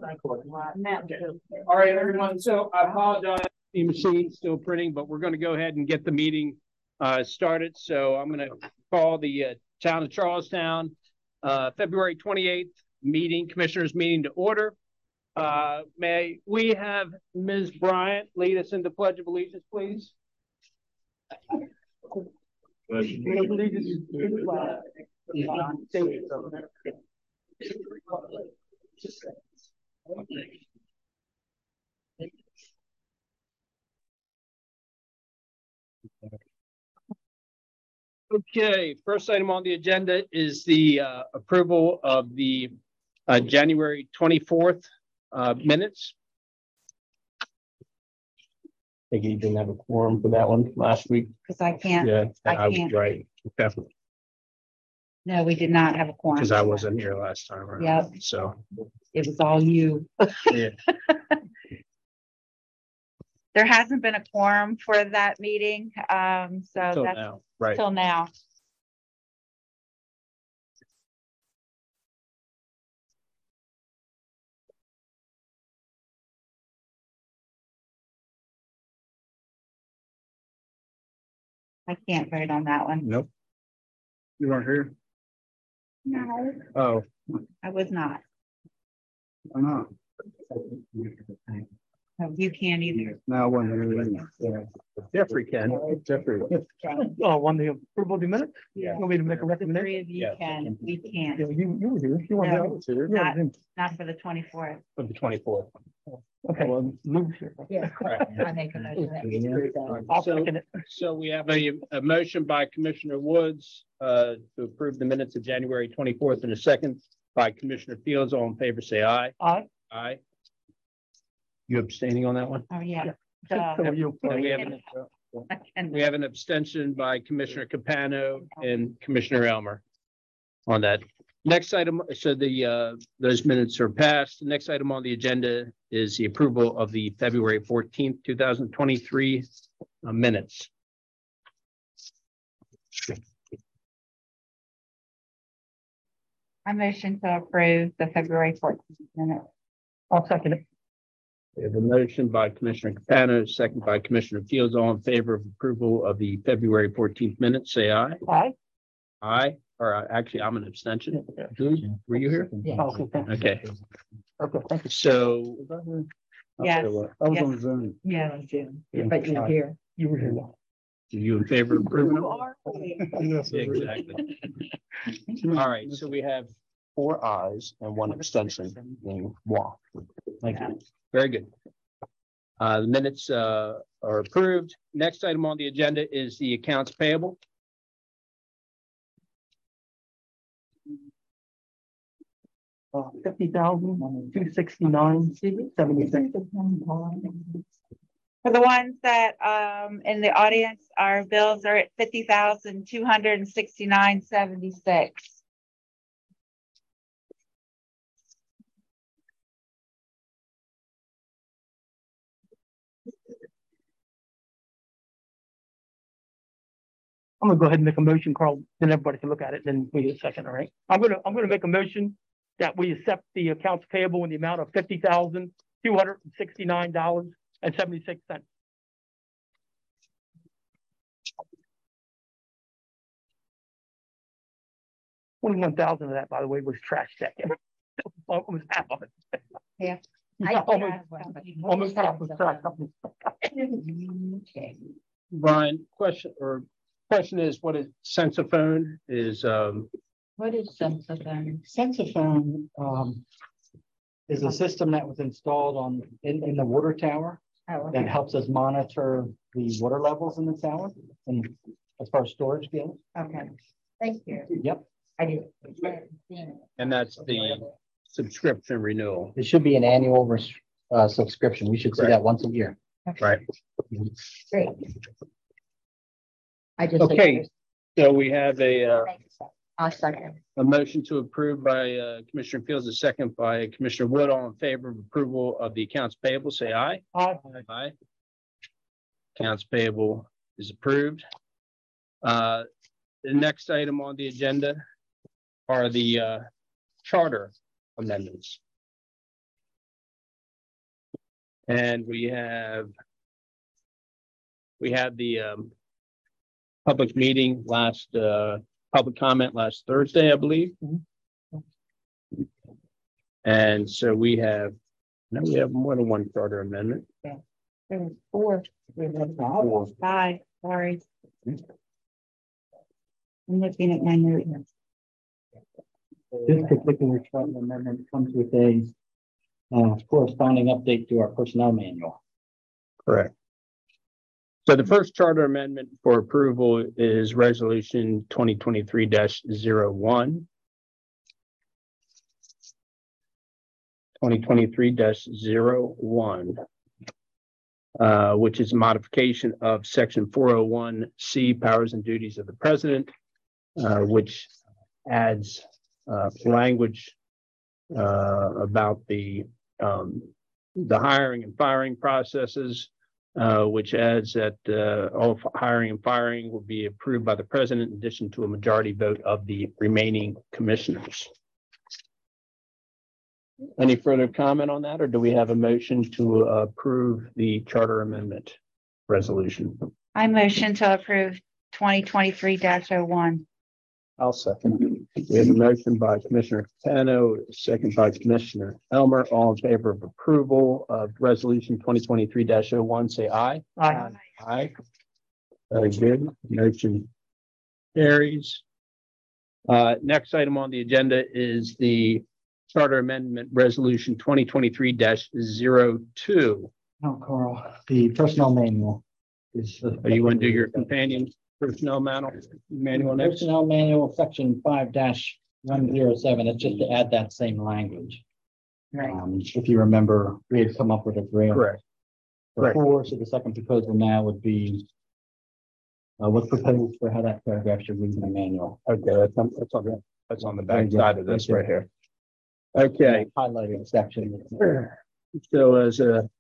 All right, everyone. So I apologize. The machine's still printing, but we're going to go ahead and get the meeting started. So I'm going to call the Town of Charlestown February 28th commissioners meeting to order. May we have Ms. Bryant lead us into Pledge of Allegiance, please? Okay, first item on the agenda is the approval of the January 24th minutes. I think you didn't have a quorum for that one last week. Because I can't. Yeah, I can't. Right. Definitely. No, we did not have a quorum. Because I wasn't here last time. Right? Yep. So it was all you. Yeah. There hasn't been a quorum for that meeting. So Till that's now. Right. till now. I can't vote on that one. Nope. You weren't here? No, Oh. I was not. Why not? No, you can't either. No, I wasn't here. Jeffrey can. Jeffrey. Oh, on the approval of the minutes? Yeah. You want me to make a The recommendation? three of you Yeah. can. We can't. Yeah, you were here. You weren't No. here. I was here. Not- Yeah, Not for the 24th. For the 24th. okay, well, Lou's here. Yeah. Right. I make a motion that we approve that. I'll So, second it. So we have a motion by Commissioner Woods to approve the minutes of January 24th and a second by Commissioner Fields. All in favor, say aye. Aye. Aye. You abstaining on that one? Oh, yeah. So Duh. you. And we have an And abstention by Commissioner Capano and Commissioner Elmer on that. Next item, so those minutes are passed. The next item on the agenda is the approval of the February 14th, 2023 minutes. I motion to approve the February 14th minute. I'll second it. We have a motion by Commissioner Capano, second by Commissioner Fields. All in favor of approval of the February 14th minutes, say aye. Aye. Aye, or actually, I'm an abstention. Were you here? Yeah. Okay, thank you. Okay, Okay, thank you. so Yes. I was on Zoom. Yeah, Jim. But you're here. You were here. are you in favor of approval? You are. Yes. Yeah, exactly. All right, so we have 4 ayes and 1 abstention. Wow. Thank you. Very good. The minutes are approved. Next item on the agenda is the accounts payable. $50,269.76. For the ones that in the audience, our bills are at 50,269.76. I'm gonna go ahead and make a motion, Carl, then everybody can look at it, then we get a second, all right? I'm gonna make a motion that we accept the accounts payable in the amount of $50,269.76. $21,000 of that, by the way, was trash checking. Almost half of it. Yeah. Almost half was trash. Okay. Brian, question is what is Sensaphone is, What is Sensaphone? Sensaphone is a system that was installed in the water tower Oh, that okay. helps us monitor the water levels in the tower and as far as storage goes. Okay. Thank you. Yep, I did. and that's the subscription renewal, it should be an annual subscription. We should see that once a year. right? Great. I just. Okay, so we have a second. motion to approve by Commissioner Fields, a second by Commissioner Wood. All in favor of approval of the accounts payable, say aye. Aye. Accounts payable is approved. The next item on the agenda are the charter amendments. And we had the public meeting public comment last Thursday, I believe. And so we have more than one charter amendment. There was four. Five, sorry. I'm looking at my notes. This particular charter amendment comes with a corresponding update to our personnel manual. Correct. So the first charter amendment for approval is resolution 2023-01. 2023-01, which is a modification of section 401C, powers and duties of the president, which adds language about the hiring and firing processes, which adds that all hiring and firing will be approved by the president in addition to a majority vote of the remaining commissioners. Any further comment on that, or do we have a motion to approve the charter amendment resolution? I motion to approve 2023-01. I'll second. We have a motion by Commissioner Capano, second by Commissioner Elmer. All in favor of approval of resolution 2023-01, say aye. Aye. Aye. Very good. Motion carries. Next item on the agenda is the Charter Amendment Resolution 2023-02. No, Carl, the personnel manual is. You want to do your companion personnel manual next? Personnel manual, section 5-107. It's just to add that same language. Right. If you remember, we had come up with a grant Correct. before, so the second proposal now would be what's proposed for how that paragraph should read in the manual. Okay, that's on the back side of this right here. Okay. Highlighting section. So as a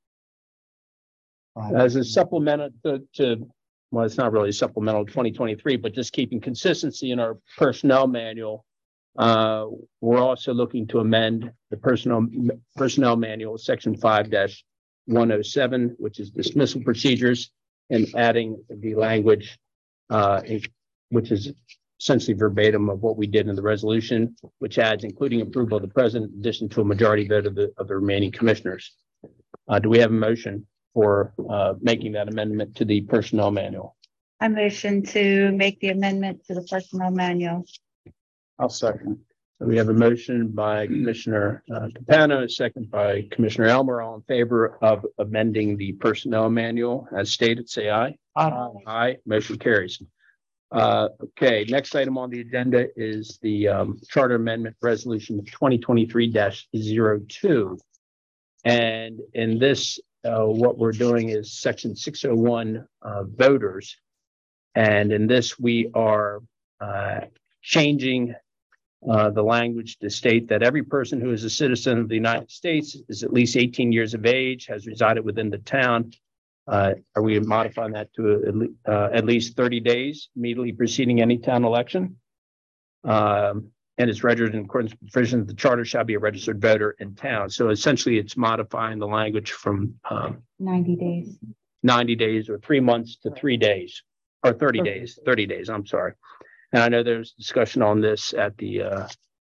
supplemental to well, it's not really supplemental 2023, but just keeping consistency in our personnel manual. We're also looking to amend the personnel manual, section 5-107, which is dismissal procedures, and adding the language, which is essentially verbatim of what we did in the resolution, which adds including approval of the president in addition to a majority vote of the remaining commissioners. Do we have a motion for making that amendment to the personnel manual? I motion to make the amendment to the personnel manual. I'll second. So we have a motion by Commissioner Capano, a second by Commissioner Elmer. All in favor of amending the personnel manual as stated, say aye. Aye. Aye. Motion carries. Okay, next item on the agenda is the Charter Amendment Resolution 2023-02. And in this, what we're doing is section 601 voters. And in this, we are changing the language to state that every person who is a citizen of the United States is at least 18 years of age, has resided within the town. Are we modifying that to at least 30 days immediately preceding any town election? And is registered in accordance with provisions of the charter shall be a registered voter in town. So essentially it's modifying the language from 90 days. 90 days or 3 months to 3 days or 30 days, 30 days. I'm sorry. And I know there's discussion on this at the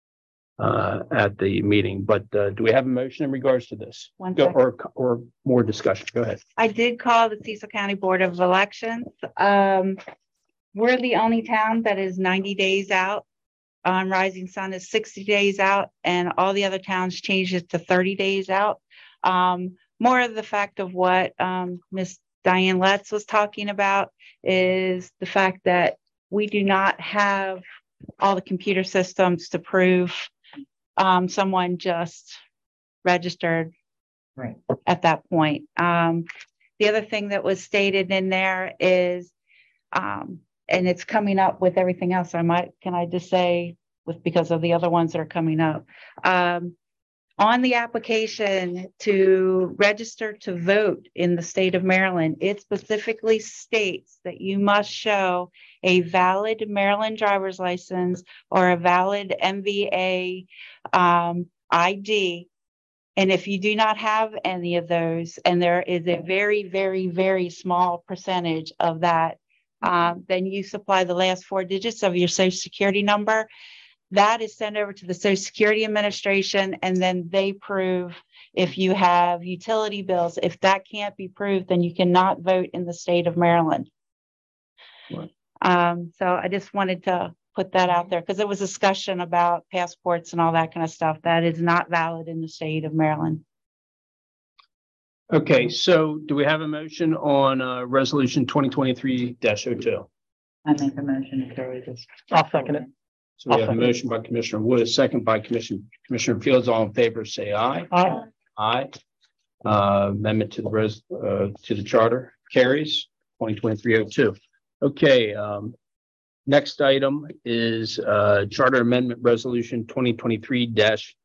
meeting, but do we have a motion in regards to this? Or more discussion? Go ahead. I did call the Cecil County Board of Elections. We're the only town that is 90 days out. Rising Sun is 60 days out, and all the other towns changed it to 30 days out. More of the fact of what Ms. Diane Letts was talking about is the fact that we do not have all the computer systems to prove someone just registered Right at that point. The other thing that was stated in there is, and it's coming up with everything else. Can I just say because of the other ones that are coming up, on the application to register to vote in the state of Maryland, it specifically states that you must show a valid Maryland driver's license or a valid MVA ID And if you do not have any of those, and there is a very, very, very small percentage of that, then you supply the last 4 digits of your social security number. That is sent over to the Social Security Administration, and then they prove if you have utility bills. If that can't be proved, then you cannot vote in the state of Maryland. Right. So I just wanted to put that out there because there was discussion about passports and all that kind of stuff. That is not valid in the state of Maryland. Okay, so do we have a motion on resolution 2023-02? I make a motion to carry this. I'll second it. So we I'll have a second it. motion by Commissioner Wood, a second by Commissioner Fields. All in favor, say aye. Aye. Aye. Amendment to the charter carries 2023-02. Okay, next item is Charter Amendment Resolution 2023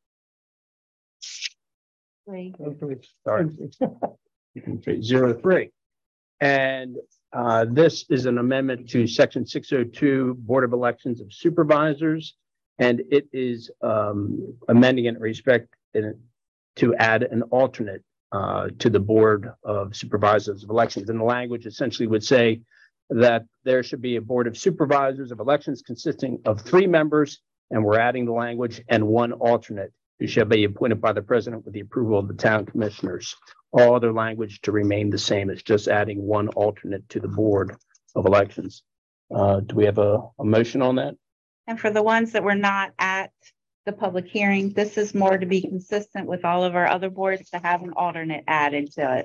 03. And this is an amendment to Section 602 Board of Elections of Supervisors, and it is amending in respect to add an alternate to the Board of Supervisors of Elections. And the language essentially would say that there should be a Board of Supervisors of Elections consisting of 3 members, and we're adding the language and 1 alternate who shall be appointed by the president with the approval of the town commissioners. All other language to remain the same. It's just adding 1 alternate to the Board of Elections. Do we have a motion on that? And for the ones that were not at the public hearing, this is more to be consistent with all of our other boards to have an alternate added to it.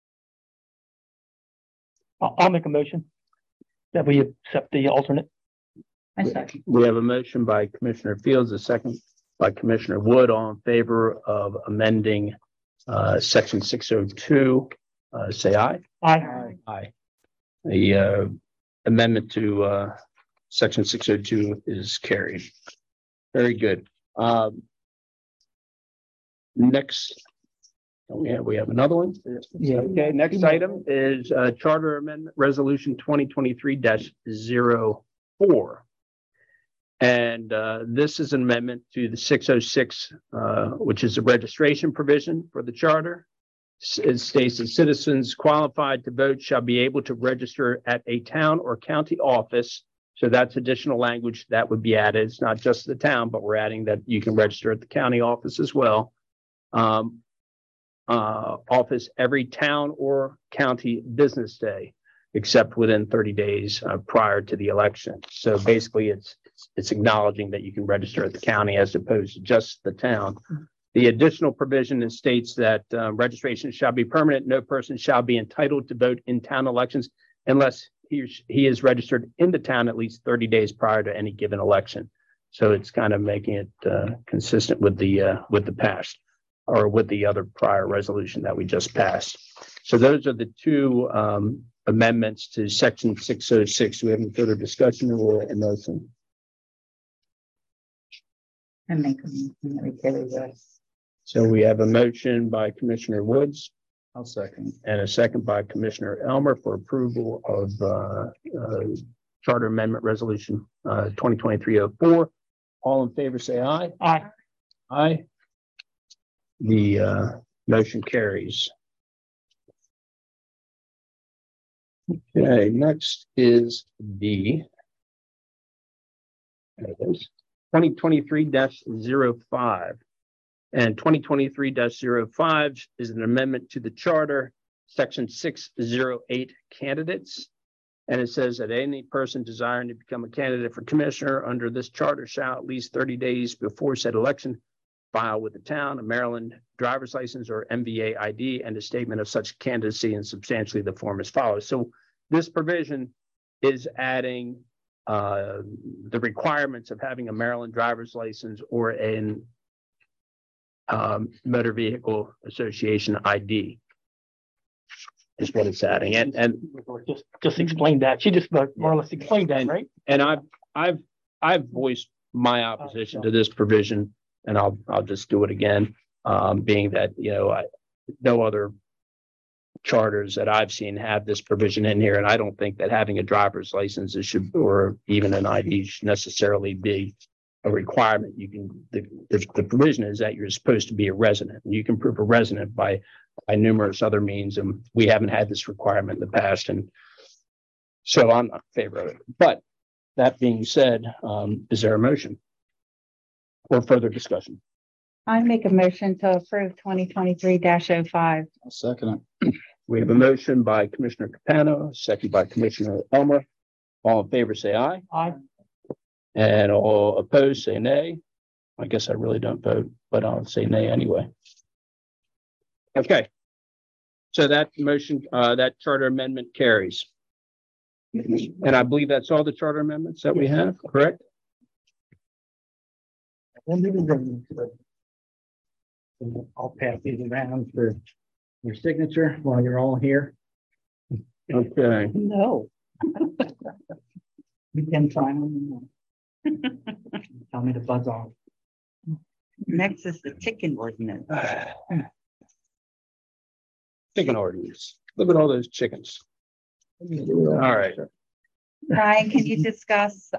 I'll make a motion that we accept the alternate. We have a motion by Commissioner Fields, a second by Commissioner Wood. All in favor of amending Section 602, say aye. Aye. Aye. The amendment to Section 602 is carried. Very good. Next, we have another one. Yeah. Okay, next item is Charter Amendment Resolution 2023-04. And this is an amendment to the 606, which is a registration provision for the charter. It states that citizens qualified to vote shall be able to register at a town or county office. So that's additional language that would be added. It's not just the town, but we're adding that you can register at the county office as well. Office every town or county business day, except within 30 days prior to the election. So basically it's acknowledging that you can register at the county as opposed to just the town. The additional provision states that registration shall be permanent. No person shall be entitled to vote in town elections unless he is registered in the town at least 30 days prior to any given election. So it's kind of making it consistent with the past, or with the other prior resolution that we just passed. So those are the 2 amendments to Section 606. Do we have any further discussion or a motion? I make a motion that we carry this. So we have a motion by Commissioner Woods. I'll second. And a second by Commissioner Elmer for approval of Charter Amendment Resolution 2023-04. All in favor, say aye. Aye. Aye. The motion carries. Okay, next is the 2023-05. And 2023-05 is an amendment to the charter, Section 608 candidates. And it says that any person desiring to become a candidate for commissioner under this charter shall at least 30 days before said election file with the town a Maryland driver's license or MVA ID and a statement of such candidacy, and substantially the form as follows. So this provision is adding the requirements of having a Maryland driver's license or an motor vehicle association ID is what it's adding. And Just explain that. She just more or less explained that, right? And I've voiced my opposition to this provision, and I'll just do it again, being that, no other charters that I've seen have this provision in here, and I don't think that having a driver's license should, or even an ID, should necessarily be a requirement. You can, the provision is that you're supposed to be a resident, and you can prove a resident by numerous other means, and we haven't had this requirement in the past, and so I'm not in favor of it. But that being said, is there a motion or further discussion? I make a motion to approve 2023-05. I'll second it. We have a motion by Commissioner Capano, second by Commissioner Elmer. All in favor, say aye. Aye. And all opposed, say nay. I guess I really don't vote, but I'll say nay anyway. Okay. So that motion, that charter amendment carries. And I believe that's all the charter amendments that we have, correct? I'll pass these around for your signature while you're all here. Okay. No. We can sign them. Tell me to buzz off. Next is the chicken ordinance. Chicken ordinance. Look at all those chickens. All right. Brian, can you discuss,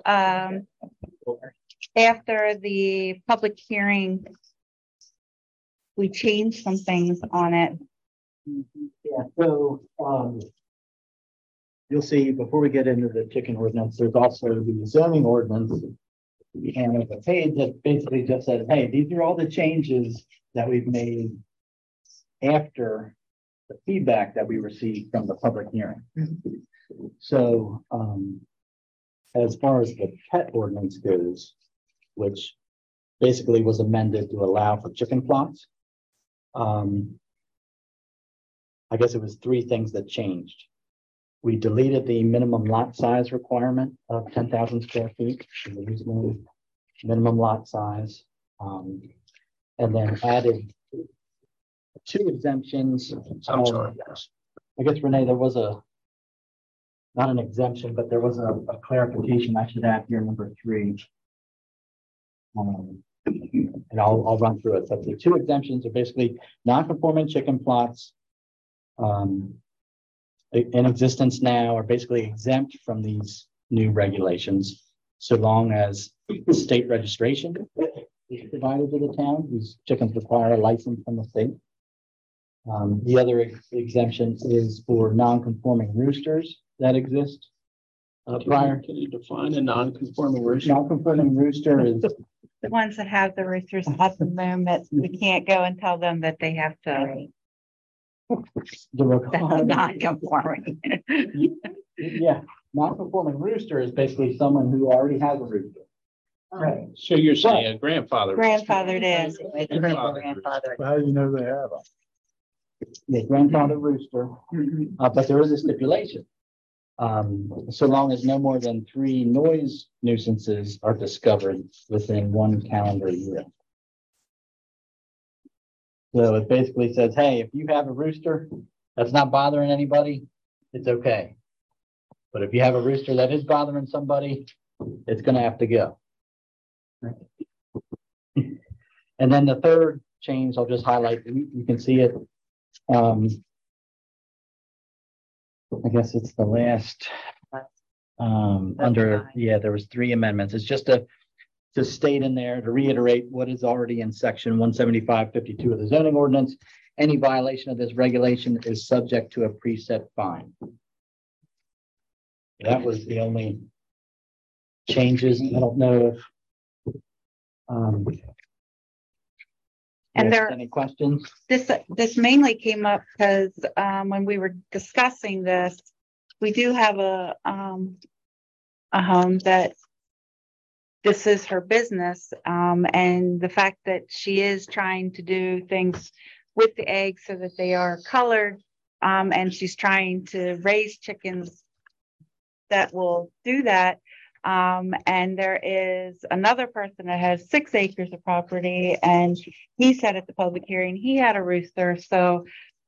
after the public hearing, we changed some things on it. Yeah, so, you'll see before we get into the chicken ordinance, there's also the zoning ordinance. And there's a page that basically just says, hey, these are all the changes that we've made after the feedback that we received from the public hearing. So, as far as the pet ordinance goes, which basically was amended to allow for chicken plots. I guess it was three things that changed. We deleted the minimum lot size requirement of 10,000 square feet, the reasonable minimum lot size, and then added two exemptions. I'm sorry, yes. I guess, Renee, there was not an exemption, but there was a clarification I should add here, number 3. And I'll run through it. But the two exemptions are basically non-conforming chicken plots in existence now are basically exempt from these new regulations, so long as state registration is provided to the town. These chickens require a license from the state. The other exemption is for non-conforming roosters that exist prior. Can you define a non-conforming rooster? Non-conforming rooster is The ones that have the roosters at the moment, we can't go and tell them that they have to. That's non-conforming. Yeah, non-conforming rooster is basically someone who already has a rooster. Right. So you're saying a grandfather. Grandfathered in. Grandfathered. How do you know they have them? Yeah, grandfather rooster, but there is a stipulation. So long as no more than 3 noise nuisances are discovered within 1 calendar year. So it basically says, hey, if you have a rooster that's not bothering anybody, it's okay. But if you have a rooster that is bothering somebody, it's going to have to go. And then the third change, I'll just highlight, you can see it. I guess it's the last, there was 3 amendments. It's just to state in there, to reiterate what is already in section 175.52 of the zoning ordinance. Any violation of this regulation is subject to a preset fine. That was the only changes. I don't know if, And there, any questions? this mainly came up because when we were discussing this, we do have a home that this is her business, and the fact that she is trying to do things with the eggs so that they are colored, and she's trying to raise chickens that will do that. And there is another person that has 6 acres of property, and he said at the public hearing he had a rooster. So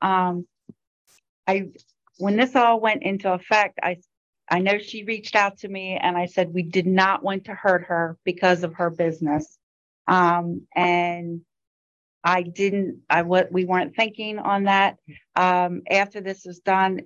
when this all went into effect, I know she reached out to me and I said we did not want to hurt her because of her business. And we weren't thinking on that. After this was done,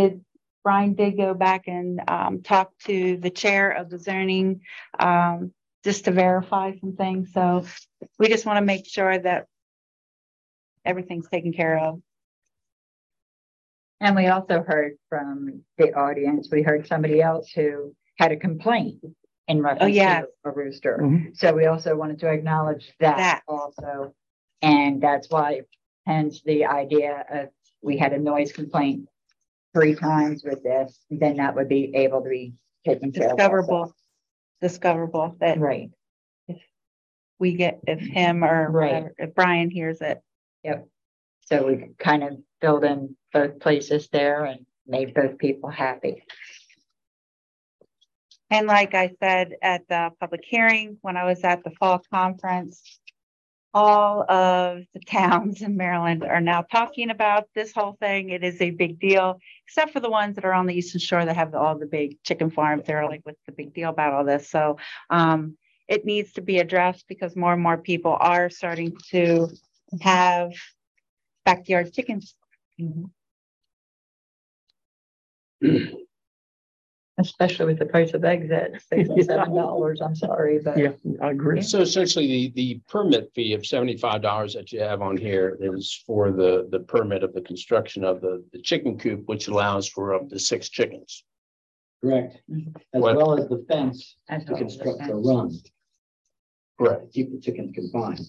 Brian did go back and talk to the chair of the zoning just to verify some things. So we just want to make sure that everything's taken care of. And we also heard from the audience, we heard somebody else who had a complaint in reference yeah. to a rooster. Mhm. So we also wanted to acknowledge that also. And that's why, hence the idea of, we had a noise complaint 3 times with this, then that would be able to be taken care of. Discoverable that Right. we get, if him or Right. whatever, if Brian hears it. Yep. So we kind of filled in both places there and made both people happy. And like I said at the public hearing, when I was at the fall conference, all of the towns in Maryland are now talking about this whole thing. It is a big deal, except for the ones that are on the Eastern Shore that have all the big chicken farms. They're like, what's the big deal about all this? So it needs to be addressed because more and more people are starting to have backyard chickens. Especially with the price of eggs at $67. I'm sorry, but Yeah, I agree. So essentially, the permit fee of $75 that you have on here is for the permit of the construction of the chicken coop, which allows for up to 6 chickens. Correct. As What- well as the fence as to well as the construct the fence. run, Correct. keep the chickens confined.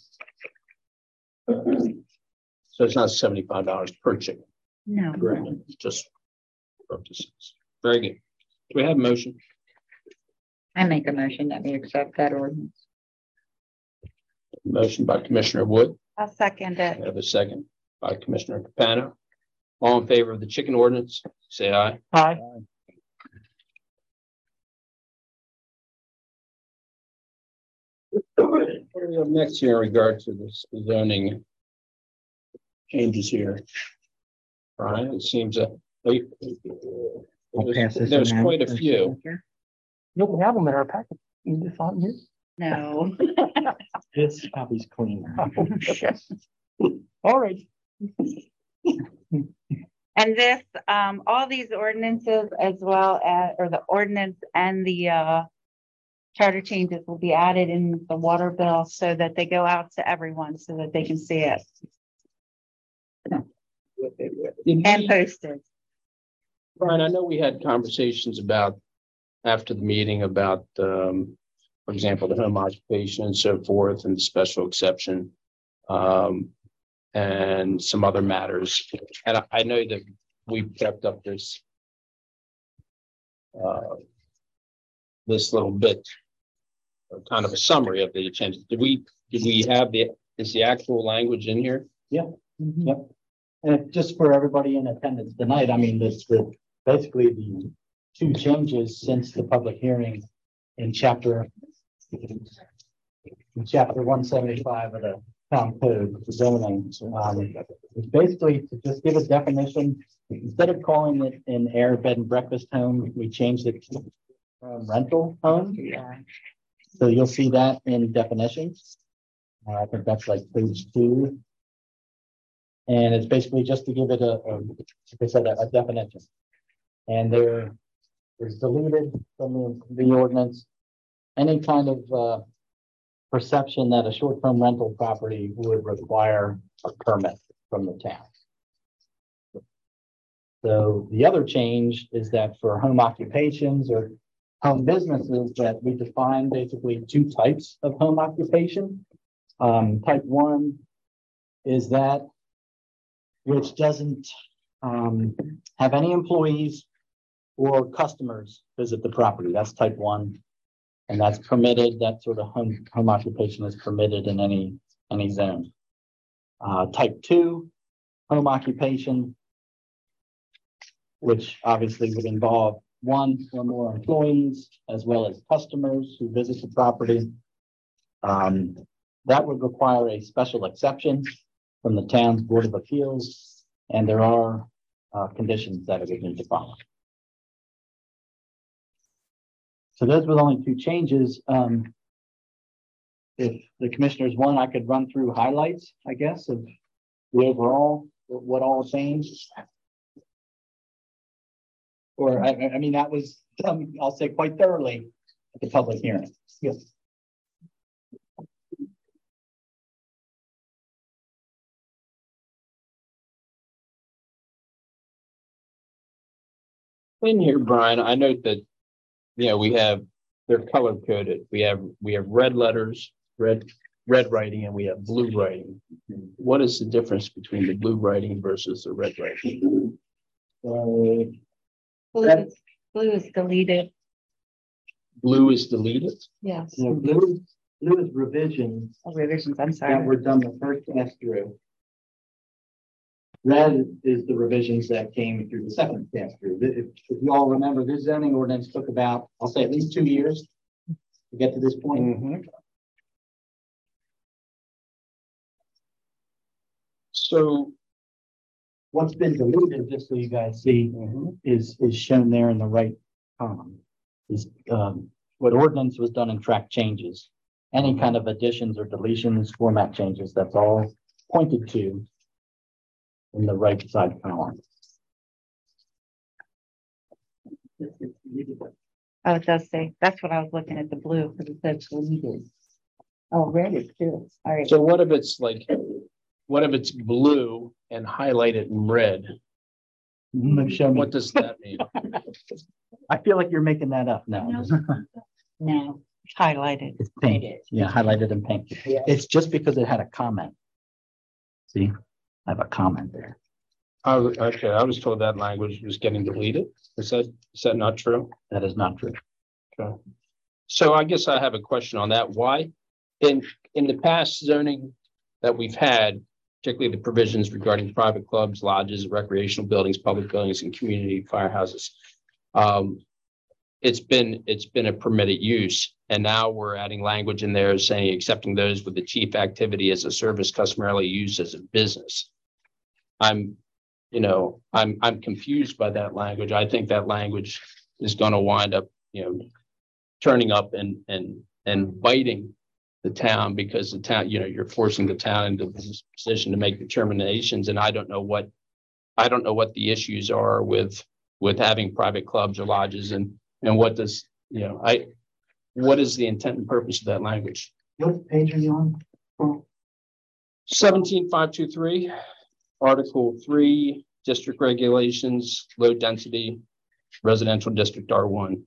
So it's not $75 per chicken, No. Correct. it's just up to 6. Very good. Do we have a motion? I make a motion that we accept that ordinance. Motion by Commissioner Wood. I'll second I it. have a second by Commissioner Capano. All in favor of the chicken ordinance, say aye. Hi. What do we have next here in regard to this zoning changes here? Brian, it seems that there's quite a few. You don't have them in our packet. You just on here. No. This copy's cleaner. All right. And this, all these ordinances as well as, or the ordinance and the charter changes will be added in the water bill so that they go out to everyone so that they can see it and posted. Brian, I know we had conversations about after the meeting about, for example, the home occupation and so forth and the special exception. And some other matters. And I know that we prepped up this little bit, kind of a summary of the changes. Did we have is the actual language in here? Yep. And just for everybody in attendance tonight, I mean, basically the 2 changes since the public hearing in chapter 175 of the town code zoning. It's basically to just give a definition. Instead of calling it an air bed and breakfast home, we changed it to rental home. So you'll see that in definitions. I think that's like page 2. And it's basically just to give it a definition. And there's deleted from the ordinance any kind of perception that a short-term rental property would require a permit from the town. So the other change is that for home occupations or home businesses, that we define basically 2 types of home occupation. Type 1 is that which doesn't have any employees or customers visit the property. That's type 1. And that's permitted. That sort of home occupation is permitted in any zone. Type 2, home occupation, which obviously would involve 1 or more employees, as well as customers who visit the property. That would require a special exception from the town's Board of Appeals, and there are conditions that it would need to follow. So those were the only 2 changes. If the commissioners want, I could run through highlights, I guess, of the overall, what all changed. Or, I mean, that was done, I'll say, quite thoroughly at the public hearing. Yes. In here, Brian, I note that, they're color coded. We have red letters, red writing, and we have blue writing. What is the difference between the blue writing versus the red writing? Blue is deleted. Blue is deleted? Yes. You know, blue is revisions Oh, revisions, I'm that sorry. were done the first pass through. Red is the revisions that came through the second pass through. If you all remember, this zoning ordinance took about, I'll say at least 2 years to get to this point. So, What's been deleted, just so you guys see, is shown there in the right column. Is what ordinance was done in track changes. Any kind of additions or deletions, format changes, that's all pointed to in the right side column. Oh, it does say, that's what I was looking at, the blue, because it says deleted. Oh, red is too. All right. so what if it's blue and highlighted in red? Show me. What does that mean? I feel like you're making that up now. No, it's highlighted. It's pink. Yeah, highlighted in pink. It's just because it had a comment. See, I have a comment there. Okay, I was told that language was getting deleted. Is that not true? That is not true. Okay. So I guess I have a question on that. Why in the past zoning that we've had, particularly the provisions regarding private clubs, lodges, recreational buildings, public buildings, and community firehouses, it's been a permitted use. And now we're adding language in there saying accepting those with the chief activity as a service customarily used as a business. I'm confused by that language. I think that language is going to wind up, turning up and biting the town, because the town, you're forcing the town into this position to make determinations. And I don't know what the issues are with having private clubs or lodges, and what does, what is the intent and purpose of that language? What page are you on? 17523, Article 3, District Regulations, Low Density Residential District R1.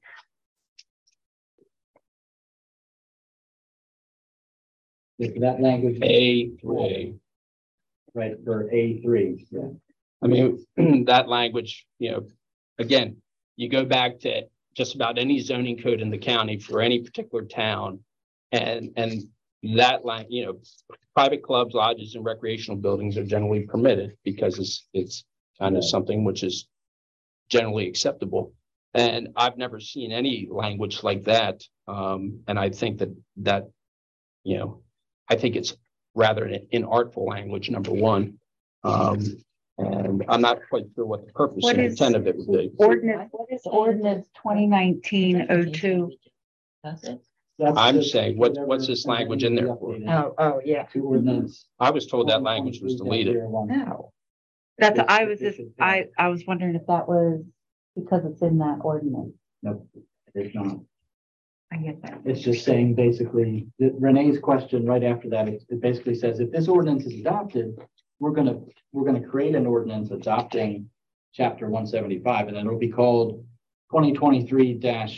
That language. A3. Right, for A3. Yeah. I mean, that language, again, you go back to just about any zoning code in the county for any particular town, and that private clubs, lodges, and recreational buildings are generally permitted because it's kind of something which is generally acceptable. And I've never seen any language like that. And I think that I think it's rather an inartful language, number one. And I'm not quite sure what the purpose and intent of it would be. What is ordinance 2019-02? I'm saying, what's this language in there for? Oh, yeah. To ordinance. I was told that language was deleted. No. That's, I was wondering if that was because it's in that ordinance. Nope, it's not. I get that. It's just saying basically, Renee's question right after that, it basically says, if this ordinance is adopted, we're gonna create an ordinance adopting chapter 175, and then it'll be called 2023-01.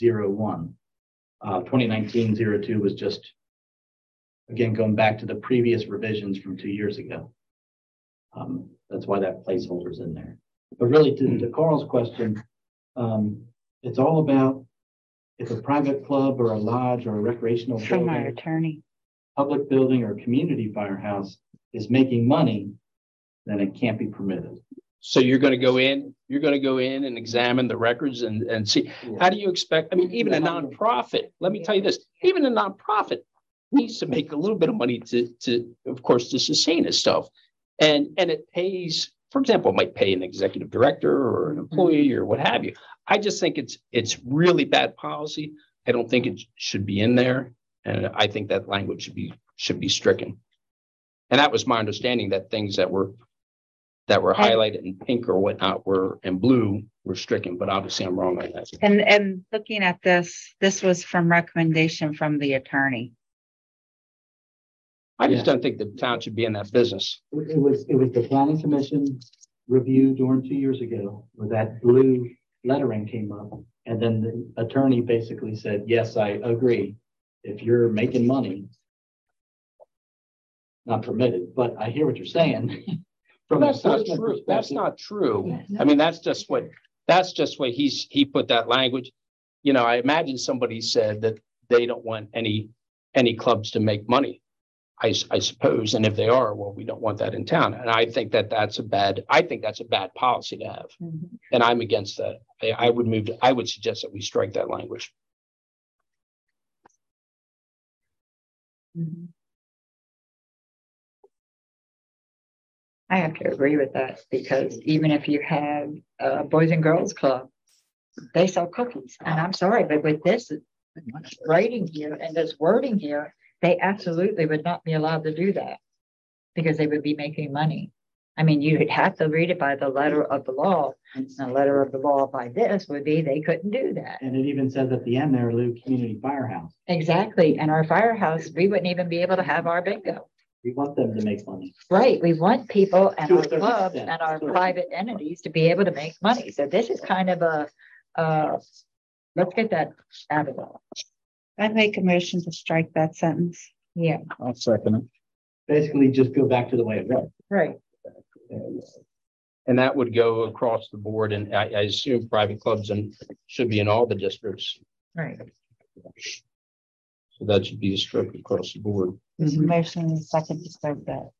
2019-02 was just, again, going back to the previous revisions from 2 years ago. That's why that placeholder's in there. But really, to Carl's question, it's all about if a private club or a lodge or a recreational From my building, attorney. public building or community firehouse is making money, then it can't be permitted. So you're going to go in and examine the records and see, how do you expect, I mean, even a nonprofit, let me tell you this, even a nonprofit needs to make a little bit of money to of course, to sustain itself. And it pays, for example, it might pay an executive director or an employee or what have you. I just think it's really bad policy. I don't think it should be in there. And I think that language should be stricken. And that was my understanding, that things that were highlighted in pink or whatnot and blue were stricken, but obviously I'm wrong on that. And looking at this was from recommendation from the attorney. I just don't think the town should be in that business. It was the planning commission review during 2 years ago with that blue lettering came up. And then the attorney basically said, yes, I agree. If you're making money, not permitted, but I hear what you're saying. From That's not enforcement true. That's perspective- not true. I mean, that's just what he put that language. You know, I imagine somebody said that they don't want any clubs to make money. I suppose, and if they are, well, we don't want that in town. And I think that's a bad policy to have. And I'm against that. I would suggest that we strike that language. I have to agree with that because even if you have a Boys and Girls Club, they sell cookies. And I'm sorry, but with this writing here and this wording here, they absolutely would not be allowed to do that because they would be making money. I mean, you'd have to read it by the letter of the law. And the letter of the law by this would be they couldn't do that. And it even says at the end there, Lou Community Firehouse. Exactly. And our firehouse, we wouldn't even be able to have our bingo. We want them to make money. Right. We want people and To a our certain clubs extent. and our private entities to be able to make money. So this is kind of let's get that out of there. I make a motion to strike that sentence. Yeah, I'll second it. Basically, just go back to the way it was. right. And that would go across the board. And I assume private clubs should be in all the districts. Right. So that should be strict across the board. There's a motion and a second to strike that.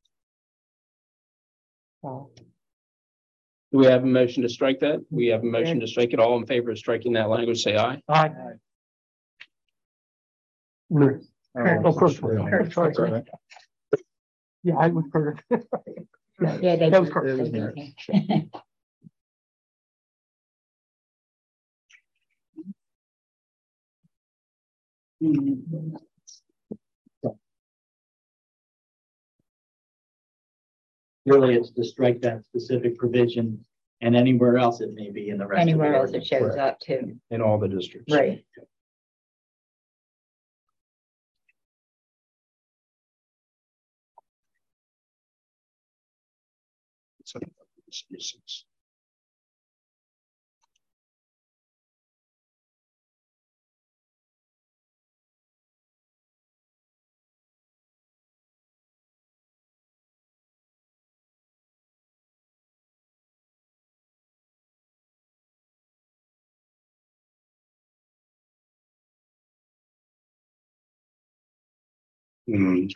So, Do we have a motion to strike that? We have a motion to strike it. All in favor of striking that language, say aye. Aye. Lou. Oh, Of course. yeah. Sorry. Yeah, I would Kurt. Yeah, they That was do. Kurt. They do. Really, it's to strike that specific provision and anywhere else it may be in the rest. of the Anywhere else it ordinance. shows up too. In all the districts. Right. Hmm.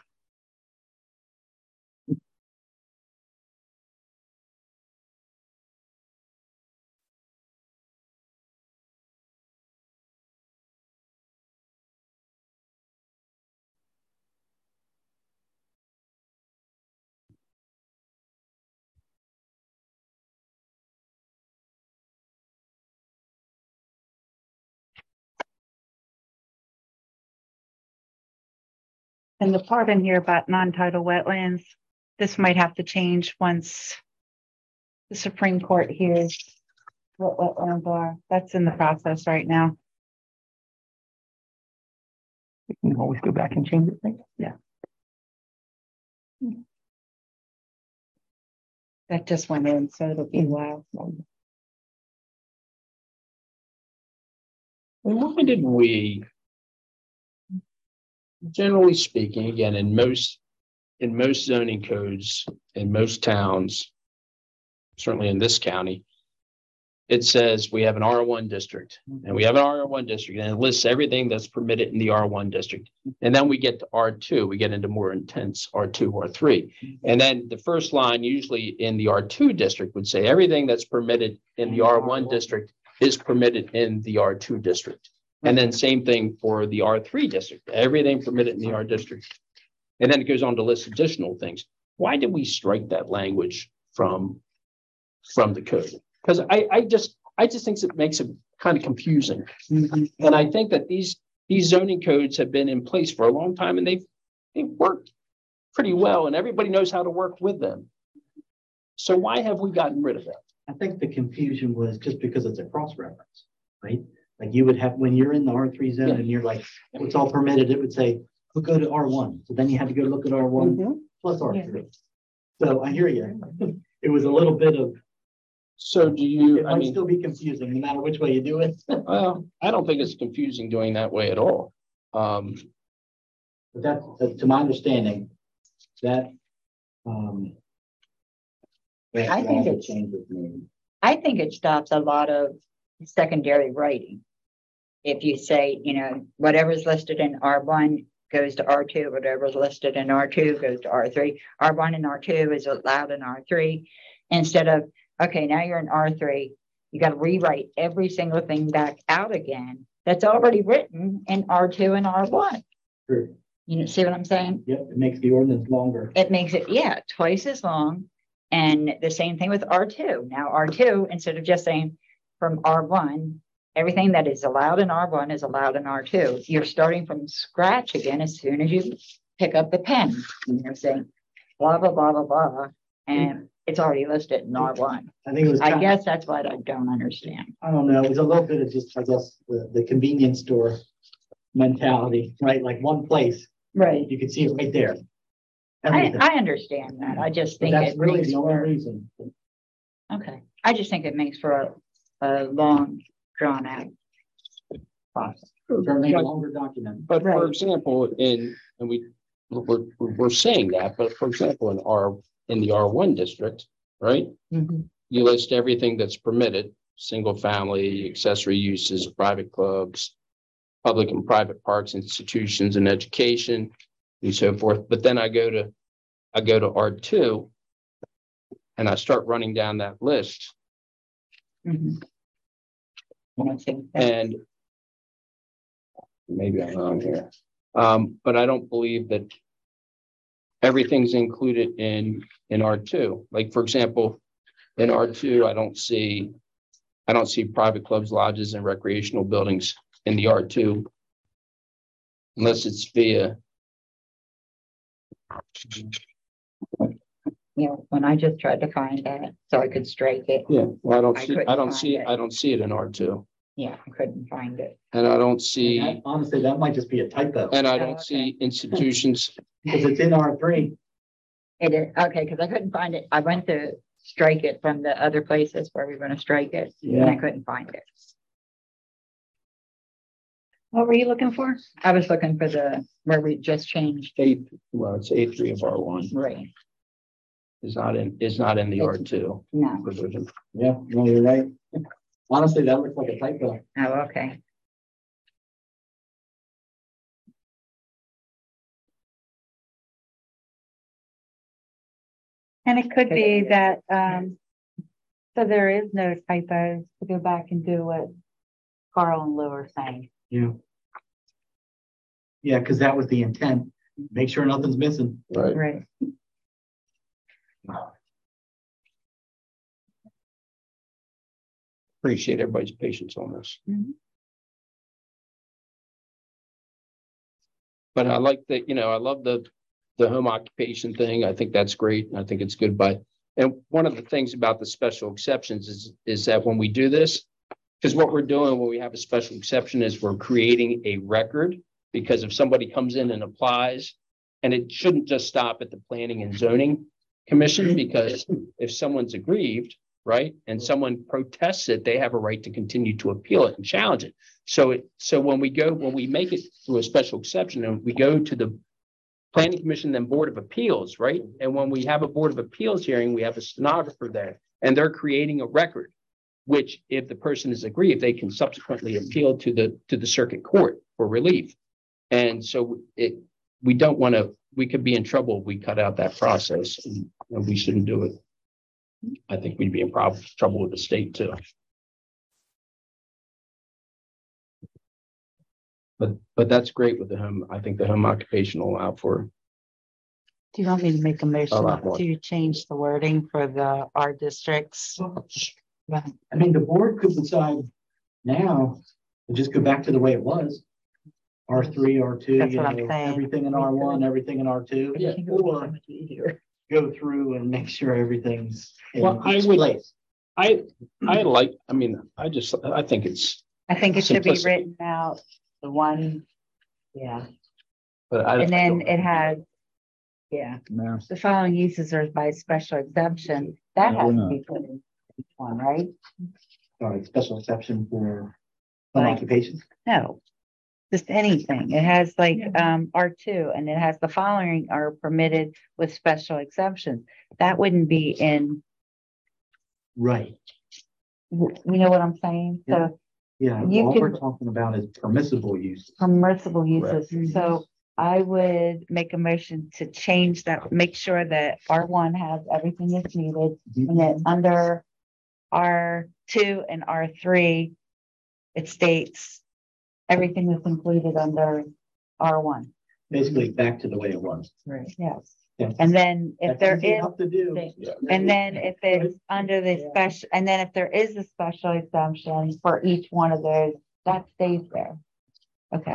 and the part in here about non-tidal wetlands, this might have to change once the Supreme Court hears what wetlands are. That's in the process right now. You can always go back and change it. Right? Yeah. That just went in, so it'll be a while. And why did we, generally speaking, again, in most zoning codes, in most towns, certainly in this county, it says we have an R1 district and we have an R1 district and it lists everything that's permitted in the R1 district. And then we get to R2, we get into more intense R2, R3. And then the first line usually in the R2 district would say everything that's permitted in the R1 district is permitted in the R2 district. And then same thing for the R3 district, everything permitted in the R district. And then it goes on to list additional things. Why did we strike that language from the code? Because I just think it makes it kind of confusing. And I think that these zoning codes have been in place for a long time and they've worked pretty well and everybody knows how to work with them. So why have we gotten rid of that? I think the confusion was just because it's a cross-reference, right? Like you would have, when you're in the R3 zone and you're like, what's all permitted, it would say, we'll go to R1. So then you had to go look at R1 plus R3. So I hear you. It was a little bit of So do you, It I might mean, still be confusing, no matter which way you do it. well, I don't think it's confusing doing that way at all. But that, to my understanding, that, I think it's- changes made. I think it stops a lot of secondary writing. If you say, you know, whatever's listed in R1 goes to R2, whatever's listed in R2 goes to R3. R1 and R2 is allowed in R3. Instead of, okay, now you're in R3, you got to rewrite every single thing back out again that's already written in R2 and R1. Sure. You know, see what I'm saying? Yep, it makes the ordinance longer. It makes it, yeah, twice as long. And the same thing with R2. Now R2, instead of just saying from R1, everything that is allowed in R1 is allowed in R2. You're starting from scratch again as soon as you pick up the pen. You know, saying blah, blah, blah, blah, blah. And it's already listed in R1. I think it was. I guess that's what I don't understand. I don't know, it was a little bit of just, I guess, the convenience store mentality, right? Like one place, Right. you can see it right there. I Everything. understand that. I just But think that's it really makes the only for, reason. okay. I just think it makes for a long, drawn out process. For make a longer document. but for Right. example, we're saying that, but for example, in the R1 district, right? Mhm. You list everything that's permitted, single family, accessory uses, private clubs, public and private parks, institutions and education, and so forth. But then I go to R2 and I start running down that list, Mhm. I think that- and maybe I'm wrong here. But I don't believe that everything's included in R2. Like, for example, in R2, I don't see private clubs, lodges, and recreational buildings in the R2 unless it's via. You know, when I just tried to find that, so I could strike it. Yeah, well, I don't I see, couldn't I don't find see, it. I don't see it in R2, Yeah, I couldn't find it. and I don't And see, that- honestly, that might just be a typo, and I Oh, don't okay. see institutions. because it's in R3. It is, okay, because I couldn't find it. I went to strike it from the other places where we were gonna strike it, and I Yeah. couldn't find it. What were you looking for? I was looking for the, where we just changed Well, it's A3 of R1 rate. is not in the R2 No, provision. Yeah, no, you're right. Honestly, that looks like a typo. oh, okay. And it could be that, so there is no typos to go back and do what Carl and Lou are saying. Yeah. Yeah, because that was the intent. Make sure nothing's missing. Right. Right. Appreciate everybody's patience on this. Mhm. But I like that, I love the home occupation thing. I think that's great. And I think it's good. And one of the things about the special exceptions is that when we do this, because what we're doing when we have a special exception is we're creating a record, because if somebody comes in and applies, and it shouldn't just stop at the Planning and Zoning Commission, because if someone's aggrieved, right, and someone protests it, they have a right to continue to appeal it and challenge it. So when we make it through a special exception and we go to the Planning Commission, then Board of Appeals, right? And when we have a Board of Appeals hearing, we have a stenographer there, and they're creating a record, which if the person is aggrieved, they can subsequently appeal to the circuit court for relief. And so we could be in trouble if we cut out that process, and we shouldn't do it. I think we'd be in trouble with the state too. But that's great with the home. I think the home occupation will allow for. Do you want me to make a motion lot more. to change the wording for our districts? I mean, the board could decide now to just go back to the way it was. R3, R2, That's what I'm saying. everything in R1, everything in R2. I think it would be so Or much easier. go through and make sure everything's in Well, I its would- place. I think it's, I think it should be Simplicity. written out, the one, yeah, but I. and then it has, yeah, No. the following uses are by special exemption, that has to be put in. one, right? All right, special exception for home Like- occupation. No. Just anything. It has like R2 and it has the following are permitted with special exceptions. That wouldn't be in, Right. you know what I'm saying? So Yeah, You all can- we're talking about is permissible use. permissible uses. So I would make a motion to change that, make sure that R1 has everything that's needed. And then under R2 and R3, it states everything that's included under R1. Basically back to the way it was. Right. Yes. Yeah. And then if That's there easy is, enough to do. and then if it's under the special, and then if there is a special exemption for each one of those, that stays there. Okay.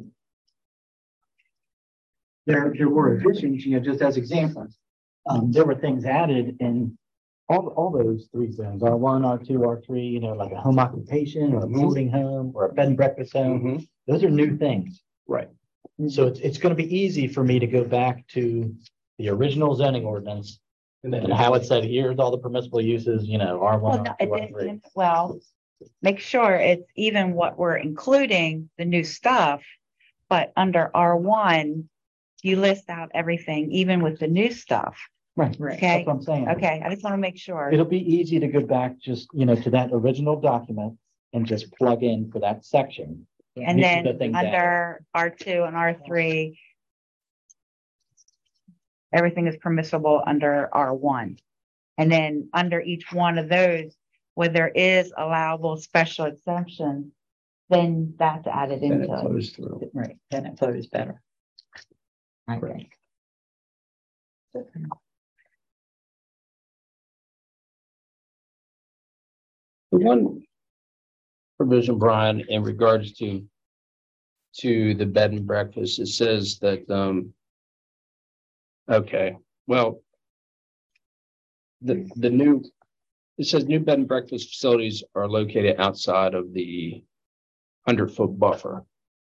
There were additions, just as examples. There were things added in all those three zones, R1, R2, R3, like a home occupation or a boarding home or a bed and breakfast home. Those are new things. Right. So it's going to be easy for me to go back to the original zoning ordinance and how it said, here's all the permissible uses, R1, Well, no, R2, it R3. didn't, well, make sure it's even what we're including, the new stuff. But under R1, you list out everything, even with the new stuff. Right. Okay. That's what I'm saying. Okay, I just want to make sure. It'll be easy to go back just, to that original document and just plug in for that section. And These are then the things added. under R2 and R3, everything is permissible under R1. And then under each one of those, where there is allowable special exemption, then that's added Then it into it. flows through. Right, then it flows better. I think. The one provision, Brian, in regards to the bed and breakfast, it says that, okay, well, it says new bed and breakfast facilities are located outside of the 100-foot buffer.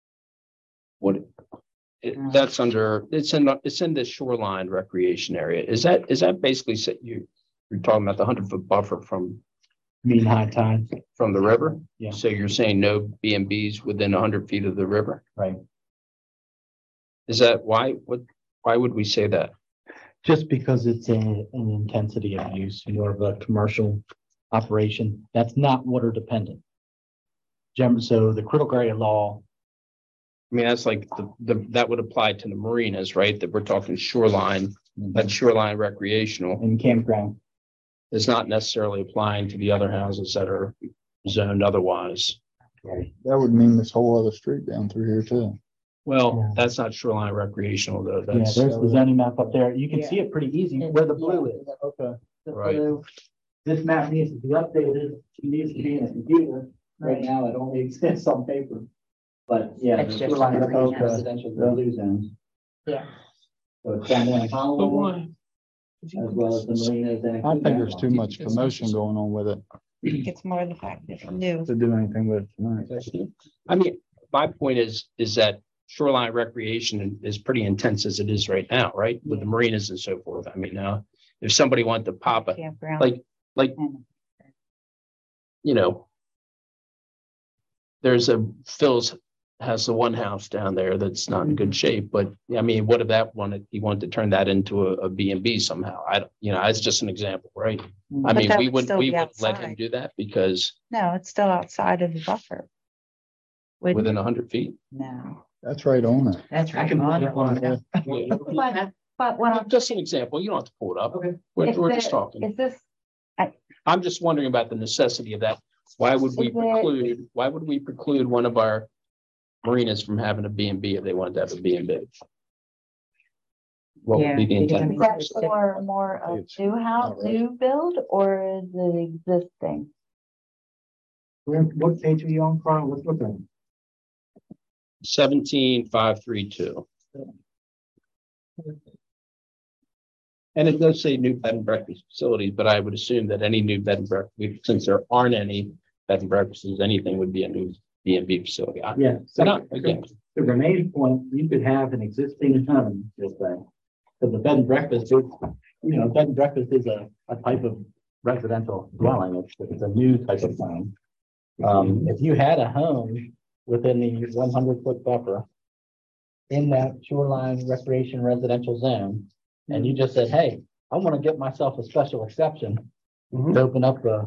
That's under, it's in the shoreline recreation area. Is that basically, you're talking about the 100-foot buffer from Mean high tide. from the river? Yeah. So you're saying no B&Bs within 100 feet of the river? Right. Is that why would we say that? Just because it's an intensity of use, more of a commercial operation, that's not water dependent. So the critical area law, I mean, that's like that would apply to the marinas, right? That we're talking shoreline, that's shoreline recreational. and campground, It's not necessarily applying to the other houses that are zoned otherwise. That would mean this whole other street down through here too. Well, Yeah. that's not shoreline recreational though. yeah, That's, there's the zoning map up there, you can see it pretty easy where the blue is. Okay. The Right. blue. This map needs to be updated, it needs to be in a computer, right now it only exists on paper. But yeah, It's the just shoreline the green zones. residential, the blue zones. Yeah. So it's down there in but Holloway, why? as well as the marinas. and I think there's too much commotion going on with it It's more the fact that it's new. to do anything with it tonight. I mean, my point is that shoreline recreation is pretty intense as it is right now, right? With the marinas and so forth. I mean, if somebody wanted to pop a, Campground. like, there's Phil's has the one house down there that's not in good shape, but I mean, what if he wanted to turn that into a B&B somehow? It's just an example, right? I But mean, that we would would still let be him outside. do that because No, it's still outside of the buffer. Wouldn't within it? 100 feet. No. That's right on it. That's I right. can pull on it up on there. But when I'm, Just an example, you don't have to pull it up. Okay. We're just talking. is this, I'm just wondering about the necessity of that. Why would we preclude one of our marinas from having a B&B if they wanted to have a B&B? What would be the Yeah, intent? is that for more of It's new house, not right. new build, or is it existing? What page are you on, Carl? Let's look at it. 17532. And it does say new bed and breakfast facilities, but I would assume that any new bed and breakfast, since there aren't any bed and breakfasts, anything would be a new B&B facility. Yeah. Again, The remaining point, you could have an existing home, just say. Because the bed and breakfast is, bed and breakfast is a type of residential dwelling. It's a new type of home. If you had a home within the 100-foot buffer in that shoreline recreation residential zone, and you just said, hey, I want to get myself a special exception to open up a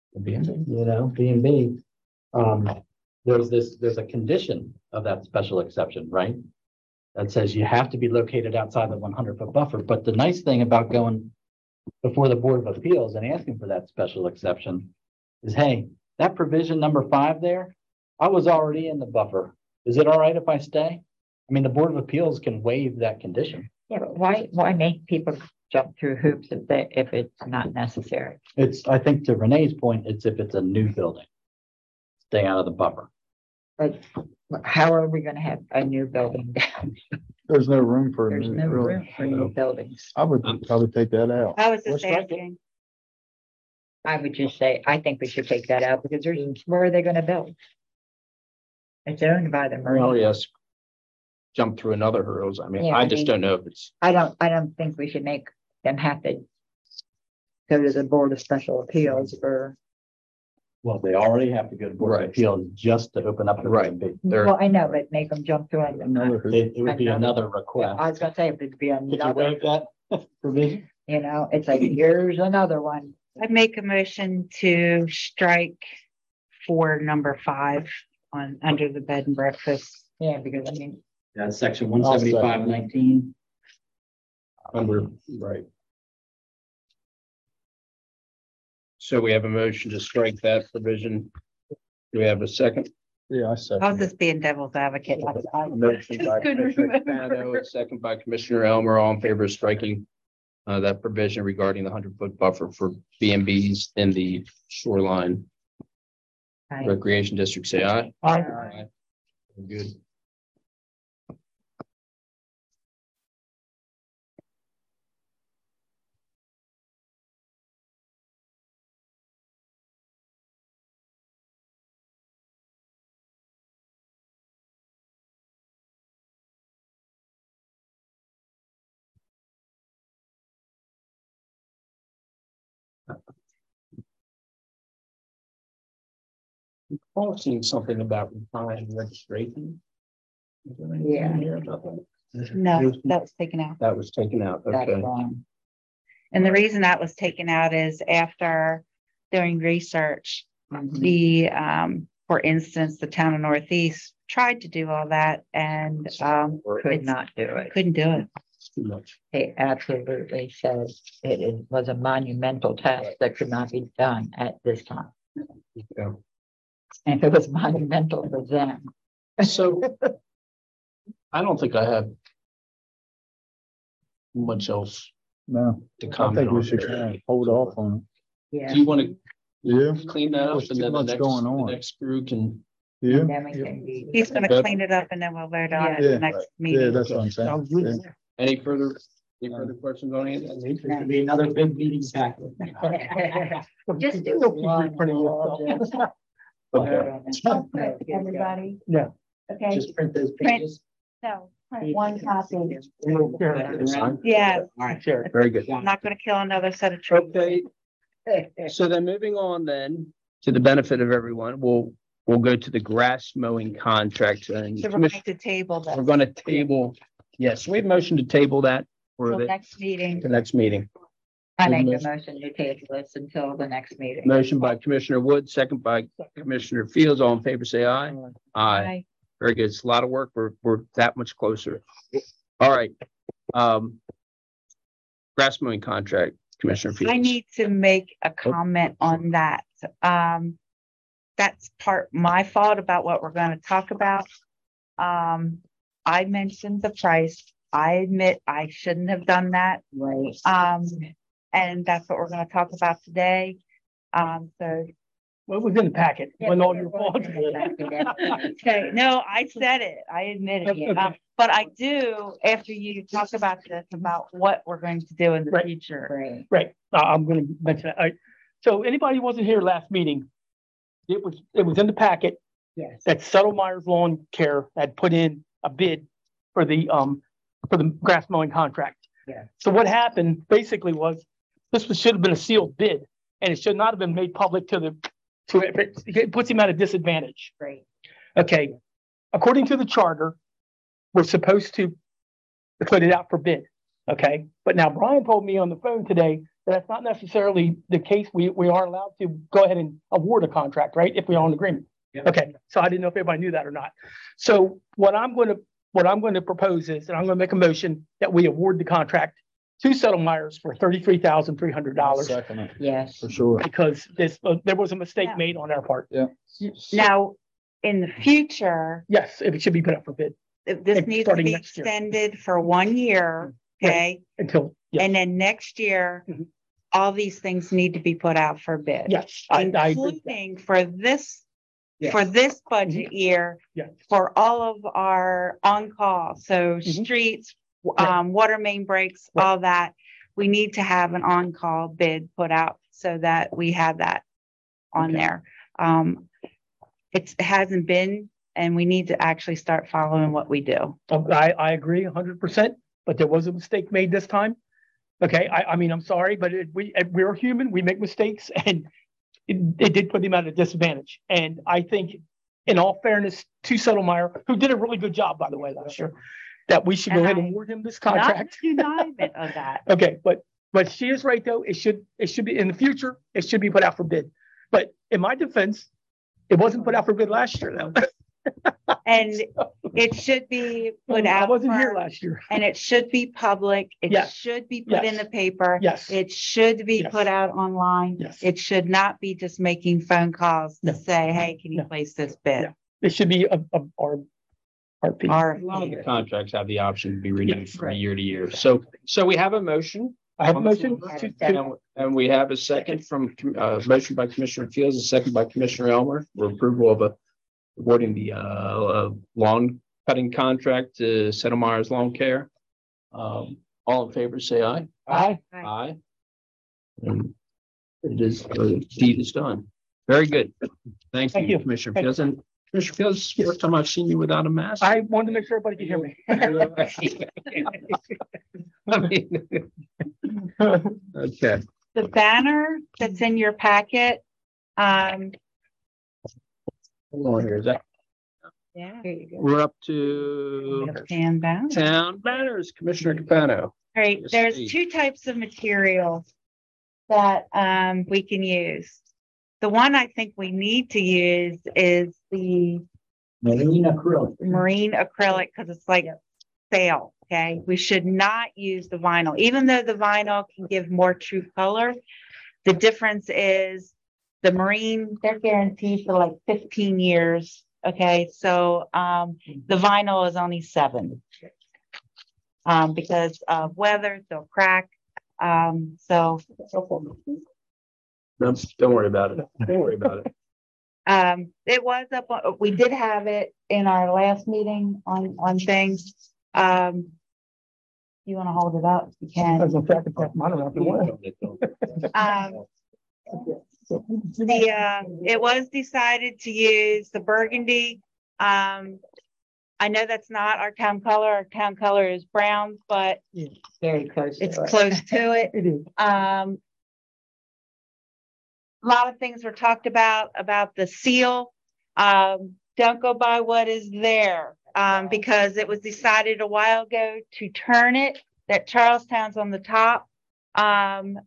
B&B, there's a condition of that special exception, right? That says you have to be located outside the 100-foot buffer. But the nice thing about going before the Board of Appeals and asking for that special exception is, hey, that provision number 5 there, I was already in the buffer. Is it all right if I stay? I mean, the Board of Appeals can waive that condition. Yeah, but why make people jump through hoops if it's not necessary? I think to Renee's point, it's if it's a new building. Stay out of the buffer. But how are we gonna have a new building? There's no room for. There's no room for new buildings. I would probably take that out. I was Let's just strike it. asking. I would just say, I think we should take that out because where are they gonna build? It's owned by the Well, Marine. yes. Jump through another hurdles. I mean, Yeah, I I just mean- don't know if it's, I don't think we should make them have to go to the Board of Special Appeals for, Well, they already have to go to Board Right. of Appeals just to open up the Right. B&B. There- well, I know, but make them jump through it. Another hoop. It would be another request. I was gonna say, it'd be Could you another, waive that provision? it's like, here's another one. I make a motion to strike for number 5 on under the bed and breakfast. Yeah, because I mean, That's section 175-19. under, right. So we have a motion to strike that provision. Do we have a second? Yeah, I I was second. just being devil's advocate. Motion by Couldn't Commissioner remember. Capano, and second by Commissioner Elmer, all in favor of striking that provision regarding the 100-foot buffer for B&Bs in the shoreline I- recreation district, say aye. Aye. Good. I've seen something about refined registration. Is there anything Yeah. in here about that? No, that was taken out. That was taken out, That's okay. wrong. And the reason that was taken out is after doing research, the, for instance, the town of Northeast tried to do all that and, Could not do it. couldn't do it. It's too much. They absolutely said was a monumental task that could not be done at this time. Yeah. And it was monumental for them. So I don't think I have much else No, to I comment think we on. should kind of hold off on Yeah. Do you want to it. clean that up There's and too then the much going the on. next crew can, Yeah, And then we can be. He's gonna Okay. clean it up and then we'll vote on it at Yeah. the next yeah, meeting. that's what I'm saying. Sounds good. Yeah. any further questions on it? There could be another big meeting packet. Just do Keep one. reprinting yourself. Everybody? Yeah. Okay, Just print those Print. pages. no, print one copy. Sure. Yeah, Sure. Very good. I'm not gonna kill another set of trees. Okay, so then moving on then, to the benefit of everyone, we'll go to the grass mowing contract and So we're going to table we're that gonna table, yes, we have motion to table that for till the next meeting. next meeting. I make a motion to table this until the next meeting. Motion by Commissioner Wood, second by Commissioner Fields. All in favor, say aye. Aye. Bye. Very good. It's a lot of work. We're that much closer. All right. Grass mowing contract, Commissioner Fields. I need to make a comment on that. That's my fault about what we're gonna talk about. I mentioned the price. I admit I shouldn't have done that. Right. And that's what we're gonna talk about today. So, Well, it was in the packet. It wasn't all your fault. okay, no, I said it. I admit it. But I do, after you talk about this, about what we're going to do in the Right. future. Right. Right, I'm gonna mention that. All right. So anybody who wasn't here last meeting, it was in the packet Yes. that Settlemyer's Lawn Care had put in a bid for the grass mowing contract. Yeah. So what happened basically was, should have been a sealed bid. and it should not have been made public it puts him at a disadvantage. Great. Okay, according to the charter, we're supposed to put it out for bid. Okay, but now Brian told me on the phone today that that's not necessarily the case. We are allowed to go ahead and award a contract, right? If we're on agreement. Yeah. Okay, so I didn't know if everybody knew that or not. So what I'm going to propose is, and I'm going to make a motion that we award the contract to Settlemeyers for $33,300 Second, it, Yes. for sure. because there was a mistake Yeah. made on our part. Yeah. Now, in the future, Yes, it should be put up for bid this And needs to starting be next year. extended for 1 year, okay? until, yes, And then next year, Mhm. all these things need to be put out for bid. yes, I agree. Including for this Yes. budget year, Yeah. for all of our on-call, so Mhm. streets, Right. water main breaks, Right. all that. We need to have an on-call bid put out so that we have that on Okay. there. It hasn't been, and we need to actually start following what we do. I agree 100%, but there was a mistake made this time. Okay, I mean, I'm sorry, but we're human, we make mistakes, and it did put him at a disadvantage. And I think, in all fairness to Settlemeyer, who did a really good job, by the way, last year, that we should go And ahead I- and award him this Not contract. deniement of that. Okay, but she is right, though. It should be in the future, it should be put out for bid. But in my defense, it wasn't put out for bid last year, though. And it should be put I out. wasn't here for- last year. And it should be public. It Yes. should be put in Yes. the paper. Yes, It should be Yes. put out online. Yes. It should not be just making phone calls No. to say, hey, can you No. place this bid? Yeah. it should be our piece. Or A lot of the contracts have the option to be renewed Yes, from right. year to year. So we have a motion. I have a motion And we have a second from, motion by Commissioner Fields, a second by Commissioner Elmer for approval of awarding the, lawn cutting contract to Settlemeyer's Lawn Care. All in favor, say aye. Aye. Aye. And it is, the deed is done. Very good. Thank Thank you, you. Commissioner Thank Fields. And Commissioner Fields, this is the first time I've seen you without a mask. I wanted to make sure everybody could hear me. I mean, okay. the banner that's in your packet. Hold on here. Is that, Yeah. we're up to Stand down. town banners, Commissioner Capano. Right, Yes, there's please. 2 types of material that we can use. The one I think we need to use is the Marine acrylic. marine acrylic because it's like sail, okay? We should not use the vinyl, even though the vinyl can give more true color. The difference is the marine, they're guaranteed for like 15 years, okay? So the vinyl is only 7. Because of weather, they'll crack. So No, don't worry about it. Don't worry about it. it was up, we did have it in our last meeting on things. You want to hold it up? You can. As a fact, I don't know if you want. It was decided to use the burgundy. I know that's not our town color. Our town color is brown, but Very close. to it's it. close to it. It is. A lot of things were talked about the seal. Don't go by what is there, because it was decided a while ago to turn it, that Charlestown's on the top. And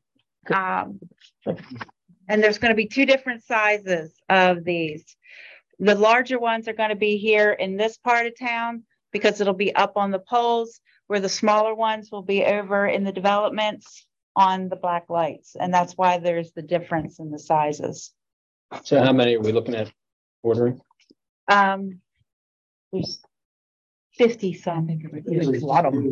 there's going to be 2 different sizes of these. The larger ones are going to be here in this part of town because it'll be up on the poles, where the smaller ones will be over in the developments on the black lights. And that's why there's the difference in the sizes. So how many are we looking at ordering? There's 50 some, There's a lot of them.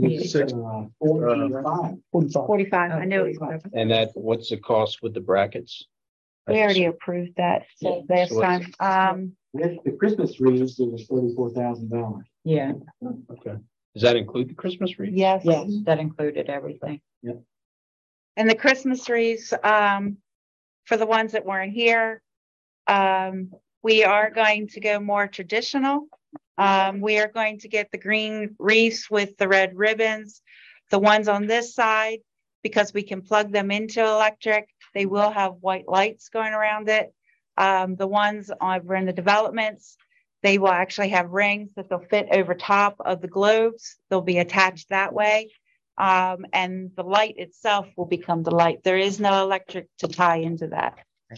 45. I know it's- And that, what's the cost with the brackets? we already approved that so last So what's- time. With the Christmas trees, it was $34,000. Yeah, Okay. Does that include the Christmas wreath? Yes. yes, that included everything. And the Christmas trees, for the ones that weren't here, we are going to go more traditional. We are going to get the green wreaths with the red ribbons. The ones on this side, because we can plug them into electric, They will have white lights going around it. The ones over in the developments, they will actually have rings that they'll fit over top of the globes. They'll be attached that way. And the light itself will become the light. There is no electric to tie into that.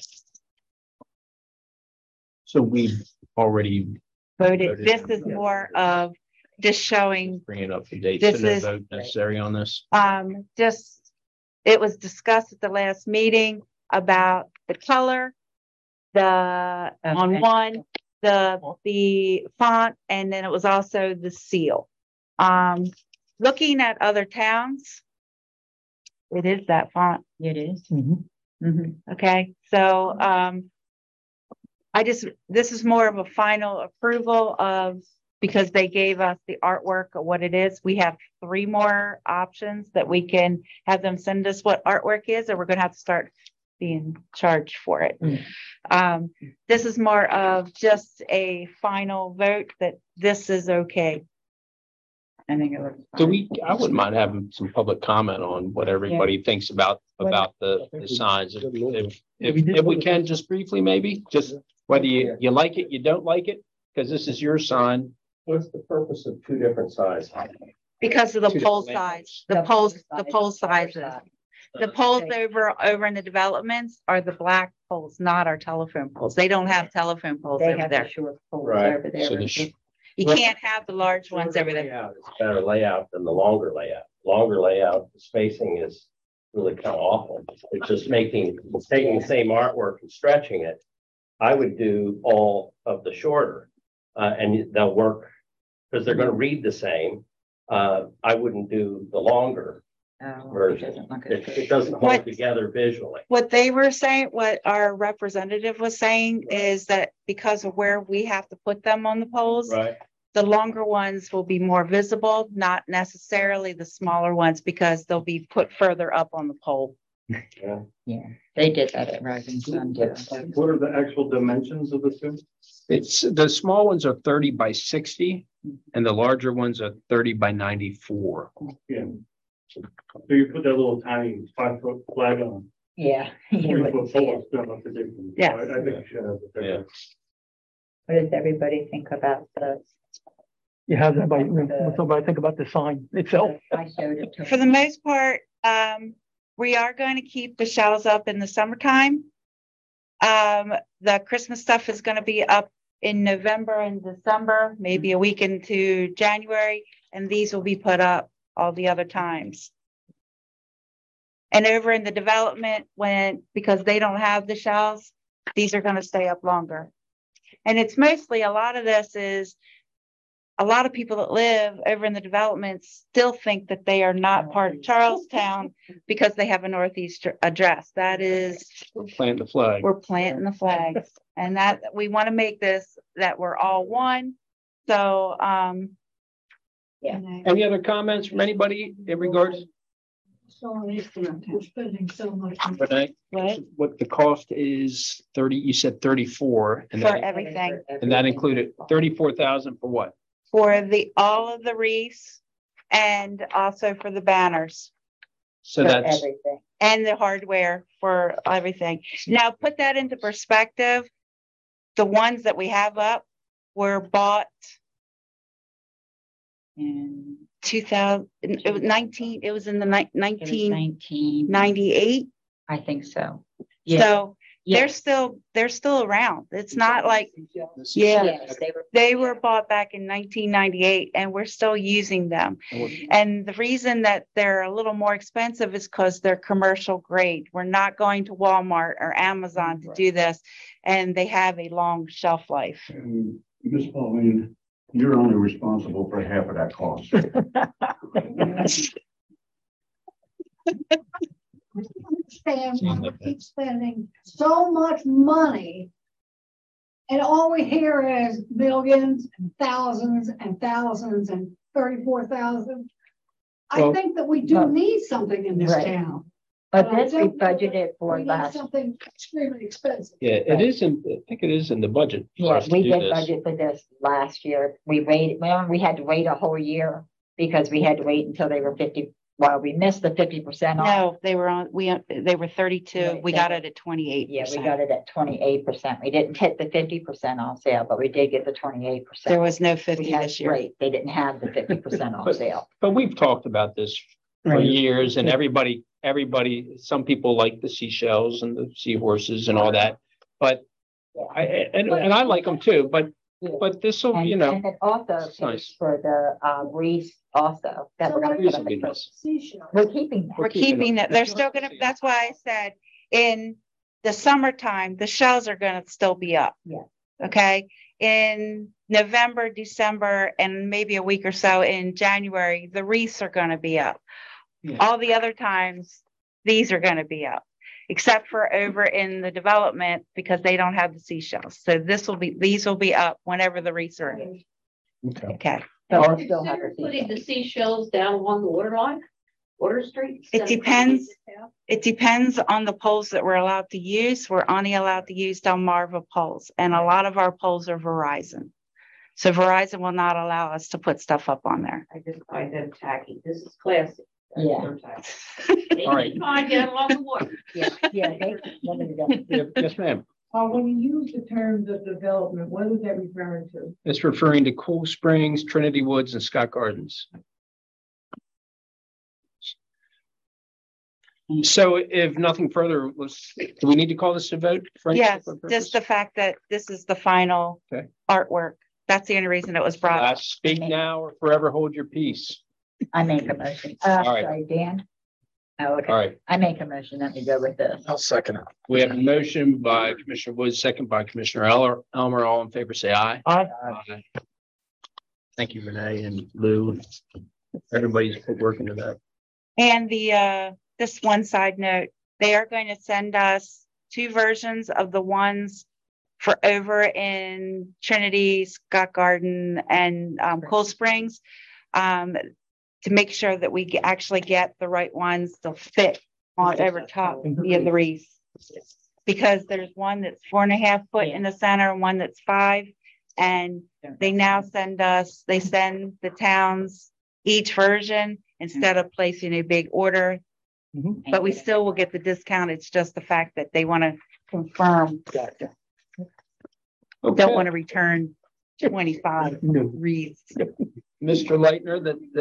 So we've already Voted. This is more of just showing, bringing up the dates. This So no is- vote necessary on this. just, it was discussed at the last meeting about the color, on Okay. one, the font, and then it was also the seal. Looking at other towns, it is that font. It is. Mhm. Okay, so, this is more of a final approval of, because they gave us the artwork of what it is. We have 3 more options that we can have them send us what artwork is, or we're gonna have to start being charged for it. This is more of just a final vote that this is okay. I think it looks. So fine. I wouldn't mind having some public comment on what everybody thinks about the signs. If we can, just briefly, maybe, just whether you like it, you don't like it, because this is your sign. What's the purpose of 2 different signs? Because of the Two pole different size, the pole sizes. Size. The poles over in the developments are the black poles, not our telephone poles. They don't have telephone poles They over have the there. short poles Right. over there. So the You can't have the large ones over there. Layout is better layout than the longer layout. Longer layout, the spacing is really kind of awful. It's just taking the same artwork and stretching it. I would do all of the shorter, and they'll work because they're going to read the same. I wouldn't do the longer Oh, it version. doesn't look as good. It doesn't What- hold together visually. What they were saying, what our representative was saying is that because of where we have to put them on the poles, Right. the longer ones will be more visible, not necessarily the smaller ones, because they'll be put further up on the pole. Yeah, they did that at Rising Sun too. What are the actual dimensions of the 2? It's, the small ones are 30 by 60 and the larger ones are 30 by 94. Yeah. So you put that little tiny 5-foot flag on, Yeah. you 40-foot wouldn't see pole, it. it's gonna look ridiculous. Yes. I think you should have the Yeah. picture. What does everybody think about the? You have everybody, what's everybody think about the sign itself? I showed it to. For the most part, we are going to keep the shells up in the summertime. The Christmas stuff is going to be up in November and December, maybe a week into January, and these will be put up all the other times. And over in the development, because they don't have the shells, these are going to stay up longer. And it's mostly, a lot of this is, a lot of people that live over in the developments still think that they are not part of Charlestown because they have a Northeast address. That is, Plant the flag. we're planting the flags, and that we want to make this that we're all one. So, Any other comments from anybody in regards? Sorry, we're spending so much. Renee, what the cost is 30, you said 34 and for that, everything, and that included 34,000 for what? for all of the wreaths, and also for the banners So For that's, everything. and the hardware for everything. Now, put that into perspective. The ones that we have up were bought And 2019, it was in the it was 1998. 19, I think so. Yeah. So Yeah. they're still around. It's not like, this is- yeah, Yes, they were bought back in 1998 and we're still using them. And the reason that they're a little more expensive is because they're commercial grade. We're not going to Walmart or Amazon to do this, and they have a long shelf life. Ms. Pauline, you're only responsible for half of that cost. Keep spending so much money. And all we hear is millions and thousands and thousands and 34,000. I Well- think that we do need something in this Right. town. But I this we don't know that budgeted for We need last. something extremely expensive. Yeah, it is I think it is in the budget. for Yeah, us to we do did this. budget for this last year. We waited, well, we had to wait a whole year because we had to wait until they were Well, we missed the 50% off. No, they were on, they were 32. Right, We they got were- it at 28%. Yeah, we got it at 28%. We didn't hit the 50% off sale, but we did get the 28%. There was no We 50 had, this year. right, they didn't have the 50% off But- sale. But we've talked about this for Right. years and everybody, some people like the seashells and the seahorses and all that. But and I like them too, but this will, And, you know, and it also it's pays nice. for the wreaths also that So we're gonna what put is on the it? coast. Seashell. We're keeping that. We're keeping it. They're still gonna, that's why I said in the summertime, the shells are gonna still be up. Yeah. Okay, in November, December, and maybe a week or so in January, the wreaths are gonna be up. Yeah. All the other times, these are gonna be up, except for over in the development because they don't have the seashells. So these will be up whenever the wreaths are in. Okay, So we'll still have Consider the putting the seashell. seashells down along the water line, Water Street. it depends. It depends on the poles that we're allowed to use. We're only allowed to use Delmarva poles, and a lot of our poles are Verizon. So Verizon will not allow us to put stuff up on there. I just find them tacky. This is classic. Yeah. They're tacky. All right. Fine, get along the water. Yeah, they, let me go. Yes, ma'am. When you use the terms of development, what is that referring to? It's referring to Cool Springs, Trinity Woods, and Scott Gardens. So if nothing further, do we need to call this a vote? Frank? Yes, For purpose? just the fact that this is the final Okay. artwork. That's the only reason it was brought up. Speak now or forever hold your peace. I make a motion. All right. Sorry, Dan. Oh, okay. All right, I make a motion that we go with this. I'll second it. we have a motion by Commissioner Woods, second by Commissioner Elmer. All in favor, say aye. Aye. Aye. Thank you, Renee and Lou. Everybody's put work into that. And this one side note, they are going to send us 2 versions of the ones for over in Trinity, Scott Garden, and Cool Springs, to make sure that we actually get the right ones to fit on over top of the wreath. Because there's one that's 4.5 foot in the center and one that's 5. And they now send the towns each version instead of placing a big order. But we still will get the discount. It's just the fact that they want to confirm. Gotcha. Don't want to return 25 wreaths. Mr. Leitner,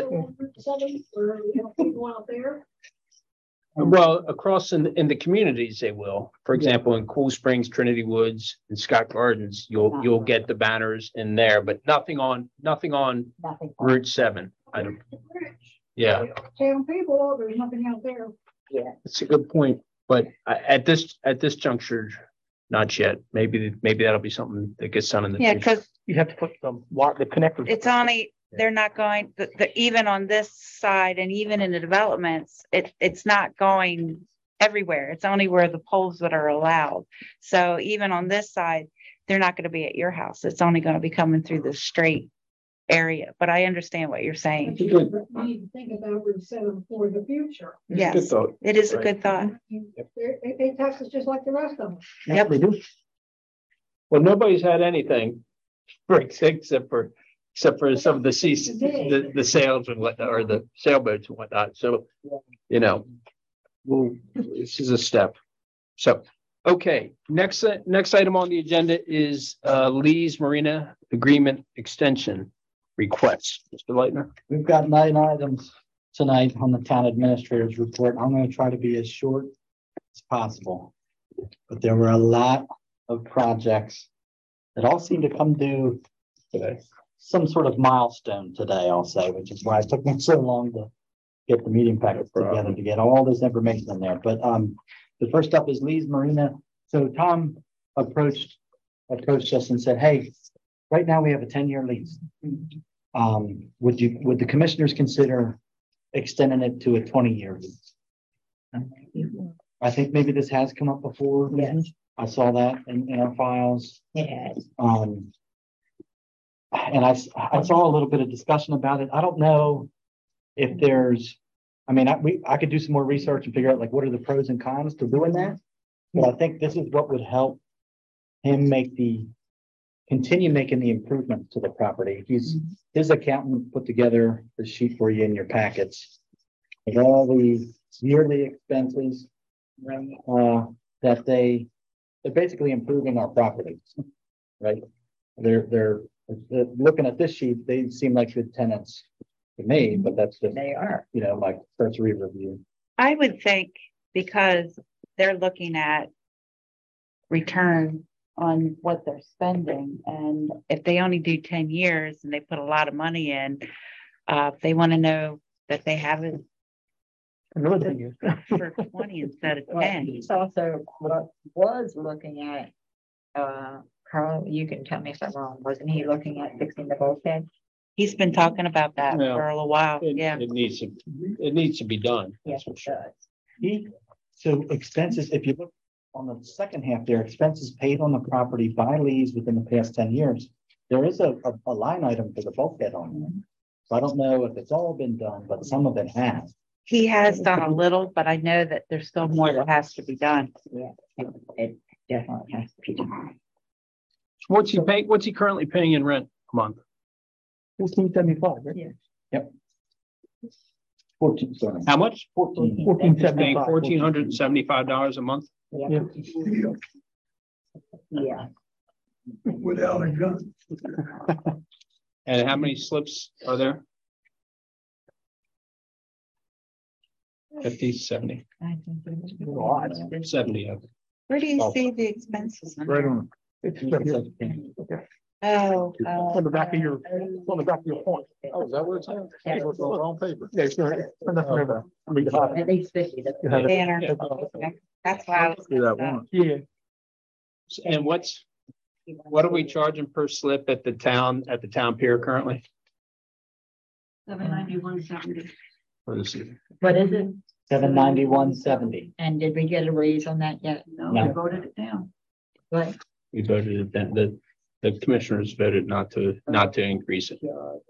People out there. well, across in the communities, they will. For example, in Cool Springs, Trinity Woods, and Scott Gardens, you'll get the banners in there, but nothing on Nothing. Route 7. I don't, yeah, Town people, there's nothing out there. Yeah. it's a good point, but at this juncture, not yet. Maybe that'll be something that gets done in the Yeah, future. because You have to put the connectors. it's only, they're not going, even on this side and even in the developments, it's not going everywhere. It's only where the poles that are allowed. So even on this side, they're not going to be at your house. It's only going to be coming through the straight area. But I understand what you're saying. We need to think about Route 7 for the future. Good Yes, thought. it is a Right. good thought. They pay taxes just like the rest of them. Yep. They do. Well, nobody's had anything except for some of the sails and whatnot, or the sailboats and whatnot. So, this is a step. So, okay, next item on the agenda is Lee's Marina Agreement Extension Request. Mr. Leitner? We've got 9 items tonight on the town administrator's report. I'm going to try to be as short as possible. But there were a lot of projects that all seem to come due today. Some sort of milestone today, I'll say, which is why it took me so long to get the meeting packets together to get all this information in there. But the first up is Lee's Marina. So Tom approached us and said, hey, right now we have a 10-year lease. Would the commissioners consider extending it to a 20-year lease? I think maybe this has come up before. Yes. I saw that in our files. Yes. And I saw a little bit of discussion about it. I don't know if there's, I could do some more research and figure out what are the pros and cons to doing that. But I think this is what would help him continue making the improvements to the property. His accountant put together the sheet for you in your packets. of all the yearly expenses, that they're basically improving our properties, right? They're looking at this sheet, they seem like good tenants to me, but that's just, They are. you know, my cursory review. I would think because they're looking at return on what they're spending, and if they only do 10 years and they put a lot of money in, they want to know that they have it Another thing is, for 20 instead of Well, 10. he's also was looking at, Carl, you can tell me if I'm wrong, wasn't he looking at fixing the bulkhead? He's been talking about that Yeah. for a little while. It, Yeah. it needs to be done. Yes, That's for it sure. does. So expenses, if you look on the second half there, expenses paid on the property by Lee's within the past 10 years, there is a line item for the bulkhead on there. So I don't know if it's all been done, but some of it has. He has done a little, but I know that there's still more that has to be done. Yeah, it definitely has to be done. What's he paying? What's he currently paying in rent a month? 1475, right? Yeah. 14, sorry. How much? 14. Paying 1475. $1,475 a month. Yeah. Yeah. Without a gun. And how many slips are there? 50, 70, I think it was A lot. 70 of it. Where do you Oh. see the expenses? Right on. It's Oh, on the back of your, on the back of your point. Oh, is that what it's saying? Yeah. It's on paper. Yeah, it's not- nothing over. I mean, At least 50. you have it. banner. Yeah. That's why I was. Do that once. Yeah, And what are we charging per slip at the town pier currently? 791.70. For this year? What is it? 791.70. And did we get a raise on that yet? No, No. we voted it down. What? We voted it then, the commissioners voted not to increase it.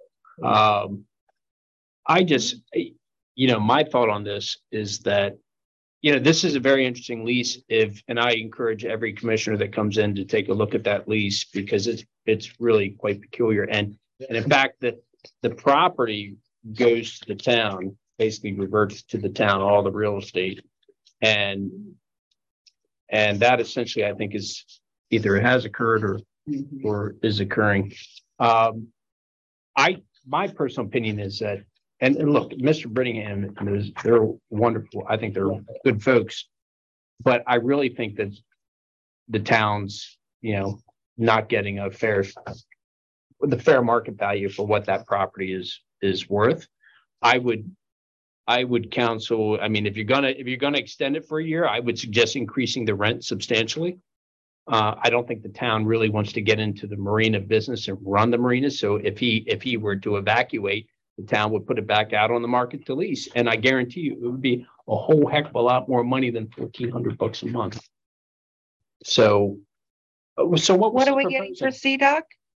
I just, my thought on this is that, this is a very interesting lease and I encourage every commissioner that comes in to take a look at that lease because it's really quite peculiar. And in fact, the property goes to the town, basically reverts to the town, all the real estate. And that essentially, I think, is either it has occurred or is occurring. My personal opinion is that, and look, Mr. Brittingham, they're wonderful. I think they're good folks, but I really think that the town's, not getting the fair market value for what that property is worth. I would counsel, if you're gonna extend it for a year, I would suggest increasing the rent substantially. I don't think the town really wants to get into the marina business and run the marina. So if he were to evacuate, the town would put it back out on the market to lease. And I guarantee you, it would be a whole heck of a lot more money than $1,400 a month. So what are we getting for CDOC?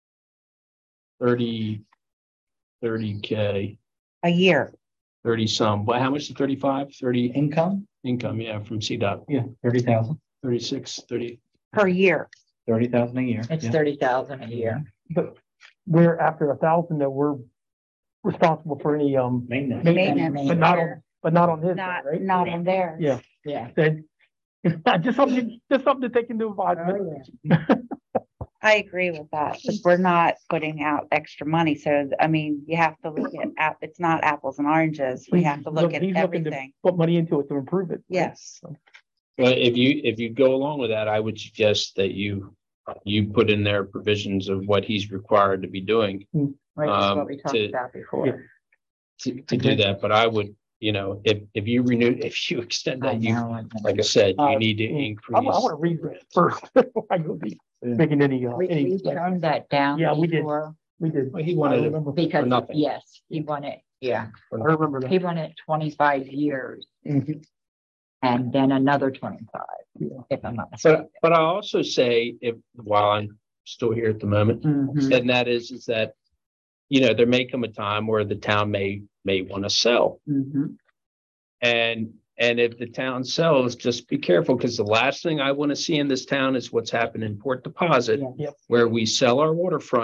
30K, A year. 30 some. But how much is 35? 30 Income? income? Yeah, from CDOT. Yeah, 30,000. 36, 30. Per year. 30,000 a year. It's yeah. 30,000 a year. but we're after 1,000 that we're responsible for any, Maintenance. Maintenance. but not on his, Not, right? not on there. Yeah, Yeah. then, just something to take into advisement. I agree with that, because we're not putting out extra money. So, you have to look at, it's not apples and oranges. We have to look at He's looking to everything. Put money into it to improve it. right? Yes. So, Well, if you go along with that, I would suggest that you put in there provisions of what he's required to be doing Right, that's what we talked to- about before. to do that. But I would, if you extend I that, you, know. like I said, you Uh, need to I increase. want to read it first before I go be making any, We turned that down. Yeah, we did. before we did. Well, he I wanted it remember. Because, nothing. yes, he wanted, yeah, I remember that. he wanted 25 years Mhm. and then another 25, Yeah. if I'm not mistaken. But I also say, while I'm still here at the moment, Mhm. and that is that, there may come a time where the town may want to sell. Mhm. And if the town sells, just be careful, because the last thing I want to see in this town is what's happened in Port Deposit, Yeah. Yep. where we sell our waterfront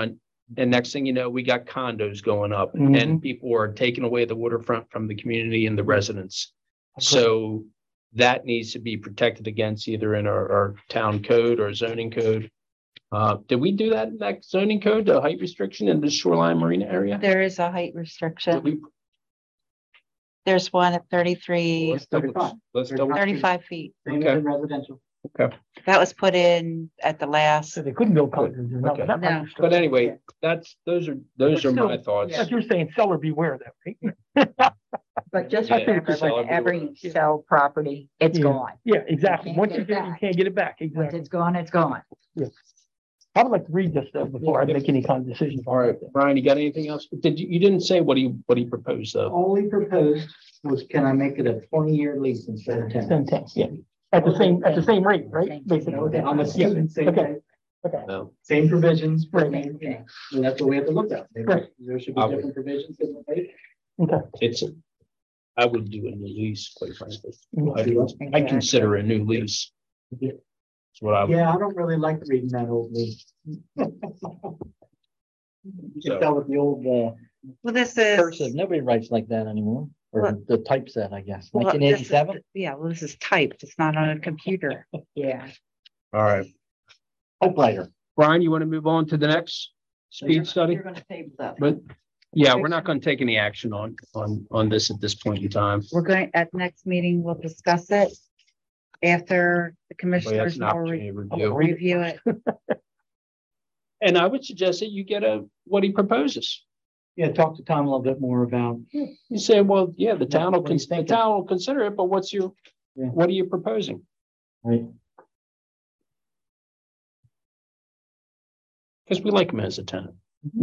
And next thing you know, we got condos going up and people are taking away the waterfront from the community and the residents. So that needs to be protected against either in our town code or zoning code. Did we do that in that zoning code, the height restriction in the shoreline marina area? There is a height Did restriction. we- There's one at 33, Let's double- let's double- 35 feet. Same as in residential. That was put in at the last. So they couldn't build condos. There's not- Okay. not No. much. But anyway, those are my thoughts. As you're saying, seller beware though, right? But just Yeah. remember, Yeah. whenever you sell property, it's Yeah. gone. Yeah, exactly. can't Once get you it get it, you back. can't get it back. Once Exactly. it's gone, it's gone. I would like to read this though before I make any kind of decisions. All right, Brian, you got anything else? You didn't say what he proposed though? All we proposed was, can I make it a 20-year lease instead of 10? 10, yeah. At the same rate, right? Basically. On the Yeah, same okay. day, No. same provisions, Right. same thing. And that's what we have to look at. Right. There should be I would- different provisions. Different rates. It's, I would do a new lease, quite frankly. Mhm. I consider a new lease. That's what I would. Yeah, I don't really like reading that old lease. You can tell with the old, Well, this cursive, is. nobody writes like that anymore, or Well- the typeset, I guess, well, this is- 1987. Yeah, well, this is typed. It's not on a computer. Yeah. All right. Typewriter. Brian, you want to move on to the next speed study? You're gonna table that. But, yeah, we're not going to take any action on this at this point in time. We're going, at the next meeting, we'll discuss it after the Well, that's commissioners an will opportunity to review. review it. And I would suggest that you get what he proposes. Yeah, talk to Tom a little bit more about, You say, well, yeah, the town What he's the thinking. town will consider it, but Yeah. what are you proposing? right? Because we like him as a tenant.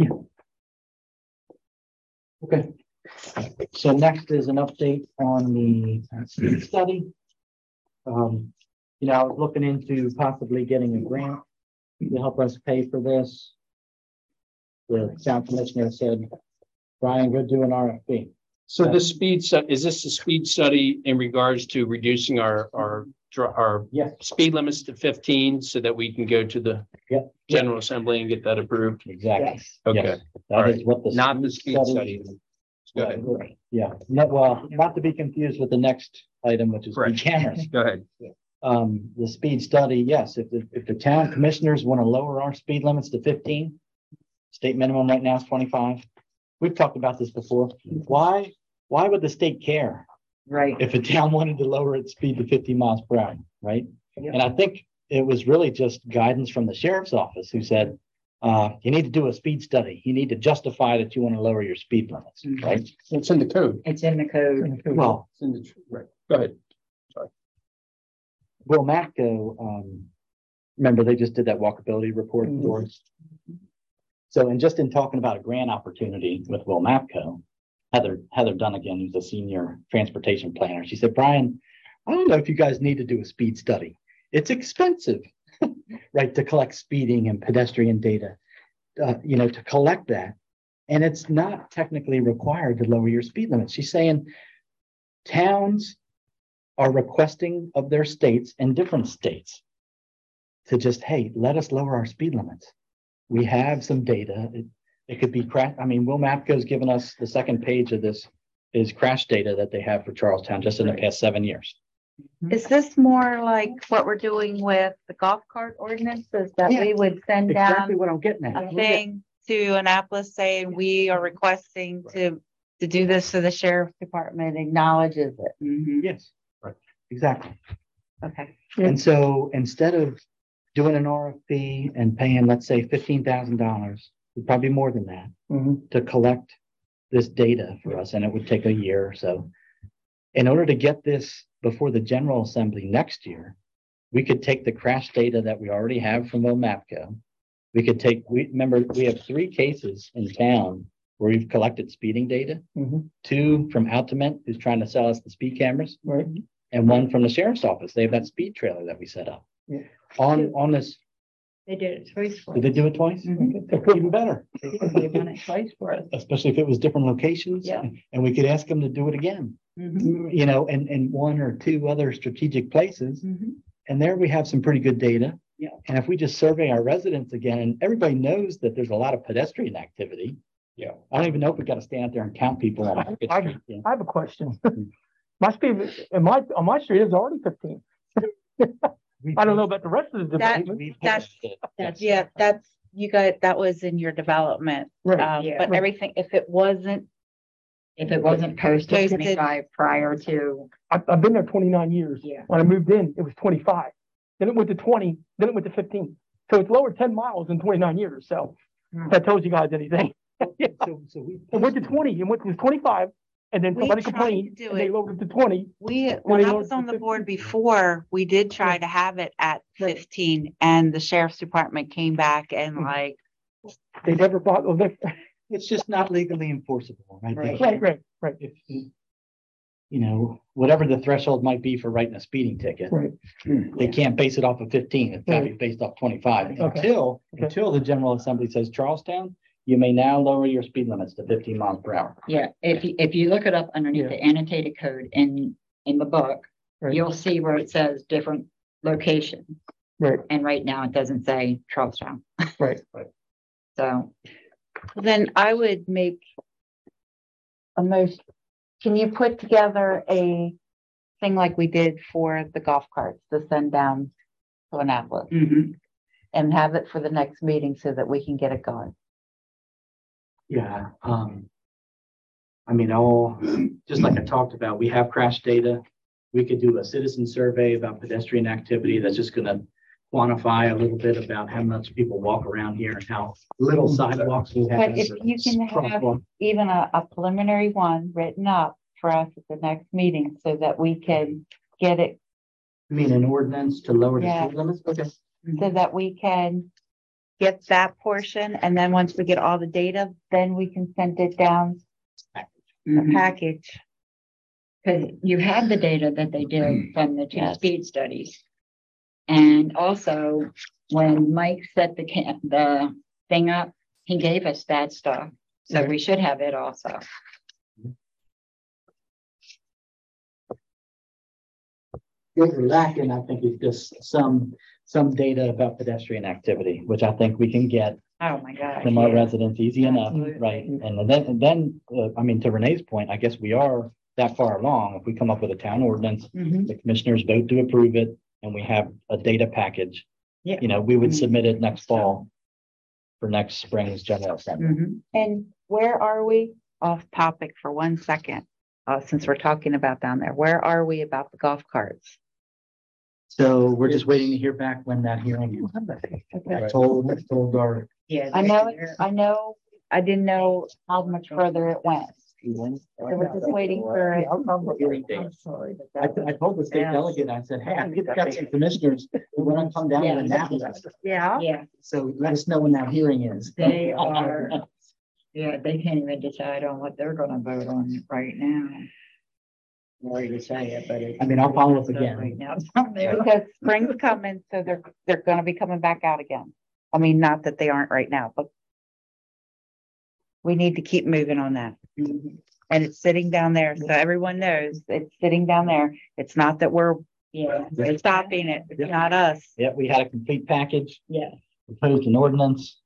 Okay. So next is an update on the speed study. I was looking into possibly getting a grant to help us pay for this. The town commissioner said, Brian, go do an RFP. So this is this the speed study in regards to reducing our Yes. speed limits to 15 so that we can go to the Yep. General Assembly and get that approved? Exactly. Okay, Yes. all That is what the. not the speed study. Go ahead. Yeah, well, not to be confused with the next item, which is speed Correct. cameras. Go ahead. The speed study, yes, if the town commissioners want to lower our speed limits to 15, state minimum right now is 25. We've talked about this before. Why would the state care Right. if a town wanted to lower its speed to 50 miles per hour, right? Yep. And I think it was really just guidance from the sheriff's office who said, you need to do a speed study. You need to justify that you want to lower your speed limits, right? It's in the code. It's in the code. Well, It's in the, right. Go ahead. Will Matco, remember they just did that walkability report for us. So, and just in talking about a grant opportunity with Will Matco, Heather Dunnigan, who's a senior transportation planner, she said, Brian, I don't know if you guys need to do a speed study. It's expensive, right, to collect speeding and pedestrian data, to collect that. And it's not technically required to lower your speed limits. She's saying towns are requesting of their states and different states to just, hey, let us lower our speed limits. We have some data. It could be crash. I mean, Will Mapco's given us the second page of this is crash data that they have for Charlestown just in the past 7 years. Is this more like what we're doing with the golf cart ordinances that Yeah, we would send Exactly down what I'm getting at. a thing to Annapolis saying we are requesting to do this, so the sheriff's department acknowledges it? Mhm. Yes, right. Exactly. Okay. And so instead of doing an RFP and paying, let's say, $15,000, probably more than that, to collect this data for us, and it would take a year or so. In order to get this before the General Assembly next year, we could take the crash data that we already have from Mapco. We could remember, we have 3 cases in town where we've collected speeding data. 2 from Altamont, who's trying to sell us the speed cameras. Right. And 1 from the sheriff's office. They have that speed trailer that we set up. Yeah. On this, They did it twice for did they do it twice? Even better, They've done it twice for us. especially if it was different locations. Yeah. And we could ask them to do it again, and 1 or 2 other strategic places. And there we have some pretty good data. And if we just survey our residents again, and everybody knows that there's a lot of pedestrian activity. Yeah. I don't even know if we got to stand out there and count people on Market Street. Yeah. I have a question. My speed on my street is already 15. I don't know about the rest of the That- development. That's, you got, that was in your development. Right. Yeah. But everything, if it wasn't, If it wasn't posted Posted. 25 prior to, I've been there 29 years. Yeah. When I moved in, it was 25. Then it went to 20, then it went to 15. So it's lower 10 miles in 29 years. So if that tells you guys anything. So we. It went to 20, it went to 25, and then We somebody tried complained, to do and they it. lowered it to 20. when I they was lowered on to the board 15. before, we did try to have it at 15 and the sheriff's department came back and Mhm. like, They never bought, well, It's just not legally enforceable, right? They Right. can't- right. If, whatever the threshold might be for writing a speeding ticket, Right. they can't base it off of 15. It's got to be based off 25 Okay. until the General Assembly says, Charlestown, you may now lower your speed limits to 15 miles per hour. yeah, if you look it up underneath Yeah. the annotated code in the book, Right. you'll see where it says different locations. Right. And right now it doesn't say Charlestown. Right. So, then I would make a most, can you put together a thing like we did for the golf carts to send down to Annapolis and have it for the next meeting so that we can get it going? Yeah, just like I talked about, we have crash data. We could do a citizen survey about pedestrian activity that's just gonna quantify a little bit about how much people walk around here and how little sidewalks we have. But if you can have crosswalk. even a preliminary one written up for us at the next meeting so that we can get it, I mean, an ordinance to lower the Yeah. speed limits, okay. so that we can get that portion, and then once we get all the data, then we can send it down a package. because you have the data that they did from the two Yes. speed studies. And also, when Mike set the thing up, he gave us that stuff. So we should have it also. What we're lacking, I think, is just some data about pedestrian activity, which I think we can get Oh, my gosh. from our yeah. residents easy enough, Absolutely. right? And then, to Renee's point, I guess we are that far along. If we come up with a town ordinance, Mhm. the commissioners vote to approve it, and we have a data package. Yeah. We would submit it next fall for next spring's general assembly. Mhm. And where are we? Off topic for 1 second, since we're talking about down there, where are we about the golf carts? So we're just waiting to hear back when that hearing is. I told our. Yeah. I know, I didn't know how much further it went. So we're just waiting for it. I'm sorry. I told the state delegate, I said, hey, I've got some commissioners who want to come down Yeah. and Annapolis. Yeah. Yeah, So let us know when that hearing is. they are, yeah, they can't even decide on what they're gonna vote on right now. Sorry to say it, but it's. I mean, I'll follow up Right again. now, it's not there. Because spring's coming, so they're gonna be coming back out again. I mean, not that they aren't right now, but we need to keep moving on that. Mhm. And it's sitting down there, so everyone knows it's sitting down there. It's not that we're Yeah. stopping it. It's Yeah. not us. Yeah, we had a complete package, Yeah. proposed an ordinance.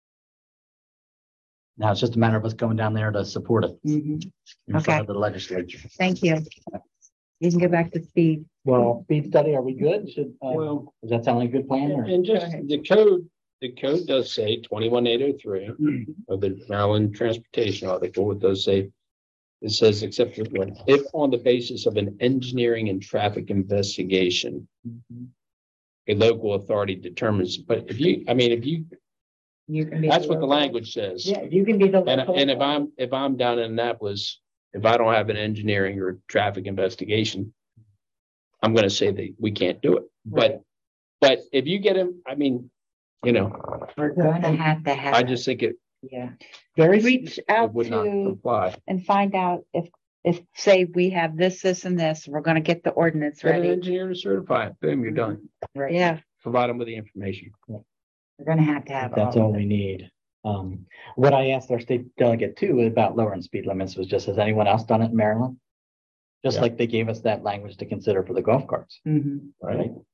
Now it's just a matter of us going down there to support it Mhm. in front Okay. of the legislature. Thank you. You can go back to Steve. Well, speed study, are we good? Well, Does that sound like a good plan? or- and just the code does say 21-803 of the Maryland Transportation Article. It does say, it says, except if on the basis of an engineering and traffic investigation, a local authority determines, but if you, You can be. that's what the language says. Yeah, you can be the. And, local- and if I'm down in Annapolis, if I don't have an engineering or traffic investigation, I'm gonna say that we can't do it. But if you get him, We're gonna have to have. I just think it Yeah. Reach out would not to apply. and find out if say we have this, and this, we're gonna get the ordinance Get an ready. engineer to certify it. Boom, you're done. Right. Yeah, Provide them with the information. We're gonna have to have. That's all we need. What I asked our state delegate too about lowering speed limits was just, has anyone else done it in Maryland? Just Yeah. like they gave us that language to consider for the golf carts, Mhm. right?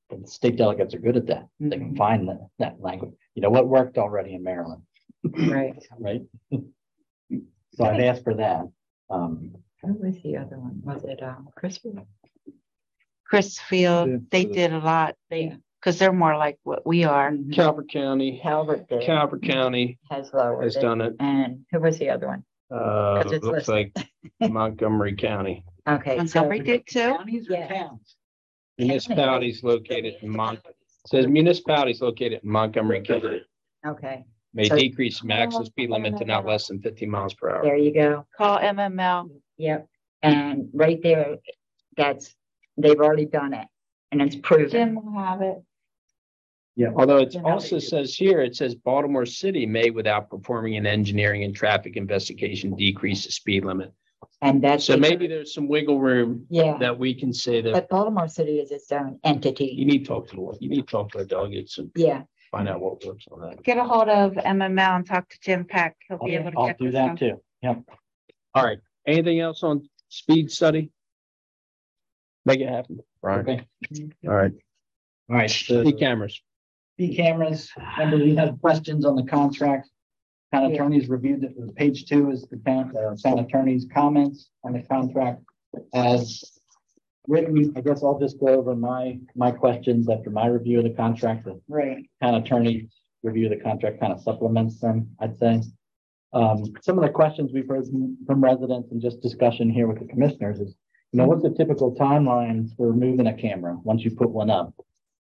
And state delegates are good at that. They can find that language. You know, what worked already in Maryland, Right. right? So I've asked for that. Who was the other one? Was it, Christopher? Chrisfield, they did a lot. Because they're more like what we are. Calvert County, Calvert did, Calvert County has lowered has it. done it. And who was the other one? it's Looks like Montgomery County. Okay. Montgomery did too. Counties or Yeah. towns? Municipalities located in says municipalities located in Montgomery County Okay, may So- decrease maximum speed limit to not less than 50 miles per hour. there you go. Call MML. Yep. And right there, they've already done it and it's proven. Jim will have it. Although it also says here, it says Baltimore City may, without performing an engineering and traffic investigation, decrease the speed limit. And that's. So maybe there's some wiggle room Yeah, that we can say that but Baltimore City is its own you entity. need to talk to the delegates and Yeah, find out what works on that. Get a hold of MML and talk to Jim Peck. He'll be able to I'll get do this that done. too. Yep. All right. Anything else on speed study? Make it happen. Brian. Okay. All right. All right. So Speed cameras. speed cameras, remember we had questions on the contract. Town Yeah. attorneys reviewed it. Page 2 is the town attorney's comments on the contract as written. I guess I'll just go over my questions after my review of the contract. The right. town attorney review of the contract kind of supplements them, I'd say. Some of the questions we've heard from residents and just discussion here with the commissioners is, what's the typical timeline for moving a camera once you put one up?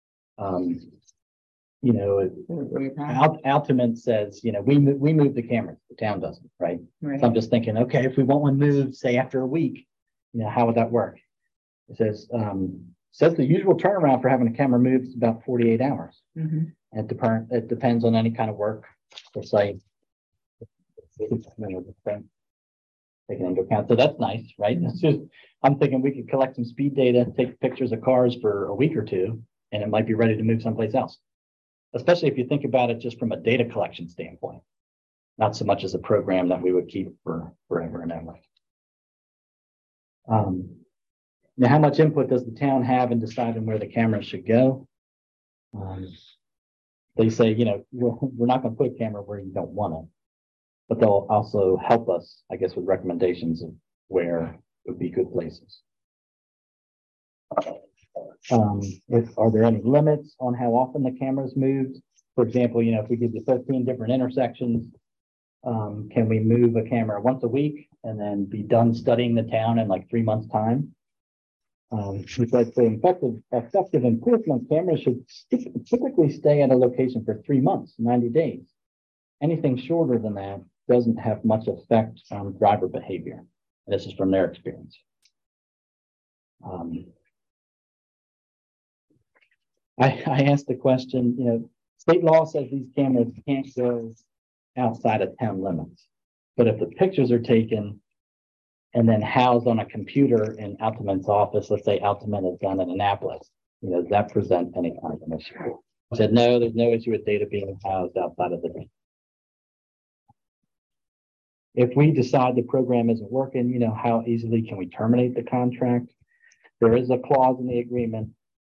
Altamont says, we move the cameras, the town doesn't, right? Right. So I'm just thinking, okay, if we want one moved, say after a week, how would that work? It says the usual turnaround for having a camera moved is about 48 hours. Mhm. It depends on any kind of work or site. Taken into account. So that's nice, right? It's just, I'm thinking we could collect some speed data, take pictures of cars for a week or two, and it might be ready to move someplace else. Especially if you think about it just from a data collection standpoint, not so much as a program that we would keep for forever and ever. Now, how much input does the town have in deciding where the cameras should go? They say, we're not going to put a camera where you don't want it, but they'll also help us, I guess, with recommendations of where would be good places. Are there any limits on how often the camera's moved? For example, if we give you 13 different intersections, can we move a camera once a week and then be done studying the town in like 3 months' time? Because for effective enforcement, cameras should typically stay at a location for 3 months, 90 days. Anything shorter than that doesn't have much effect on driver behavior. This is from their experience. I asked the question, state law says these cameras can't go outside of town limits. But if the pictures are taken and then housed on a computer in Altamont's office, let's say Altamont is done in Annapolis, does that present any kind of an issue? I said, no, there's no issue with data being housed outside of the. If we decide the program isn't working, how easily can we terminate the contract? There is a clause in the agreement.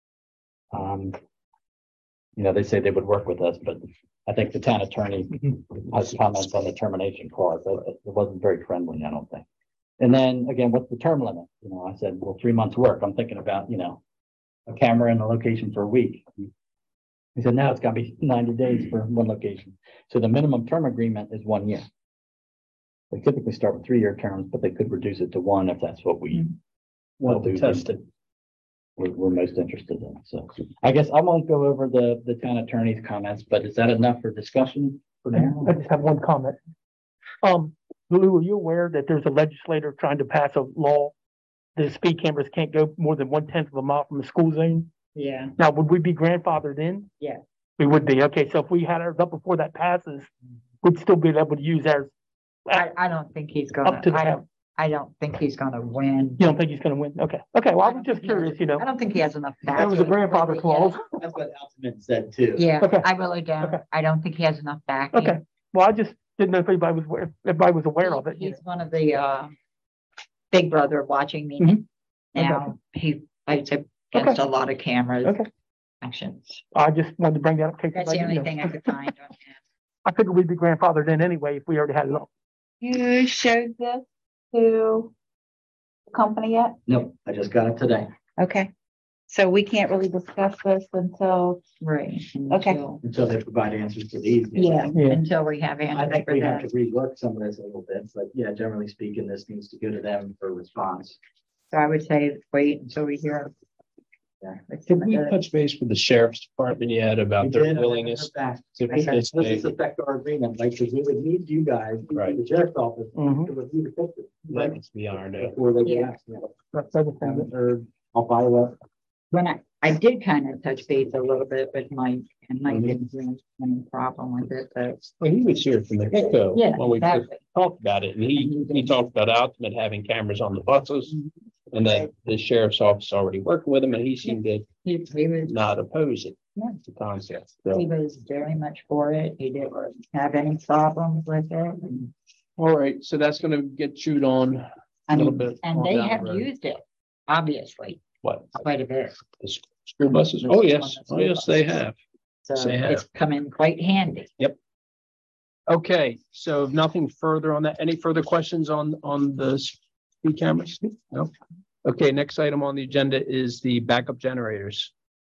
They say they would work with us, but I think the town attorney has comments on the termination clause. It wasn't very friendly, I don't think. And then again, what's the term limit? I said, well, 3 months work. I'm thinking about, a camera in a location for a week. He said, no, it's got to be 90 days for one location. So the minimum term agreement is 1 year. They typically start with 3-year terms, but they could reduce it to 1 if that's what we want to test it. We're most interested in. So I guess I won't go over the town attorney's comments, but is that enough for discussion for now? I just have one comment. Lou, are you aware that there's a legislator trying to pass a law that speed cameras can't go more than 1/10 of a mile from the school zone? Yeah. Now, would we be grandfathered in? Yeah. We would be. Okay, so if we had ours up before that passes, we'd still be able to use ours. I don't think he's gonna, Up to the town. I don't think he's gonna win. You don't think he's going to win? Okay. Okay. Well, I was just curious, I don't think he has enough. That was a grandfather clause. That's what Altamont said too. Yeah, Okay. I really don't. Okay. I don't think he has enough backing. Okay. Well, I just didn't know if anybody was aware of it. He's one of the big brother watching me. Mhm. Now he fights against a lot of cameras. Okay. actions. I just wanted to bring that up. in case That's the anybody only didn't thing I know. could find on that. I figured we'd be grandfathered in anyway if we already had it up. You showed this to the company yet? No, I just got it today. Okay. So we can't really discuss this until, Right. Okay. Until they provide answers to these. Yeah, Yeah. until we have I answers think for we have to that. rework some of this a little bit, but yeah, generally speaking, this needs to go to them for response. So I would say wait until we hear. Yeah. Did we touch base with the sheriff's department yet We about their did, I willingness haven't heard back. to I said, Does participate? this affect our agreement? Like, because we would need you guys, Right. the sheriff's office, Mhm. to review the picture. That's beyond it. Before they Yeah. get out. That's the other thing. Haven't heard. I'll follow up. When I did kind of touch base a little bit with Mike, and Mike didn't see any problem with it, but Well, he was here from the get-go yeah, when we first exactly. talked about it, and he talked about Ultimate having cameras on the buses. And that the sheriff's office already working with him, and he seemed to He was, not oppose it. Yeah. The concept. he So, was very much for it. He didn't have any problems with it. And all right, so that's gonna get chewed on a I little mean, bit. and on they down the have road. used it, obviously, What, quite a bit. the school buses? Oh, yes, oh, yes, they have. So They have. it's come in quite handy. Okay, so nothing further on that. Any further questions on the speed cameras? No? Okay, next item on the agenda is the backup generators.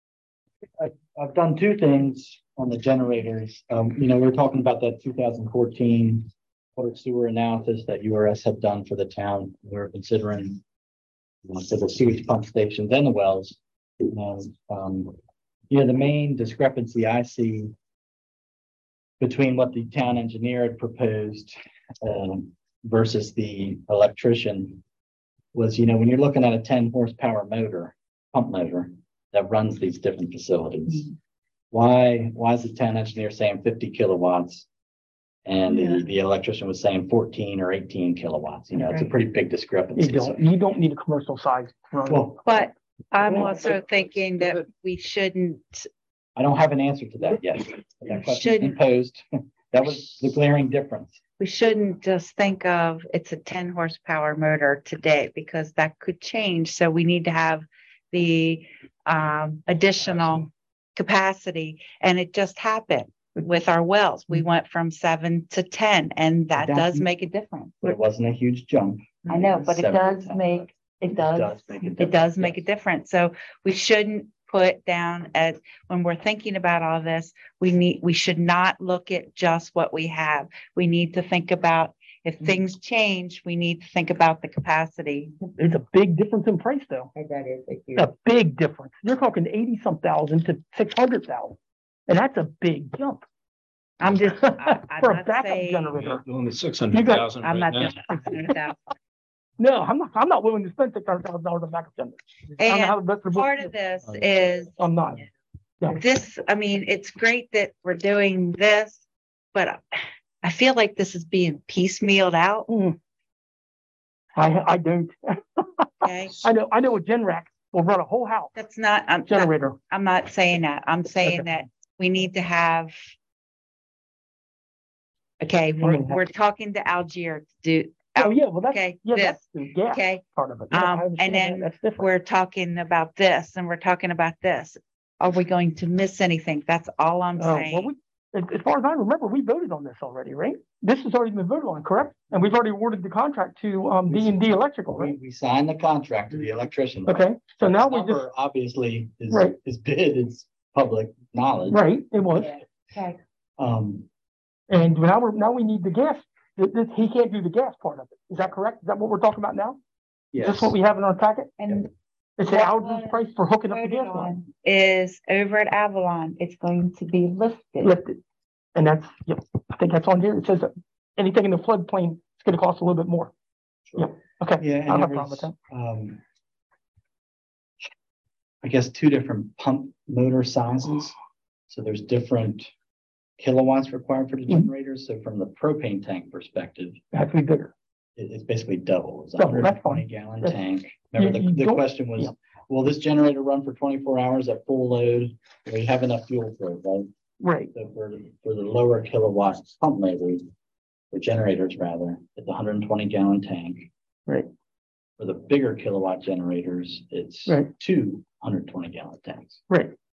I've done two things on the generators. We were talking about that 2014 water sewer analysis that URS had done for the town. We're considering for the sewage pump stations and the wells. And, the main discrepancy I see between what the town engineer had proposed versus the electrician was, when you're looking at a 10 horsepower motor, pump motor that runs these different facilities. Why is the town engineer saying 50 kilowatts? And the electrician was saying 14 or 18 kilowatts. It's a pretty big discrepancy. You don't need a commercial size. Well, but I'm Well, also thinking that we shouldn't, I don't have an answer to that yet. That question Shouldn't- posed. That was the glaring difference. we shouldn't just think of it's a 10 horsepower motor today, because that could change. So we need to have the additional capacity, and it just happened with our wells. We went from 7 to 10, and that does make a difference. But it wasn't a huge jump. I know, but it 7%. does make, it does make a it does difference, make a yes. difference. So we shouldn't put down as, when we're thinking about all this, we should not look at just what we have. We need to think about if things change, we need to think about the capacity. There's a big difference in price though. That is a huge. A big difference. You're talking 80 some thousand to 600,000. And that's a big jump. I'm just, I'm For a not backup saying, generator. Doing the 600,000 I'm right not now. just 600,000. No, I'm not willing to spend $600,000 on backup generator. I don't know how the rest of the Part of this is I'm not. No. this, I mean, it's great that we're doing this, but I feel like this is being piecemealed out. I don't. Okay. I know a Generac will run a whole house That's not, generator. I'm not saying that. I'm saying Okay. that we need to have. Okay, mean, we're talking to Algier to do, Oh, yeah, well, that's, okay, yeah, this, that's the gas okay. part of it. Yeah, I understand And that. then That's different. we're talking about this and we're talking about this. Are we going to miss anything? That's all I'm Oh, well, saying. as far as I remember, we voted on this already, right? This has already been voted on, correct? And we've already awarded the contract to D&D Electrical, right? We signed the contract to the electrician. Okay, so now we just, Number obviously is, Right. is bid, it's public knowledge. right, it was. Okay. And now we need the gas. He can't do the gas part of it. Is that correct? Is that what we're talking about now? Is Yes. this what we have in our packet? And It's What Algin's was price for hooking up the voted gas line. on is over at Avalon, it's going to be lifted. Lifted. And that's, yep, I think that's on here. It says that anything in the floodplain is gonna cost a little bit more. Yeah, okay. Yeah, I don't and have a there problem with was, that. I guess 2 different pump motor sizes. So there's different kilowatts required for the Mhm. generators. So from the propane tank perspective, It has to be bigger. it's basically double. It's a Double, that's 120 fine. gallon That's- tank. Remember, you the don't- question was, yeah. will this generator run for 24 hours at full load? We have enough fuel for it, right? Right, So for the lower kilowatt pump motors, the generators rather, it's a 120 gallon tank. Right. For the bigger kilowatt generators, it's Right. 2 120 gallon tanks. right.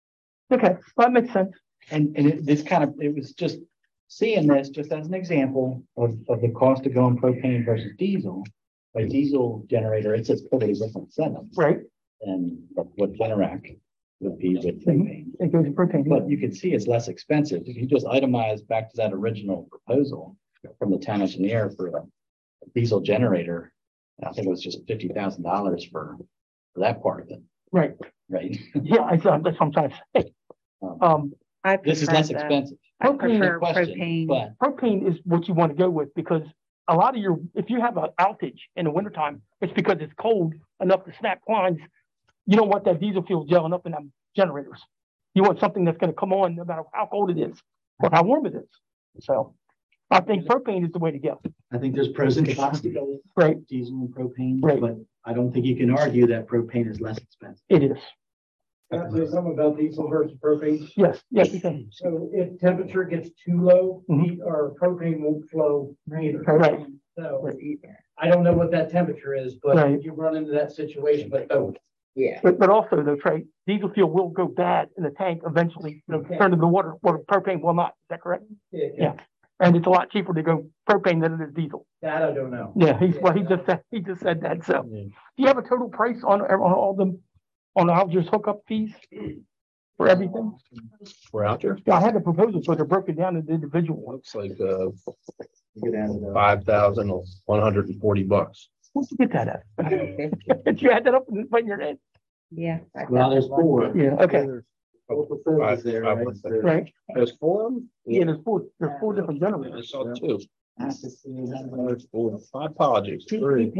Okay, that makes sense. And it was just seeing this just as an example of the cost of going propane versus diesel. A diesel generator, it's a totally different setup. Right. And what Generac would be with propane. It goes to propane. But you can see it's less expensive. If you just itemize back to that original proposal from the town engineer for a diesel generator, I think it was just $50,000 for that part of it. Right. Right. Yeah, that's what I'm trying to say. This is less expensive. I Propane, prefer question, propane. But propane is what you want to go with because a lot of if you have an outage in the wintertime, it's because it's cold enough to snap lines. You don't want that diesel fuel gelling up in them generators. You want something that's going to come on no matter how cold it is or how warm it is. So I think propane is the way to go. I think there's pros and cons to go Right. diesel and propane, Right. but I don't think you can argue that propane is less expensive. It is. Can I say something about diesel versus propane? Yes. Yes. You can. So if temperature gets too low, Mhm. heat or propane won't flow either. Right. So I don't know what that temperature is, but Right. you run into that situation, but oh, Yeah. But also though, Trey, diesel fuel will go bad in the tank eventually, turn into water, where propane will not. Is that correct? Yeah. And it's a lot cheaper to go propane than it is diesel. that I don't know. Yeah, he just said that. So do you have a total price on all them, on Alger's hookup fees for everything? For Alger, Yeah, I had the proposal, but they're broken down into individual ones. looks like You go down to the- $5,140. Where'd you get that at? Did you add that up in your head? Yeah. Well, there's four. Yeah, okay, Four proposals there, right? There's- right. There's four of them? Yeah, there's four different I generators. saw two. There's four. My apologies. Three.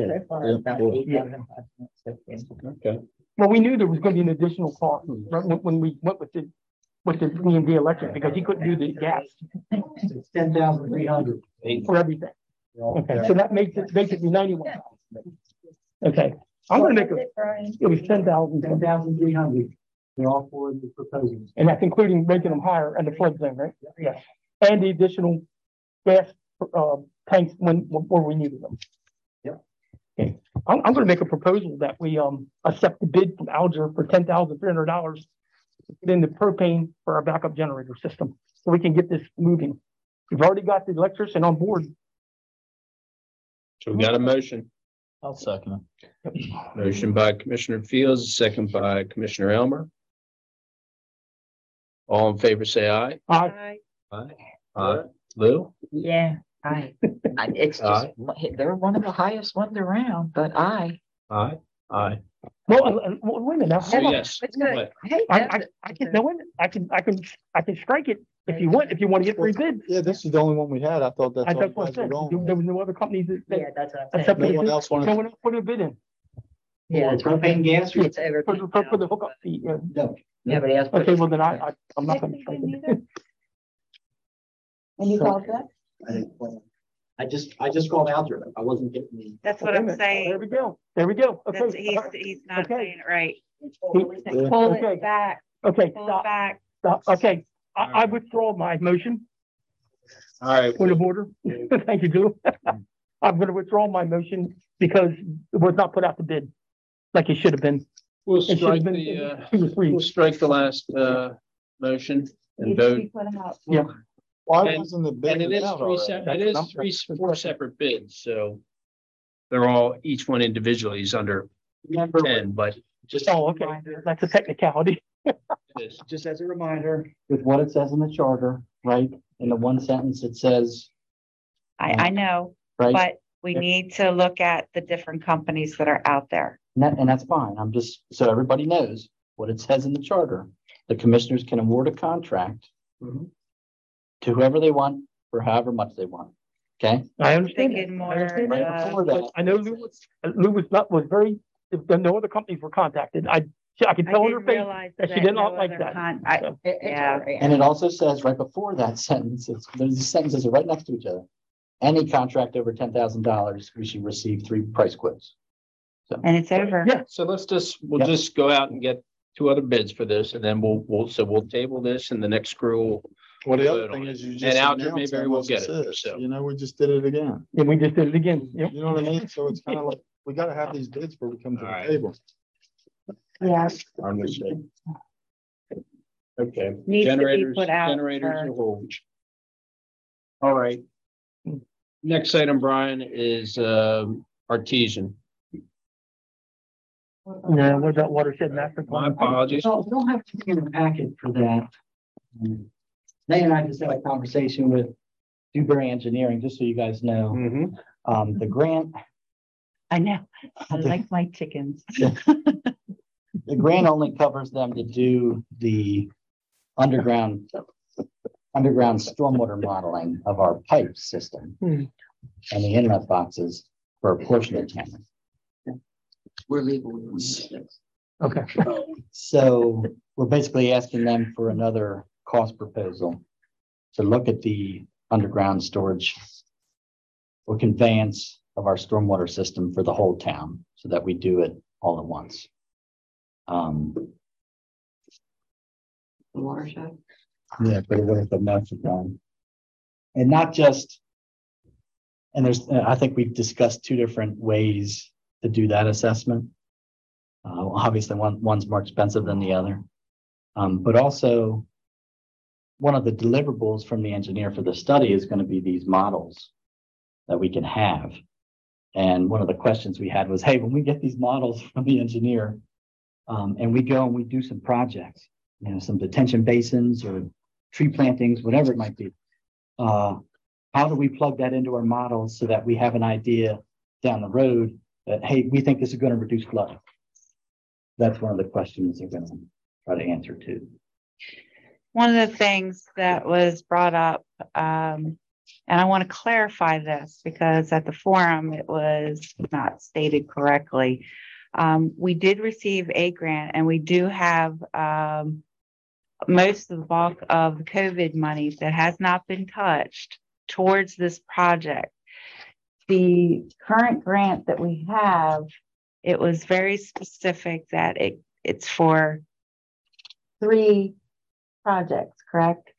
Okay. Well, we knew there was gonna be an additional cost right, when we went with the EMD electric because he couldn't do the gas It's 10,300. for everything. Okay, so that makes it basically 91. Okay, I'm gonna make it was 10,000, 10,300. They're all four of the proposals. and that's including making them higher and the flood zone, right? Yes. And the additional gas, tanks where we needed them. Yep. Okay, I'm gonna make a proposal that we, accept the bid from Alger for $10,300 to put in the propane for our backup generator system, so we can get this moving. We've already got the electrician on board. So we got a motion. I'll second it. Motion by Commissioner Fields, second by Commissioner Elmer. All in favor, say aye. Aye. Aye. Aye. Lou? Yeah, it's just, Aye. they're one of the highest ones around, but Aye. Aye. Well, wait a minute now. So Hold on. yes. It's good. What? hey, I can, no, wait a minute. I can strike it if you want to get three bids. Yeah, this is the only one we had. I thought that's I all that's you what I guys were said. going There with. was no other companies that yeah, that's what I'm saying. accepted No it. one else wanted- No one else put a bid in Yeah, For propane gas, or- it's over. for the hookup fee. Yeah. no. Nobody else. put Okay, it. well then I'm not gonna strike it. And you called that? I didn't- I just called out there. I wasn't getting the. That's what Wait a I'm minute. saying. There we go. There we go. That's, Okay. he's not Okay. saying it right. Pull Okay. it back. Okay, Pull it stop, back. stop. Okay, I withdraw my motion. All right. Point of order. Thank you, Drew. I'm gonna withdraw my motion because it was not put out to bid like it should have been. We'll It should strike have been the, 2 or 3. we'll strike the last, motion and vote. Yeah. Why And- wasn't the And bid it is out three already? separate, it is four separate bids, so they're all, each one individually is under Remember, 10, but just, Oh, okay. That's a technicality. it is. just as a reminder, with what it says in the charter, right? In the one sentence, it says, I know, right? but we Yep. need to look at the different companies that are out there. And that's fine. I'm just, so everybody knows what it says in the charter. The commissioners can award a contract to whoever they want for however much they want. Okay? I understand. Thinking that. more, I understand Right that. before that. I know Lou was very, no other companies were contacted. I could I tell on her didn't face realize that she did not no like other that. So, Yeah. And it also says right before that sentence, these sentences are right next to each other. Any contract over $10,000, we should receive 3 price quotes. And it's over. Yeah. So we'll Yep. just go out and get 2 other bids for this, and then we'll table this, and the next crew will. Well, the vote other thing on is it. you And just Alger announced maybe how we'll much get it, is. so. You know, we just did it again. Yeah, we just did it again. Yep. You know what I mean? So it's kind of like, we gotta have these bids before we come to All right. the table. Yeah. Our mistake. Okay. Needs to be Generators, put out generators for- are hold. All right. Next item, Brian, is artesian. Yeah, what about watershed master My plan? apologies. So we don't have to be in the packet for that. Nate and I just had a conversation with Dewberry Engineering, just so you guys know. Mhm. The grant, I know, I like my chickens. the grant only covers them to do the underground stormwater modeling of our pipe system and the inlet boxes for a portion of town. We're legal. Okay. So we're basically asking them for another cost proposal to look at the underground storage or conveyance of our stormwater system for the whole town so that we do it all at once. The watershed. Yeah, but what if the master plan? And not just, and I think we've discussed two different ways to do that assessment. Obviously, one's more expensive than the other. But also, one of the deliverables from the engineer for the study is going to be these models that we can have. And one of the questions we had was, hey, when we get these models from the engineer, and we go and we do some projects, you know, some detention basins or tree plantings, whatever it might be, how do we plug that into our models so that we have an idea down the road that, hey, we think this is going to reduce flooding? That's one of the questions they're going to try to answer too. One of the things that was brought up, and I want to clarify this because at the forum it was not stated correctly. We did receive a grant and we do have most of the bulk of the COVID money that has not been touched towards this project. The current grant that we have, it was very specific that it's for 3 projects, correct?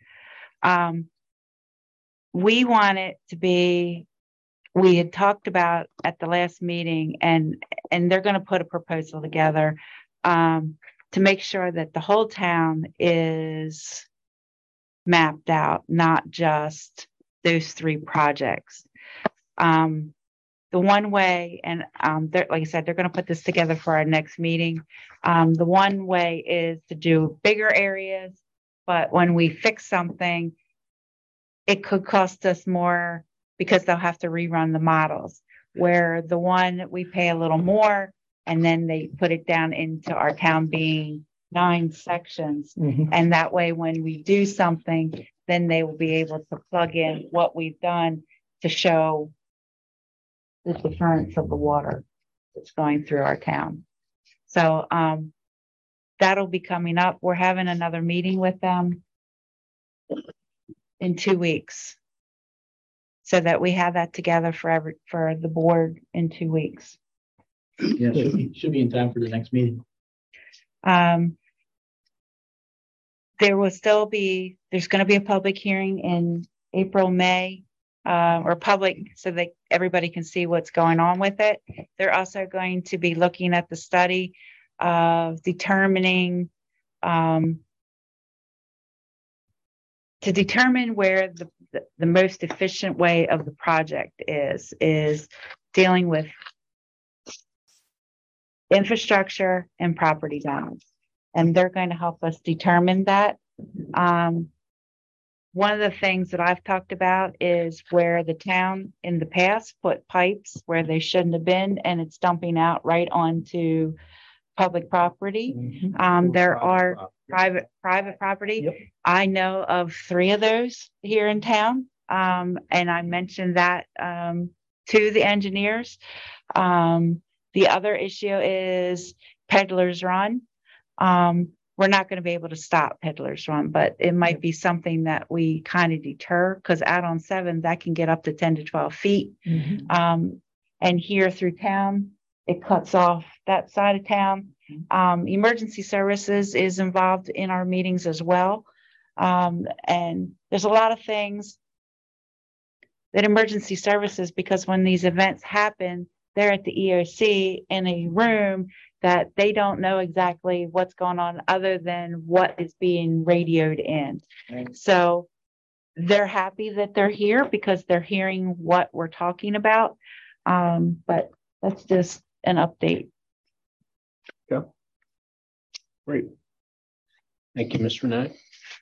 We want it to be, we had talked about at the last meeting and they're going to put a proposal together to make sure that the whole town is mapped out, not just those 3 projects. The one way, and like I said, they're going to put this together for our next meeting. The one way is to do bigger areas, but when we fix something, it could cost us more because they'll have to rerun the models. Where the one we pay a little more, and then they put it down into our town being 9 sections. And that way, when we do something, then they will be able to plug in what we've done to show the difference of the water that's going through our town. So that'll be coming up. We're having another meeting with them in 2 weeks so that we have that together for the board in 2 weeks. Yeah, should be in time for the next meeting. There will still be, there's going to be a public hearing in April, May, or public so that everybody can see what's going on with it. They're also going to be looking at the study of determining to determine where the most efficient way of the project is dealing with infrastructure and property values. And they're going to help us determine that. One of the things that I've talked about is where the town in the past put pipes where they shouldn't have been, and it's dumping out right onto public property. There are private property. Yep. I know of 3 of those here in town. And I mentioned that to the engineers. The other issue is Peddler's Run. We're not going to be able to stop Peddler's Run, but it might be something that we kind of deter because out on 7, that can get up to 10 to 12 feet. And here through town, it cuts off that side of town. Emergency services is involved in our meetings as well. And there's a lot of things that emergency services, because when these events happen, they're at the EOC in a room that they don't know exactly what's going on other than what is being radioed in. Right. So they're happy that they're here because they're hearing what we're talking about. But that's just an update. Great. Thank you, Mr. Renee.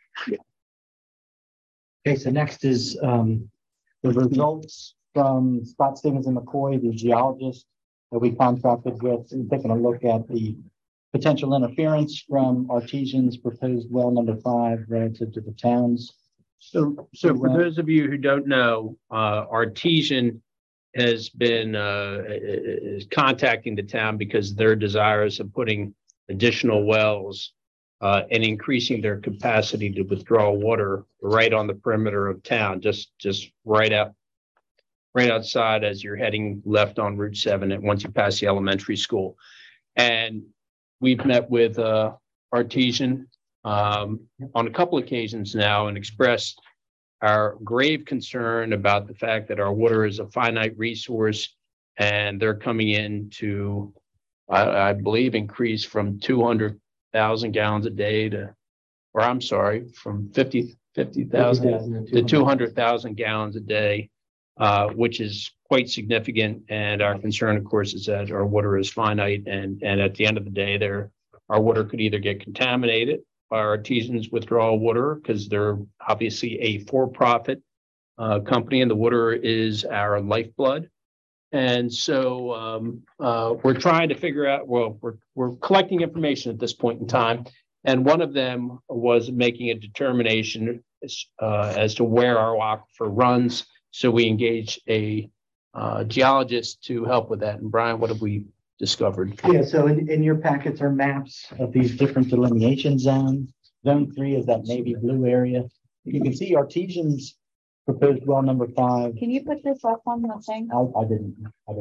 Okay, so next is the results from Scott Stevens and McCoy, the geologist that we contracted with, and taking a look at the potential interference from Artesian's proposed well number 5 relative to the towns. So for those of you who don't know, Artesian has been is contacting the town because they're desirous of putting additional wells and increasing their capacity to withdraw water right on the perimeter of town, just right outside as you're heading left on Route 7 and once you pass the elementary school. And we've met with Artesian on a couple occasions now and expressed our grave concern about the fact that our water is a finite resource and they're coming in to, I believe, increase from 200,000 gallons a day to, or I'm sorry, from 50,000 to 200,000 gallons a day, which is quite significant. And our concern, of course, is that our water is finite, and at the end of the day, our water could either get contaminated by Artesian's withdrawal water because they're obviously a for-profit company, and the water is our lifeblood. And so we're trying to figure out, well, we're collecting information at this point in time. And one of them was making a determination as to where our aquifer runs. So we engaged a geologist to help with that. And Brian, what have we discovered? Yeah, so in your packets are maps of these different delineation zones. Zone 3 is that navy blue area. You can see Artesian's proposed well number 5. Can you put this up on the thing? I didn't.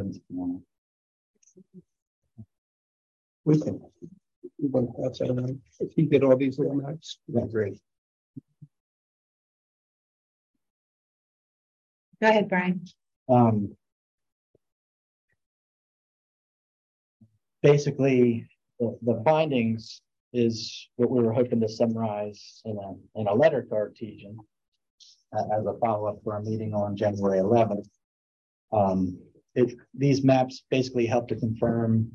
We can. If you get all these little maps, that's great. Go ahead, Brian. Basically, the findings is what we were hoping to summarize in a letter to Artesian as a follow-up for our meeting on January 11th. These maps basically help to confirm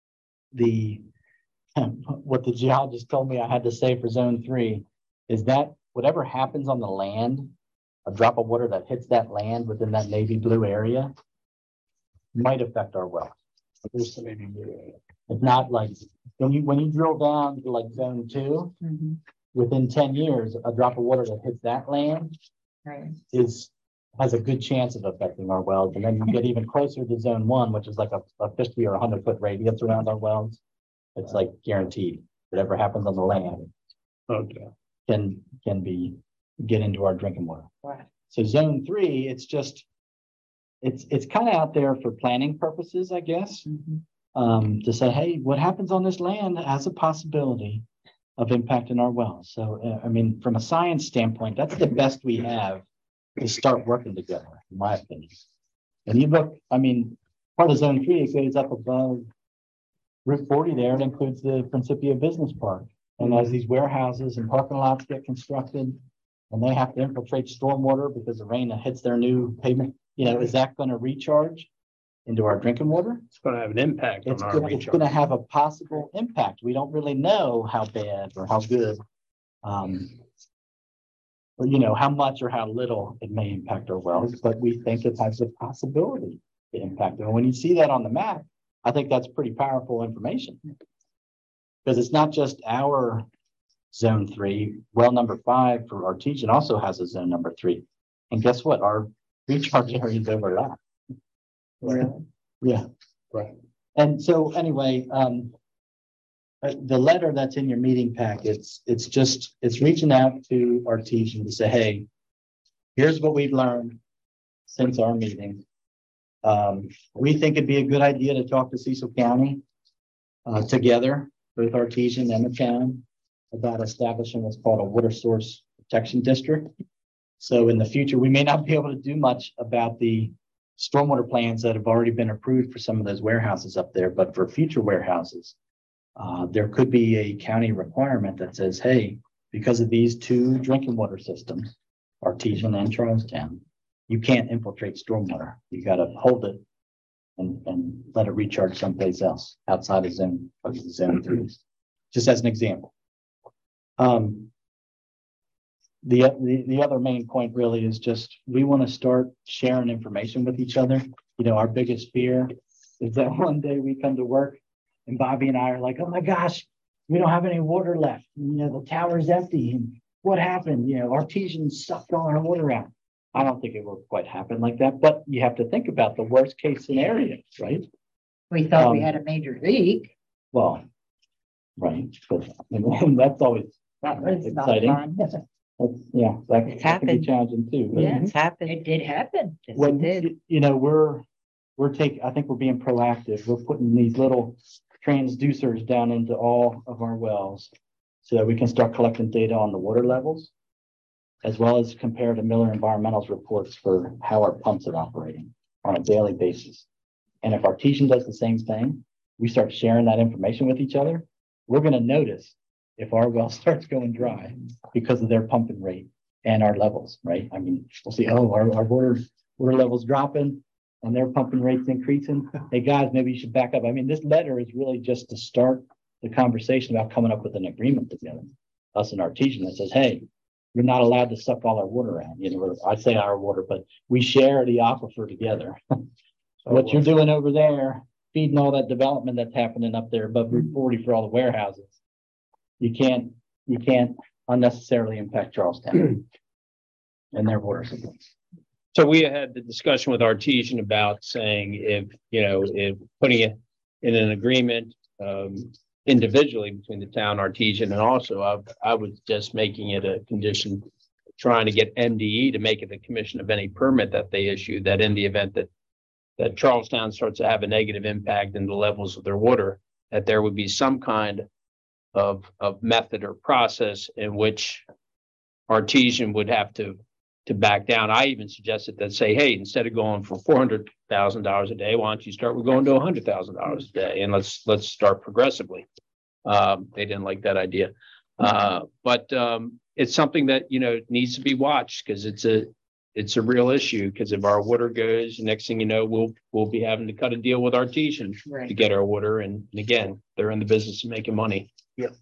what the geologist told me I had to say for zone 3 is that whatever happens on the land, a drop of water that hits that land within that navy blue area might affect our well. It's not like when you drill down to like zone 2, within 10 years, a drop of water that hits that land has a good chance of affecting our wells. And then you get even closer to zone 1, which is like a 50 or 100-foot radius around our wells. It's like guaranteed whatever happens on the land can get into our drinking water. Right. So zone 3, it's kind of out there for planning purposes, I guess. To say, hey, what happens on this land has a possibility of impacting our wells. So, I mean, from a science standpoint, that's the best we have to start working together, in my opinion. And you look, I mean, part of zone 3, it goes up above Route 40 there. It includes the Principia Business Park. And as these warehouses and parking lots get constructed and they have to infiltrate stormwater because the rain that hits their new pavement, is that going to recharge into our drinking water? It's going to have an impact on our recharge. It's going to have a possible impact. We don't really know how bad or how good, how much or how little it may impact our wells, but we think it has a possibility to impact it. And when you see that on the map, I think that's pretty powerful information because it's not just our zone 3. Well number 5 for Artesian also has a zone number 3. And guess what? Our recharge areas overlap. Right. Yeah. Right. And so anyway, the letter that's in your meeting packets, it's reaching out to Artesian to say, hey, here's what we've learned since our meeting. We think it'd be a good idea to talk to Cecil County together, both Artesian and the town, about establishing what's called a water source protection district. So in the future, we may not be able to do much about the stormwater plans that have already been approved for some of those warehouses up there, but for future warehouses, There could be a county requirement that says, hey, because of these two drinking water systems, Artesian and Charlestown, you can't infiltrate stormwater. You gotta hold it and let it recharge someplace else outside of zone 3. Just as an example. The other main point really is just, we want to start sharing information with each other. You know, our biggest fear is that one day we come to work and Bobby and I are like, oh my gosh, we don't have any water left. You know, the tower's empty. And what happened? You know, Artesian sucked all our water out. I don't think it will quite happen like that, but you have to think about the worst case scenarios, right? We thought we had a major leak. Well, right, but and that's always It's not exciting. fun. Yeah, that can be happened. challenging too. but- Yeah, it's happened. It did happen. Yes, When, it did. you know, I think we're being proactive. We're putting these little transducers down into all of our wells so that we can start collecting data on the water levels, as well as compare to Miller Environmental's reports for how our pumps are operating on a daily basis. And if Artesian does the same thing, we start sharing that information with each other, we're going to notice if our well starts going dry because of their pumping rate and our levels, right? I mean, we'll see, oh, our water levels dropping and their pumping rates increasing. Hey guys, maybe you should back up. I mean, this letter is really just to start the conversation about coming up with an agreement together, us and Artesian, that says, hey, you're not allowed to suck all our water out. You know, I say our water, but we share the aquifer together. What you're doing over there, feeding all that development that's happening up there above Route 40 for all the warehouses, you can't unnecessarily impact Charlestown and their water supply. So we had the discussion with Artesian about saying if putting it in an agreement individually between the town, Artesian, and also I was just making it a condition, trying to get MDE to make it a commission of any permit that they issue, that in the event that Charlestown starts to have a negative impact in the levels of their water, that there would be some kind of method or process in which Artesian would have to back down. I even suggested that, say, hey, instead of going for $400,000 a day, why don't you start with going to $100,000 a day, and let's start progressively. They didn't like that idea, but it's something that needs to be watched, because it's a real issue. Because if our water goes, next thing you know, we'll be having to cut a deal with Artesian to get our water, and again, they're in the business of making money. Yep.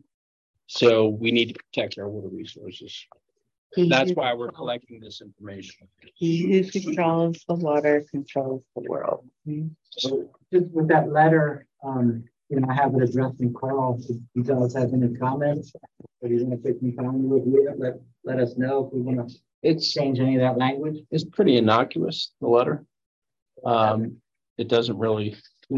So we need to protect our water resources. That's why we're collecting this information. He who controls the water controls the world. So just with that letter, I have it addressed in Carl. If you guys have any comments, or you want to take any time to review it, let us know if we want to change any of that language. It's pretty innocuous, the letter. It doesn't really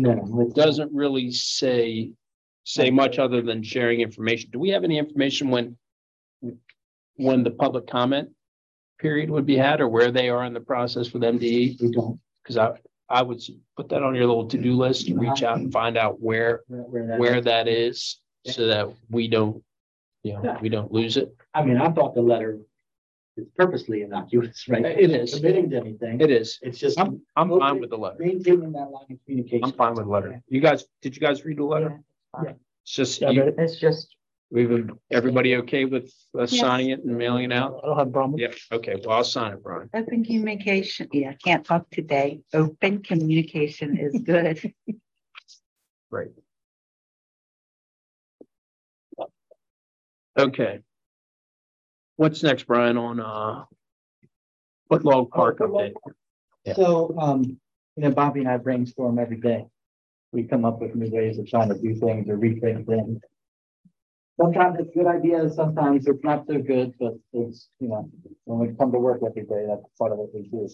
say much other than sharing information. Do we have any information when the public comment period would be had, or where they are in the process with MDE? We don't. Because I would put that on your little to-do list and reach out and find out where that is, so that we don't lose it. I mean, I thought the letter is purposely innocuous, right? It is. Committing to anything. It is. It's just. I'm fine with the letter. Maintaining that line of communication. I'm fine with the letter. Did you guys read the letter? Yeah. It's just. Everybody okay with us Yes. signing it and mailing it out? I don't have a problem. Yeah, okay, well, I'll sign it, Brian. Open communication. Yeah, I can't talk today. Open communication is good. Great. Okay. What's next, Brian, on Footlog Park update? So, Bobby and I brainstorm every day. We come up with new ways of trying to do things or rethink things. Sometimes it's good ideas, sometimes it's not so good, but it's, when we come to work every day, that's part of what we do.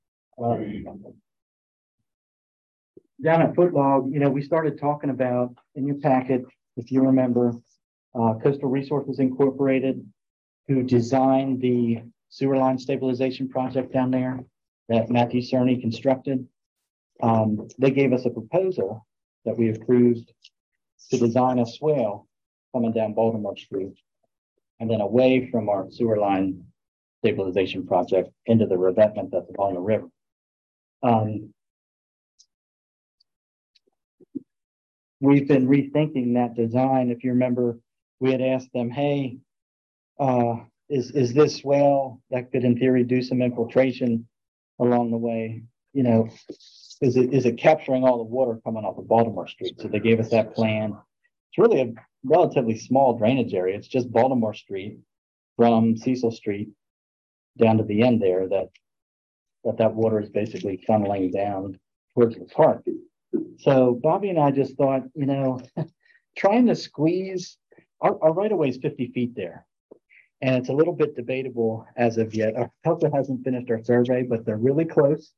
Down at Footlog, we started talking about, in your packet, if you remember, Coastal Resources Incorporated, who designed the sewer line stabilization project down there that Matthew Cerny constructed. They gave us a proposal that we approved to design a swale coming down Baltimore Street and then away from our sewer line stabilization project into the revetment that's along the river. we've been rethinking that design. If you remember, we had asked them, hey, is this swale that could in theory do some infiltration along the way? You know, is it capturing all the water coming off of Baltimore Street? So they gave us that plan. It's really a relatively small drainage area. It's just Baltimore Street from Cecil Street down to the end there that water is basically funneling down towards the park. So Bobby and I just thought, you know, trying to squeeze our right of way is 50 feet there. And it's a little bit debatable as of yet. Our Pelta hasn't finished our survey, but they're really close.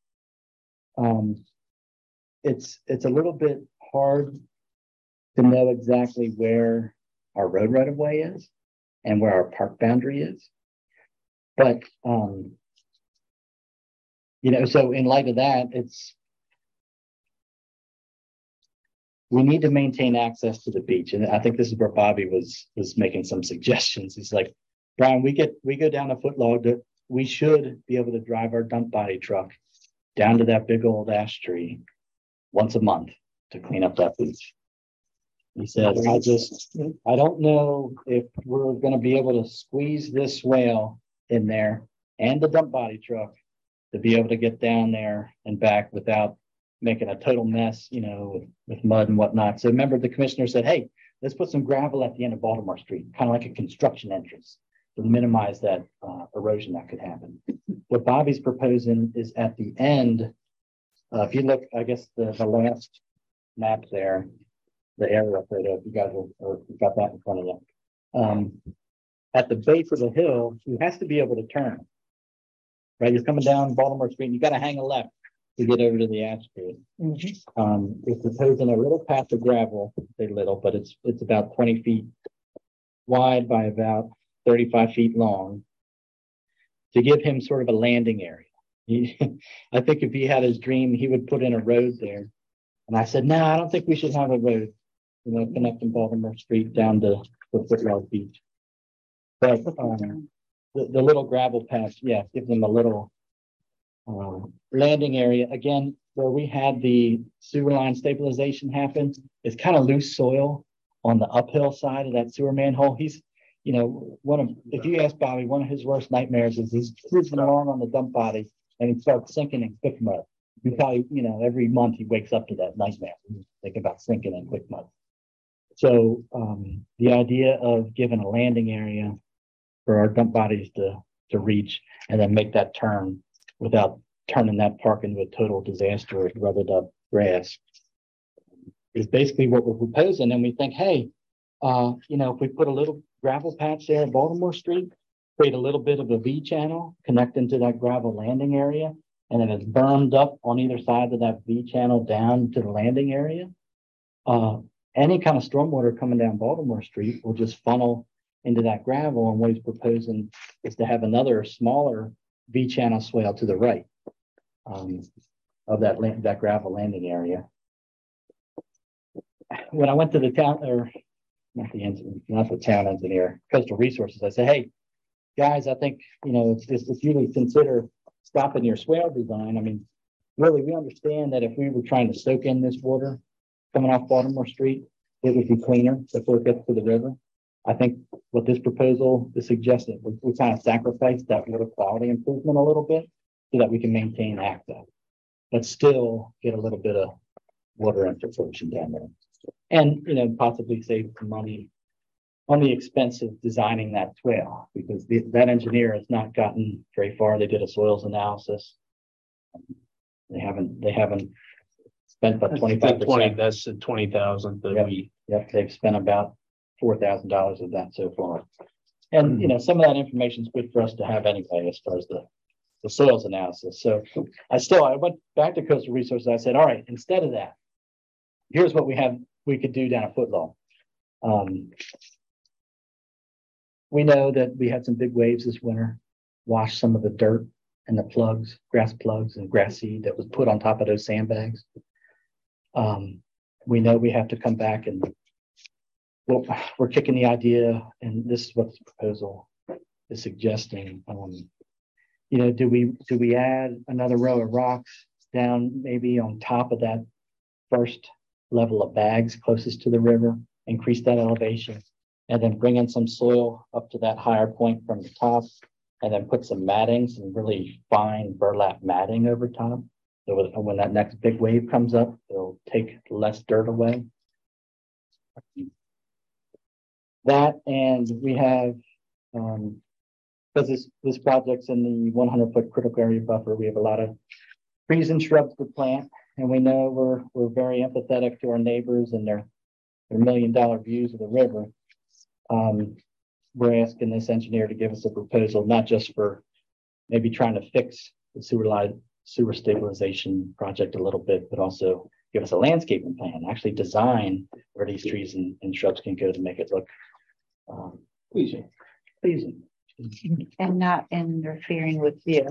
It's a little bit hard to know exactly where our road right of way is and where our park boundary is. But you know, so in light of that, we need to maintain access to the beach. And I think this is where Bobby was making some suggestions. He's like, Brian, we go down a footlog, we should be able to drive our dump body truck down to that big old ash tree once a month to clean up that beach. He said, I don't know if we're going to be able to squeeze this swale in there and the dump body truck to be able to get down there and back without making a total mess, you know, with mud and whatnot. So remember, the commissioner said, hey, let's put some gravel at the end of Baltimore Street, kind of like a construction entrance to minimize that erosion that could happen. What Bobby's proposing is at the end, if you look, I guess the last map there, the aerial photo, if you guys got that in front of you. At the base of the hill, he has to be able to turn. Right, you're coming down Baltimore Street, and you got to hang a left to get over to the ash tree. It's proposing a little patch of gravel, say little, but it's about 20 feet wide by about 35 feet long to give him sort of a landing area. I think if he had his dream, he would put in a road there. And I said, no, I don't think we should have a road, you know, connecting Baltimore Street down to the Footlog Beach. But the little gravel patch, yeah, give them a little landing area. Again, where we had the sewer line stabilization happen, it's kind of loose soil on the uphill side of that sewer manhole. He's, you know, if you ask Bobby, one of his worst nightmares is he's cruising along on the dump body and he starts sinking in quick mud. You probably, you know, every month he wakes up to that nightmare, thinking about sinking in quick mud. So the idea of giving a landing area for our dump bodies to reach and then make that turn without turning that park into a total disaster with rutted up grass is basically what we're proposing. And we think, hey, you know, if we put a little gravel patch there at Baltimore Street, create a little bit of a V channel connecting to that gravel landing area, and then it's bermed up on either side of that V channel down to the landing area. Any kind of stormwater coming down Baltimore Street will just funnel into that gravel. And what he's proposing is to have another smaller V channel swale to the right of that gravel landing area. When I went to the town, or not the town engineer, Coastal Resources, I said, hey, guys, I think, you know, if you would consider stopping your swale design, I mean, really, we understand that if we were trying to soak in this water coming off Baltimore Street, it would be cleaner before it gets to the river. I think what this proposal is suggesting, we kind of sacrifice that water quality improvement a little bit so that we can maintain access, but still get a little bit of water infiltration down there. And, you know, possibly save some money on the expense of designing that swale, because that engineer has not gotten very far. They did a soils analysis. They haven't spent about 25%. That's the 20,000 that we. Yep, they've spent about $4,000 of that so far. And, you know, some of that information is good for us to have anyway, as far as the soils analysis. So I went back to Coastal Resources. I said, all right, instead of that, here's what we could do down a Footlog. We know that we had some big waves this winter, washed some of the dirt and the plugs, grass plugs and grass seed that was put on top of those sandbags. We know we have to come back and we're kicking the idea, and this is what the proposal is suggesting. You know, do we add another row of rocks down maybe on top of that first level of bags closest to the river, increase that elevation, and then bring in some soil up to that higher point from the top, and then put some matting, some really fine burlap matting over top. So when that next big wave comes up, it'll take less dirt away. That, and we have, because this project's in the 100-foot critical area buffer, we have a lot of trees and shrubs to plant, and we know we're very empathetic to our neighbors and their $1 million views of the river. We're asking this engineer to give us a proposal, not just for maybe trying to fix the sewer stabilization project a little bit, but also give us a landscaping plan, actually design where these trees and shrubs can go to make it look pleasing. And not interfering with view.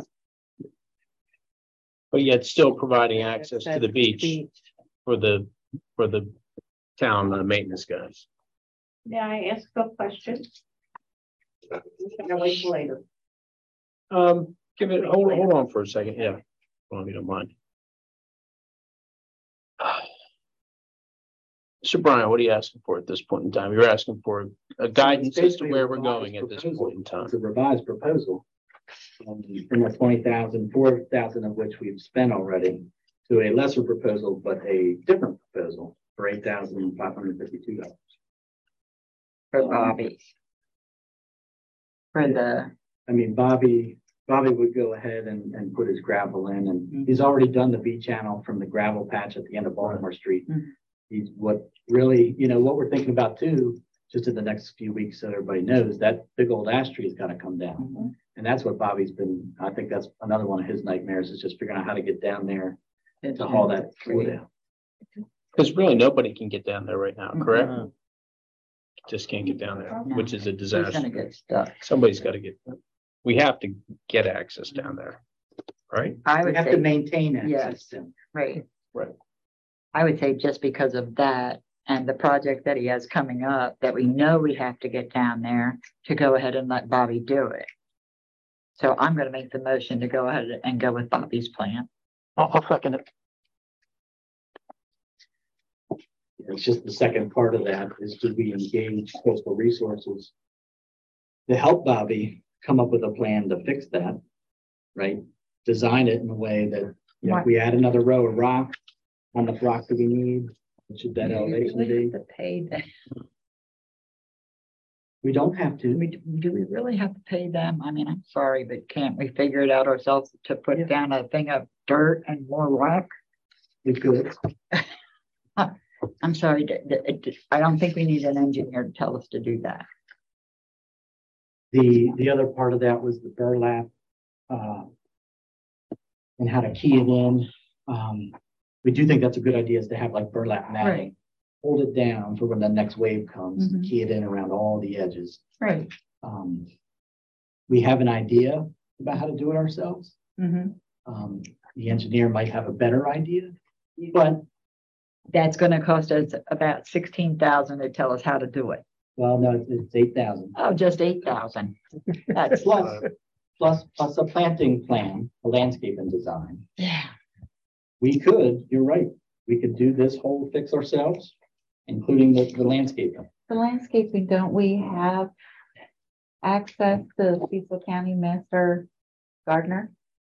But yet still providing access to the beach for the town maintenance guys. May I ask a question? I'm gonna wait till later. Hold on for a second. Yeah. Well, if you don't mind. Mr. Brian, what are you asking for at this point in time? You're asking for a guidance as to where we're going at this point in time. It's a revised proposal. From the 20,000, 4,000 of which we've spent already, to a lesser proposal, but a different proposal for $8,552. For Bobby. For the, I mean, Bobby would go ahead and put his gravel in, and he's already done the V channel from the gravel patch at the end of Baltimore Street. He's what really, what we're thinking about too, just in the next few weeks, so everybody knows that big old ash tree has got to come down. And that's what Bobby's been, I think that's another one of his nightmares, is just figuring out how to get down there to haul that tree down. Because really nobody can get down there right now, correct? Just can't get down there, which is a disaster. gonna get stuck. Somebody's got to get, we have to get access down there, right? I We would have say, to maintain access. yes, to. right. Right. I would say just because of that and the project that he has coming up, that we know we have to get down there, to go ahead and let Bobby do it. So I'm gonna make the motion to go ahead and go with Bobby's plan. I'll second it. It's just the second part of that is to be engaged coastal resources to help Bobby come up with a plan to fix that, right? Design it in a way that, if we add another row of rock, how much rock do we need? What should that elevation be? To pay them. We don't have to. Do we really have to pay them? I mean, I'm sorry, but can't we figure it out ourselves to put down a thing of dirt and more rock? We could. I'm sorry, I don't think we need an engineer to tell us to do that. The other part of that was the burlap and how to key it in. We do think that's a good idea, is to have like burlap matting. Right. Hold it down for when the next wave comes, and key it in around all the edges. Right. We have an idea about how to do it ourselves. The engineer might have a better idea, but that's going to cost us about 16,000 to tell us how to do it. well, no, it's 8,000. Oh, just 8,000. That's plus a planting plan, a landscaping design. Yeah. We could, you're right, we could do this whole fix ourselves, including the landscaping. The landscaping, don't we have access to Cecil County Master Gardener?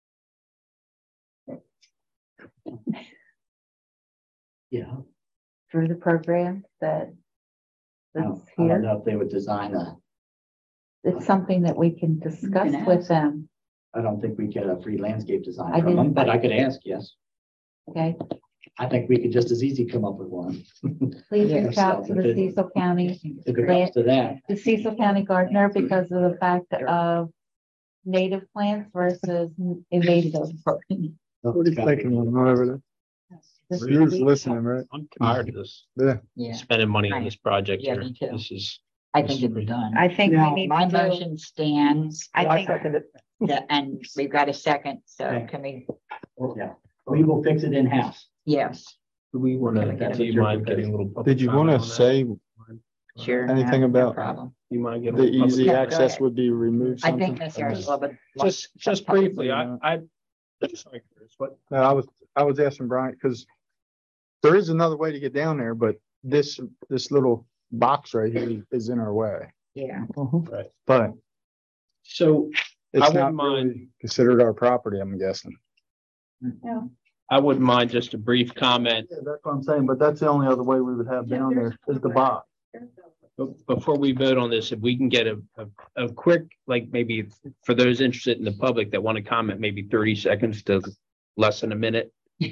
Yeah. Through the program that's I don't here? know if they would design It's something that we can discuss with them, I don't think we get a free landscape design I from them, didn't- but I could ask, yes. okay? I think we could just as easy come up with one. Please Yeah, reach out to so the if it- Cecil County, If it comes to that, the Cecil County Gardener, because of the fact of native plants versus invasive. What are you thinking on over there? You're just listening, right? I'm tired of this, Yeah. spending money on this project Yeah, here. me too. This is, I think it's done. I think we Now, need my to do- motion stands. I think- second it. Yeah, and we've got a second, so Okay. can we, yeah, we will fix it in-house. yes, do we want Can I get to, do you your mind getting a little? public Did you want comment to on that? say sure. anything no about problem. You mind getting? the a little public easy comment? access would be removed? I think something? Ms. Harris would. Just briefly, I, sorry, Chris, what? No, I was asking Brian, because There is another way to get down there, but this little box right here is in our way. Yeah. Right. But So I it's wouldn't not mind, really considered our property, I'm guessing. I wouldn't mind just a brief comment Yeah, that's what I'm saying, but that's the only other way we would have down there is the box. before we vote on this, if we can get a quick, like maybe for those interested in the public that want to comment, maybe 30 seconds to less than a minute.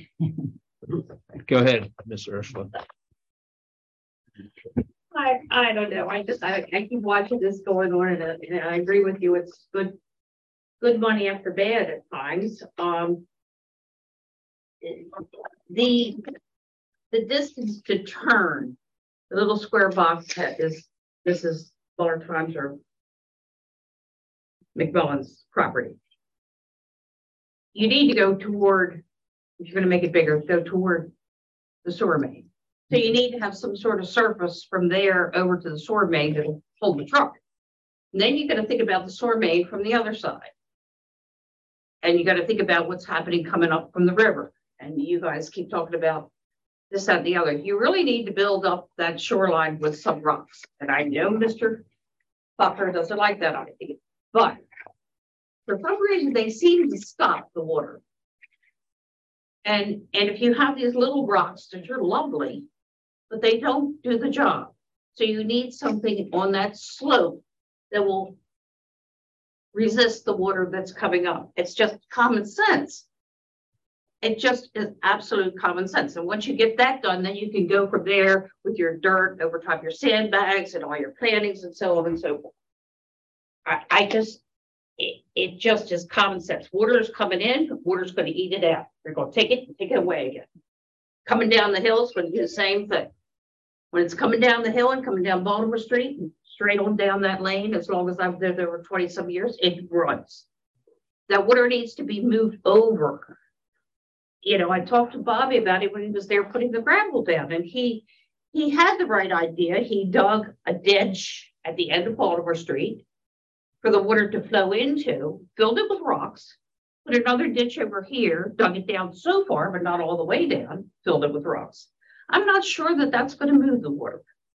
Go ahead, Ms. Ursula. I don't know. I keep watching this going on and I agree with you. It's good money after bad at times. The distance to turn, the little square box that is, this is Fuller Times or McMillan's property. You need to go toward, if you're going to make it bigger, go toward the sewer main. So you need to have some sort of surface from there over to the sewer main that'll hold the truck. And then you got to think about the sewer main from the other side. And you got to think about what's happening coming up from the river. And you guys keep talking about this, that, and the other. You really need to build up that shoreline with some rocks. And I know Mr. Buckner doesn't like that idea, but for some reason they seem to stop the water. And if you have these little rocks that are lovely, but they don't do the job. So you need something on that slope that will resist the water that's coming up. It's just common sense. It just is absolute common sense. And once you get that done, then you can go from there with your dirt over top your sandbags and all your plantings and so on and so forth. It just is common sense. Water is coming in, water's going to eat it out. They're going to take it and take it away again. Coming down the hill is going to do the same thing. When it's coming down the hill and coming down Baltimore Street and straight on down that lane, as long as I've been there for 20 some years, it runs. That water needs to be moved over. You know, I talked to Bobby about it when he was there putting the gravel down, and he had the right idea. He dug a ditch at the end of Baltimore Street for the water to flow into, filled it with rocks, put another ditch over here, dug it down so far, but not all the way down, filled it with rocks. I'm not sure that that's going to move the water.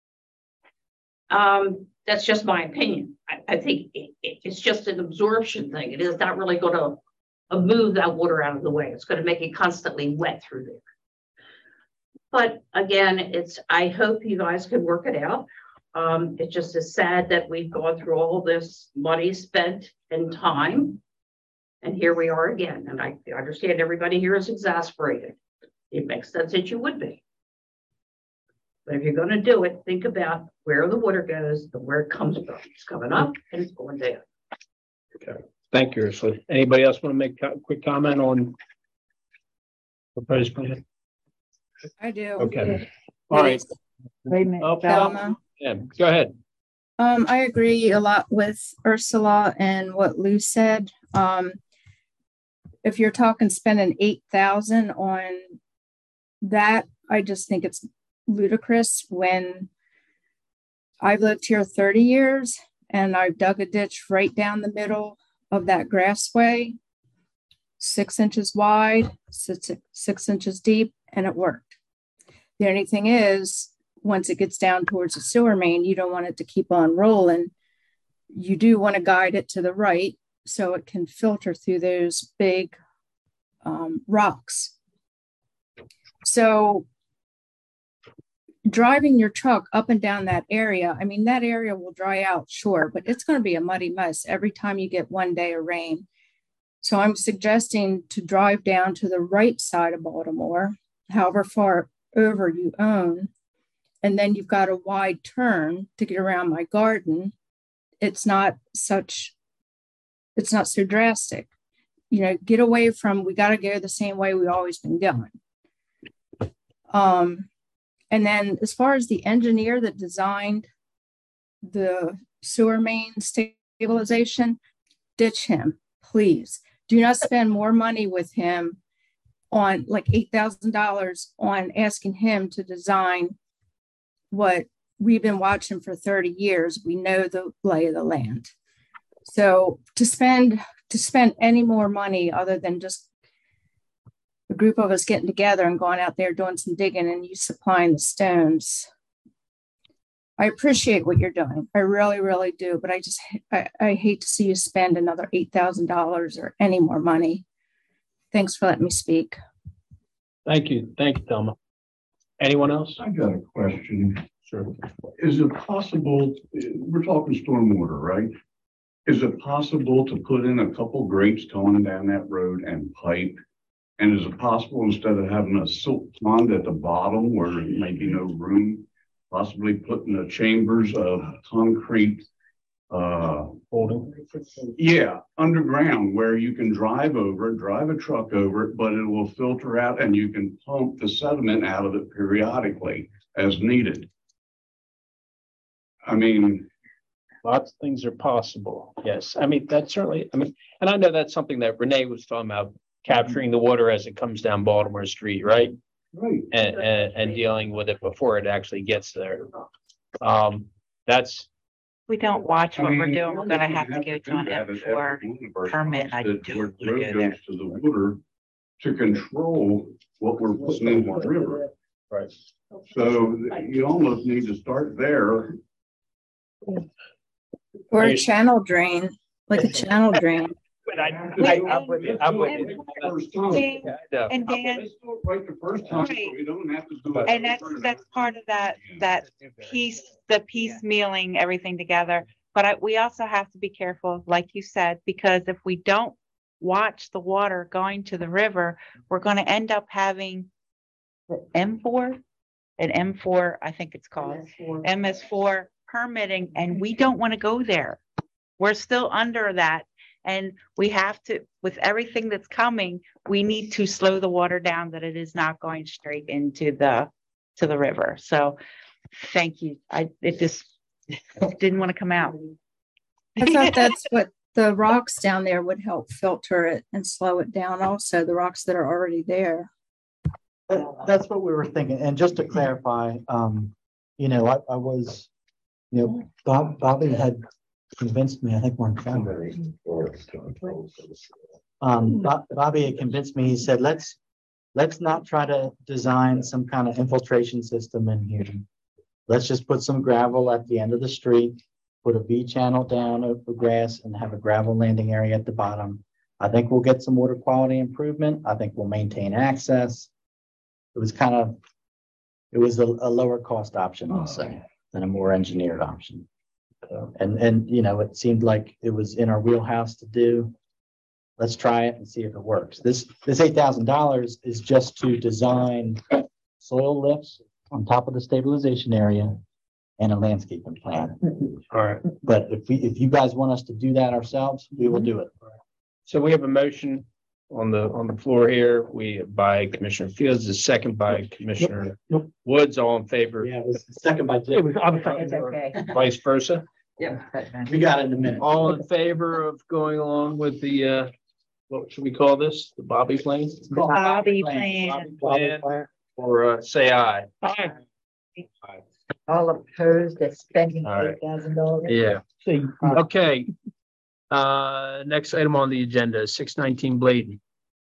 That's just my opinion. I think it's just an absorption thing. It is not really going to move that water out of the way. It's going to make it constantly wet through there. But again, I hope you guys can work it out. It just is sad that we've gone through all this money spent and time. And here we are again. And I understand everybody here is exasperated. It makes sense that you would be. But if you're going to do it, think about where the water goes and where it comes from. It's coming up and it's going down. Okay. Thank you, Ursula. Anybody else want to make a quick comment on proposed plan? I do. Okay. All right. Wait a minute. Oh, Thelma. yeah, go ahead. I agree a lot with Ursula and what Lou said. If you're talking spending $8,000 on that, I just think it's ludicrous when I've lived here 30 years and I've dug a ditch right down the middle of that grassway, 6 inches wide, 6 inches deep, and it worked. The only thing is, once it gets down towards the sewer main, you don't want it to keep on rolling. You do want to guide it to the right so it can filter through those big rocks. So driving your truck up and down that area, I mean, that area will dry out, sure, but it's going to be a muddy mess every time you get one day of rain. So I'm suggesting to drive down to the right side of Baltimore, however far over you own, and then you've got a wide turn to get around my garden. It's not so drastic. You know, get away from, we got to go the same way we've always been going. And then as far as the engineer that designed the sewer main stabilization, ditch him, please. Do not spend more money with him on like $8,000 on asking him to design what we've been watching for 30 years. We know the lay of the land. So to spend any more money other than just group of us getting together and going out there doing some digging and you supplying the stones. I appreciate what you're doing. I really, really do. But I hate to see you spend another $8,000 or any more money. Thanks for letting me speak. Thank you. Thank you, Thelma. Anyone else? I got a question. Sure. Is it possible, we're talking stormwater, right? Is it possible to put in a couple grates going down that road and pipe? And is it possible, instead of having a silt pond at the bottom where there may be no room, possibly putting the chambers of concrete holding? Yeah, underground where you can drive over it, drive a truck over it, but it will filter out and you can pump the sediment out of it periodically as needed. I mean, lots of things are possible. Yes. I mean, that's certainly, and I know that's something that Renee was talking about, capturing the water as it comes down Baltimore Street, right? Right. And dealing with it before it actually gets there. That's. We don't watch what we're doing. We're gonna have to go to an M4 permit. I don't where want to go goes there. to the water to control what we're putting in the river. Right. So you almost need to start there. Or a channel drain, like a channel drain. But I'm with you. And Dan, Right the first time, so Right. we don't have to do it. and that's part of that piece, the piecemealing everything together. But we also have to be careful, like you said, because if we don't watch the water going to the river, we're going to end up having the M4, an M4, I think it's called MS4 permitting, and we don't want to go there. We're still under that. And we have to, with everything that's coming, we need to slow the water down, that it is not going straight into the river. So thank you. It just didn't want to come out. I thought that's what the rocks down there would help filter it and slow it down. Also, the rocks that are already there. That's what we were thinking. And just to clarify, you know, I was, you know, Bobby had convinced me, I think one time. Bobby had convinced me, he said, let's not try to design some kind of infiltration system in here. Let's just put some gravel at the end of the street, put a V channel down over grass and have a gravel landing area at the bottom. I think we'll get some water quality improvement. I think we'll maintain access. It was a lower cost option, I'll say, than a more engineered option. And you know, it seemed like it was in our wheelhouse to do. Let's try it and see if it works. This $8,000 is just to design soil lifts on top of the stabilization area and a landscaping plan. All right. But if you guys want us to do that ourselves, we will do it. So we have a motion on the floor here. By Commissioner Fields, the second by Commissioner Woods. All in favor? Yeah, it was the second by Jim. It's okay. Vice versa. Yeah. We got it in a minute. All in favor of going along with the what should we call this? The Bobby plan? Bobby plan. Or say aye. Aye. All opposed to spending All right. $8,000. Yeah. Okay. Next item on the agenda is 619 Bladen.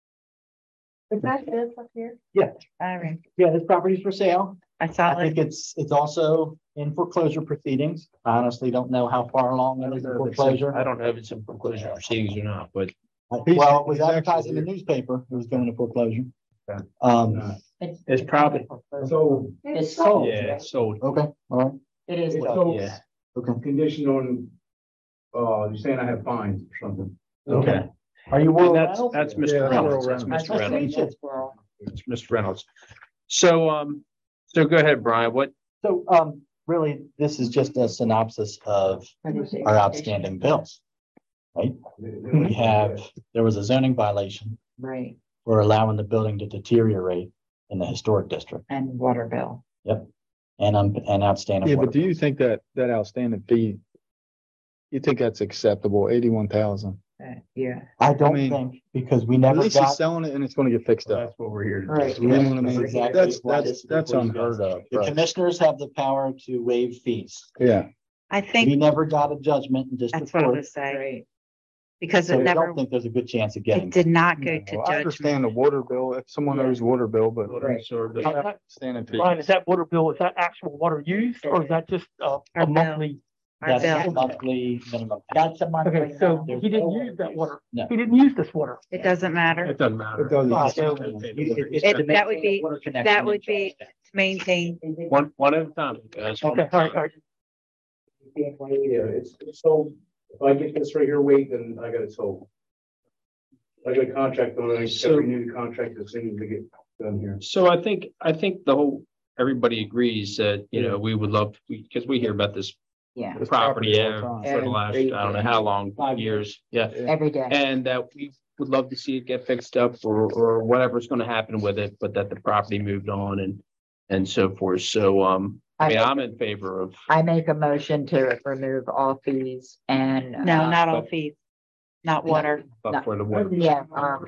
Is that this up here? Yeah. All right. Yeah, this property's for sale. I saw I think it. it's also in foreclosure proceedings. I honestly don't know how far along it is in foreclosure. I don't know if it's in foreclosure proceedings or not, but Well, it was advertised in the newspaper. It was going to foreclosure. Okay. It's probably So, It's sold. yeah, sold. Okay, all right. It is. so Yeah. Okay. condition on, you're saying I have fines or something. Okay. Are you And World that's Reynolds? Mr. Reynolds. That's Mr. Reynolds. It's Mr. Reynolds. So so go ahead, Brian. What? So, really, this is just a synopsis of our outstanding bills, right? There was a zoning violation Right. for allowing the building to deteriorate in the historic district. And water bill. Yep. And outstanding. Yeah, water but do you think that outstanding fee, you think that's acceptable, 81,000? Yeah. I don't mean, think, because we At never least he's got. selling it and it's gonna get fixed up. That's what we're here to do. Right. You know what I That's mean? exactly why this is That's before you guys. unheard of. The right? commissioners have the power to waive fees. Yeah. I We think never got a judgment in district that's what I court. was saying. Right. because So it I never, don't think there's a good chance of it getting. did not go to Well, I judgment. understand the water bill, if someone owes water bill, but. Right. Standing fee. Brian, is that water bill, is that actual water used or is that just Our a bill. monthly? Our That's bill. a monthly minimum. That's a monthly. Okay, so amount. he didn't use that water. No. He didn't use this water. It doesn't matter. It doesn't matter. It doesn't. So That would be, that would be to maintain. One at a time, guys. Okay, all right. Yeah, it's sold. If I get this right here, wait, then I got it sold. I got a contract on it. I just got to renew the contract as soon as we get done here. So I think everybody agrees that, you know, we would love, because we hear about this Yeah, property all the time. for the last, I don't know how long, 5 years, yeah. every day. And that we would love to see it get fixed up or whatever's gonna happen with it, but that the property moved on and so forth. So, I mean, I'm in favor of. I make a motion to remove all fees and. No, not all fees, not water, But for the water. Yeah,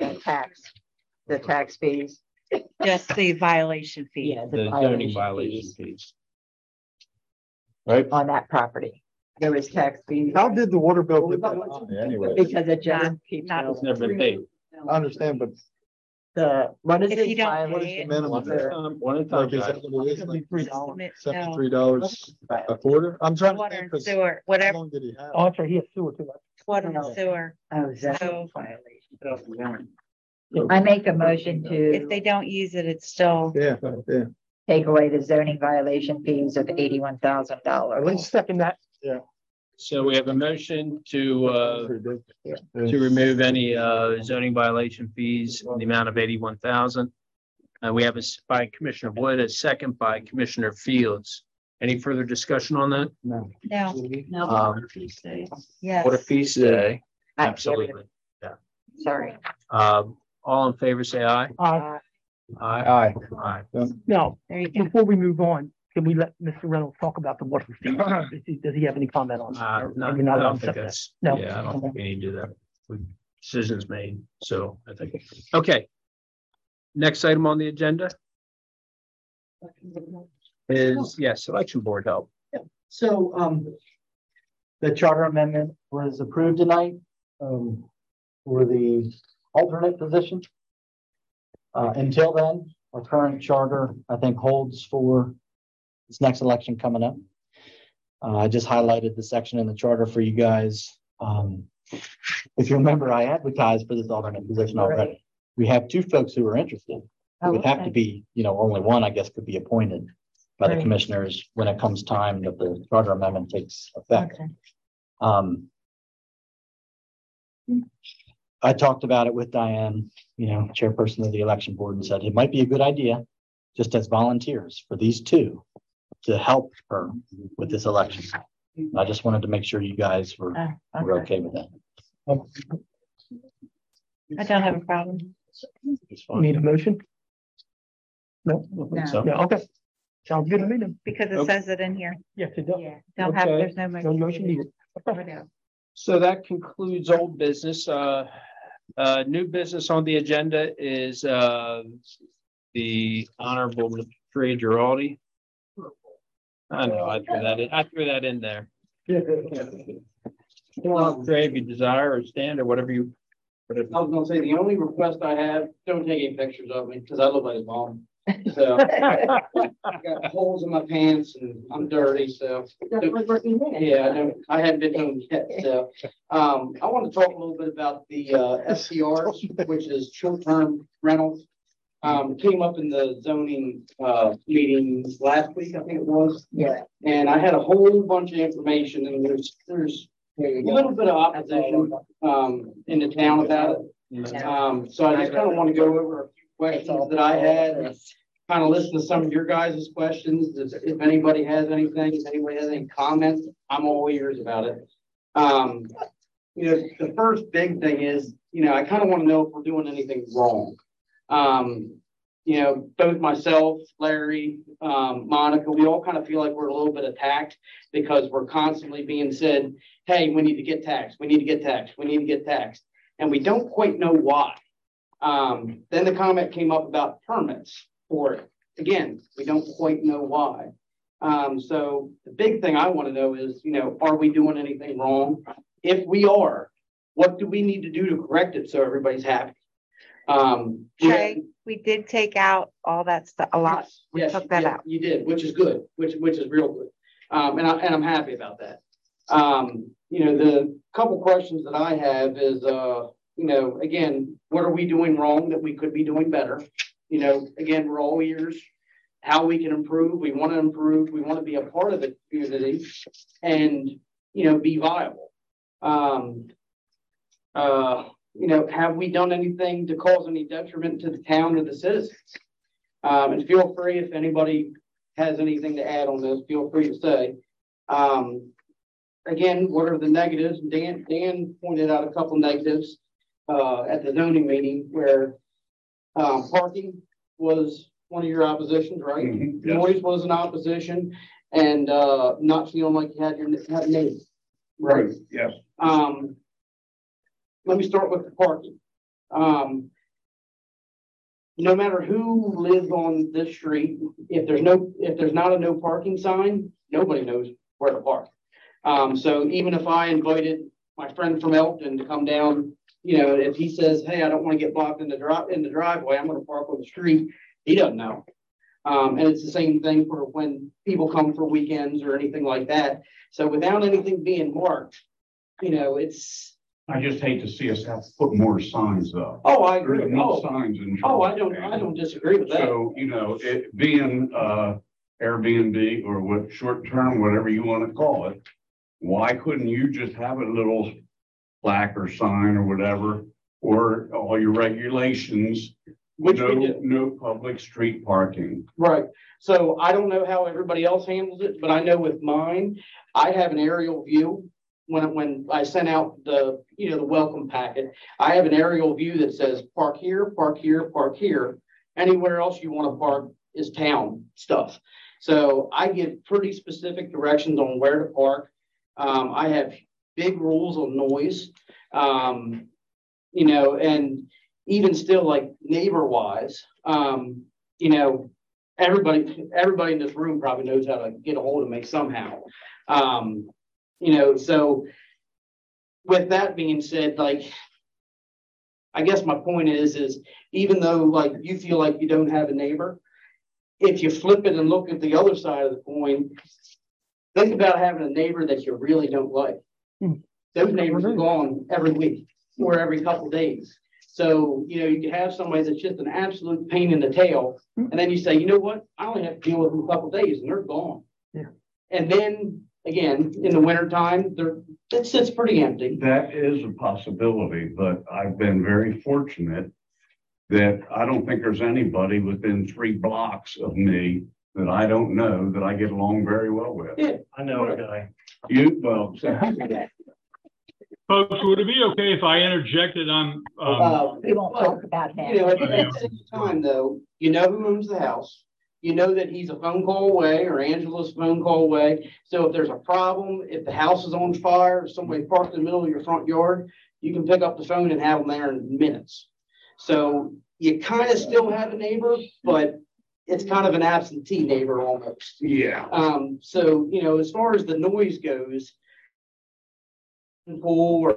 the tax fees. just the violation fee. Yeah, The zoning violation fees fees. Right? on that property. There was tax fees. How did the water bill get that high anyway? Because it just keeps not- going. It's never been paid. I understand, but What is If it? you don't violation pay it- minimum. One at a time, one at a time, like, is guys. that what it is? Like No, $73 a quarter? I'm trying to water think, and 'cause sewer, how whatever, long did he have? Oh, that's right, he has sewer too. water and sewer. Oh, is that So- a violation? I make a motion If to they don't use it, it's still, Yeah, yeah. take away the zoning violation fees of $81,000. Let's second that. So we have a motion to remove any zoning violation fees in the amount of 81,000. We have by Commissioner Wood, a second by Commissioner Fields. Any further discussion on that? No. no, Water yes. fees today, absolutely. Sorry. All in favor, say aye. Uh, Aye. Aye. now, There you go. before we move on, can we let Mr. Reynolds talk about the water fee? Does he have any comment on that? No, Are we not I allowed don't to think set that? that's, No. yeah, I don't think we need to do that. Decisions made, so I think, okay. Next item on the agenda is, yes, election board help. So, the charter amendment was approved tonight, for the alternate position. Until then, our current charter, I think, holds for this next election coming up. I just highlighted the section in the charter for you guys. If you remember, I advertised for this alternate position already. We have 2 folks who are interested. It would have to be, only one, I guess, could be appointed by the commissioners when it comes time that the charter amendment takes effect. I talked about it with Diane, chairperson of the election board, and said it might be a good idea, just as volunteers for these 2 to help her with this election. I just wanted to make sure you guys were okay with that. I don't have a problem. Need a motion? No? No. No, okay. Sounds good to me then. Because it Okay. says it in here. Yes, it does. Yeah, don't have, Okay. there's no No motion needed. So that concludes old business. New business on the agenda is the Honorable Trey Giraldi. I know, I threw that in there. Well, Trey, if you desire or stand or whatever you. I was gonna say, the only request I have, don't take any pictures of me, because I look like a bomb. So I got holes in my pants and I'm dirty, so. Yeah, I haven't been home yet, so. I want to talk a little bit about the SCRs, which is short-term rentals. Came up in the zoning meeting last week, I think it was. Yeah. And I had a whole bunch of information, and there's a little bit of opposition in the town about it. So I just kind of want to go over a few questions that I had, and kind of listen to some of your guys' questions. If anybody has anything, if anybody has any comments, I'm all ears about it. The first big thing is, I kind of want to know if we're doing anything wrong. Both myself, Larry, Monica, we all kind of feel like we're a little bit attacked because we're constantly being said, hey, we need to get taxed. We need to get taxed. We need to get taxed. And we don't quite know why. Then the comment came up about permits for it. Again, we don't quite know why. So the big thing I want to know is, are we doing anything wrong? If we are, What do we need to do to correct it so everybody's happy? Okay, we did take out all that stuff, a lot. We Yes, took that yeah, out. You did, which is good, which is real good. And I'm happy about that. You know, the couple questions that I have is, you know, again, what are we doing wrong that we could be doing better? You know, again, we're all ears, how we can improve. We want to improve. We want to be a part of the community and, you know, be viable. You know, have we done anything to cause any detriment to the town or the citizens? And feel free, if anybody has anything to add on this, feel free to say. Again, what are the negatives? Dan pointed out a couple negatives at the zoning meeting where parking was one of your oppositions, right? Mm-hmm, yes. Noise was an opposition, and not feeling like you had neighbors. Right. Yes. Let me start with the parking. No matter who lives on this street, if there's not a no parking sign, nobody knows where to park. So even if I invited my friend from Elkton to come down, you know, if he says, hey, I don't want to get blocked in the driveway, I'm going to park on the street, he doesn't know. And it's the same thing for when people come for weekends or anything like that. So without anything being marked, you know, I just hate to see us have to put more signs up. Oh, I agree. There's enough signs in. I don't disagree with that. So, you know, it being Airbnb or what short term, whatever you want to call it, why couldn't you just have a little plaque or sign or whatever, or all your regulations? Which we do. No public street parking. Right. So I don't know how everybody else handles it, but I know with mine, I have an aerial view. When I sent out the welcome packet, I have an aerial view that says park here, park here, park here. Anywhere else you want to park is town stuff. So I give pretty specific directions on where to park. I have big rules on noise, you know, and even still, like neighbor wise, you know, everybody in this room probably knows how to get a hold of me somehow. You know, so with that being said, like, I guess my point is even though like you feel like you don't have a neighbor, if you flip it and look at the other side of the coin, think about having a neighbor that you really don't like. Those neighbors are gone every week or every couple of days. So, you know, you can have somebody that's just an absolute pain in the tail. And then you say, you know what? I only have to deal with them a couple of days and they're gone. Yeah. And then again, in the wintertime, it sits pretty empty. That is a possibility, but I've been very fortunate that I don't think there's anybody within 3 blocks of me that I don't know that I get along very well with. Yeah, I know a guy. Folks, would it be okay if I interjected on? We won't talk about that. You know, at the same time, though, you know who owns the house. You know that he's a phone call away or Angela's phone call away. So if there's a problem, if the house is on fire, if somebody parked in the middle of your front yard, you can pick up the phone and have them there in minutes. So you kind of still have a neighbor, but it's kind of an absentee neighbor almost. Yeah. So, you know, as far as the noise goes, or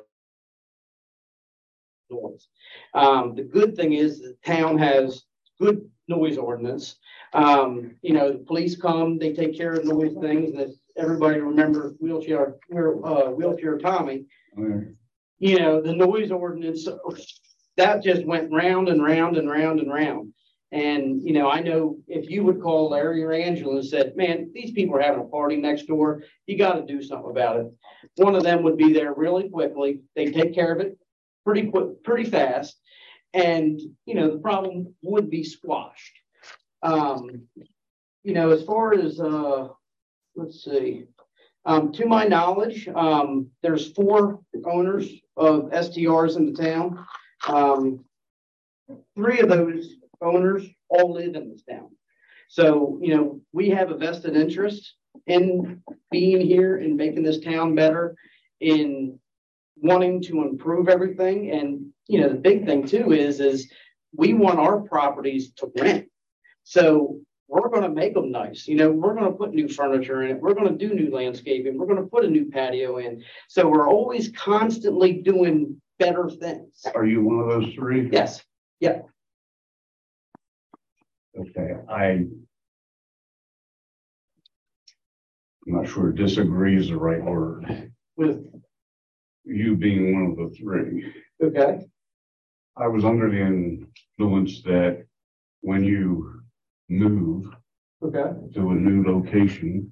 noise. The good thing is the town has good noise ordinance. You know, the police come, they take care of noise things that everybody remember wheelchair Tommy. You know, the noise ordinance that just went round and round and round and round. And, you know, I know if you would call Larry or Angela and said, man, these people are having a party next door, you got to do something about it. One of them would be there really quickly. They take care of it pretty quick, pretty fast. And, you know, the problem would be squashed. You know, as far as, let's see, to my knowledge, there's 4 owners of STRs in the town. 3 of those owners all live in this town. So, you know, we have a vested interest in being here and making this town better, in wanting to improve everything. And, you know, the big thing too is we want our properties to rent. So we're going to make them nice. You know, we're going to put new furniture in it. We're going to do new landscaping. We're going to put a new patio in. So we're always constantly doing better things. Are you one of those three? Yes, yeah. Okay, I'm not sure disagree is the right word. With, You being one of the three. okay, I was under the influence that when you move okay, to a new location,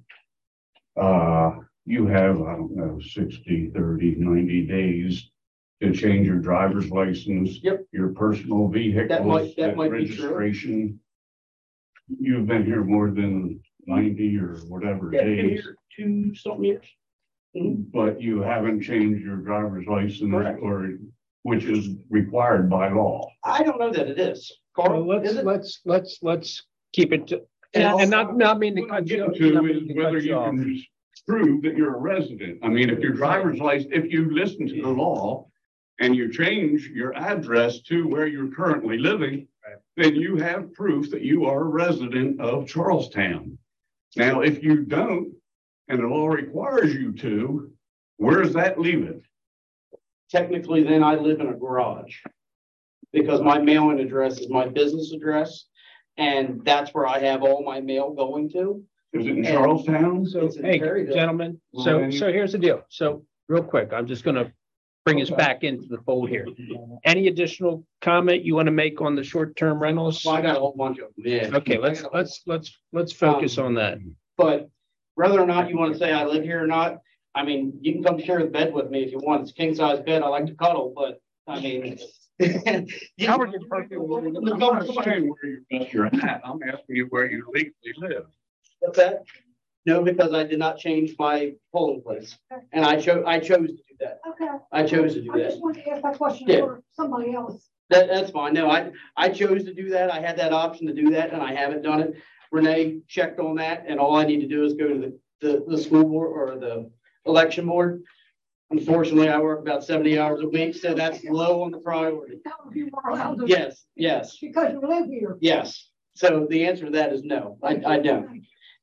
you have, I don't know, 60, 30, 90 days to change your driver's license. Yep. Your personal vehicle. That might be true. Registration. You've been here more than 90 or whatever Yeah, been days. here 2-something years. But you haven't changed your driver's license Correct. or, which is required by law. I don't know that it is. Well, Carl, is it? let's keep it to, and not mean to What I'm cut you getting off. to not is meaning to whether cut you off. can prove that you're a resident. I mean, if your driver's license, if you listen to the law and you change your address to where you're currently living, then you have proof that you are a resident of Charlestown. Now, if you don't, and the law requires you to, where does that leave it? Technically, then I live in a garage because my mailing address is my business address. And that's where I have all my mail going to. Is it in Charlestown? So, It's in hey, Perryville. gentlemen, so here's the deal. So real quick, I'm just gonna bring us back into the fold here. Any additional comment you want to make on the short-term rentals? Well, I got a whole bunch of them, yeah. Okay, let's focus on that. But whether or not you want to say I live here or not, I mean, you can come share the bed with me if you want. It's a king size bed. I like to cuddle, but I mean. How would you understand where you're at? I'm asking you where you legally live. What's that? No, because I did not change my polling place, and I chose to do that. Okay. I chose to do I that. just want to ask that question Yeah. for somebody else. That's fine. No, I chose to do that. I had that option to do that, and I haven't done it. Renee checked on that, and all I need to do is go to the school board or the election board. Unfortunately, I work about 70 hours a week, so that's low on the priority. That would be more allowed to- Yes. Because you live here. Yes. So the answer to that is no, I don't.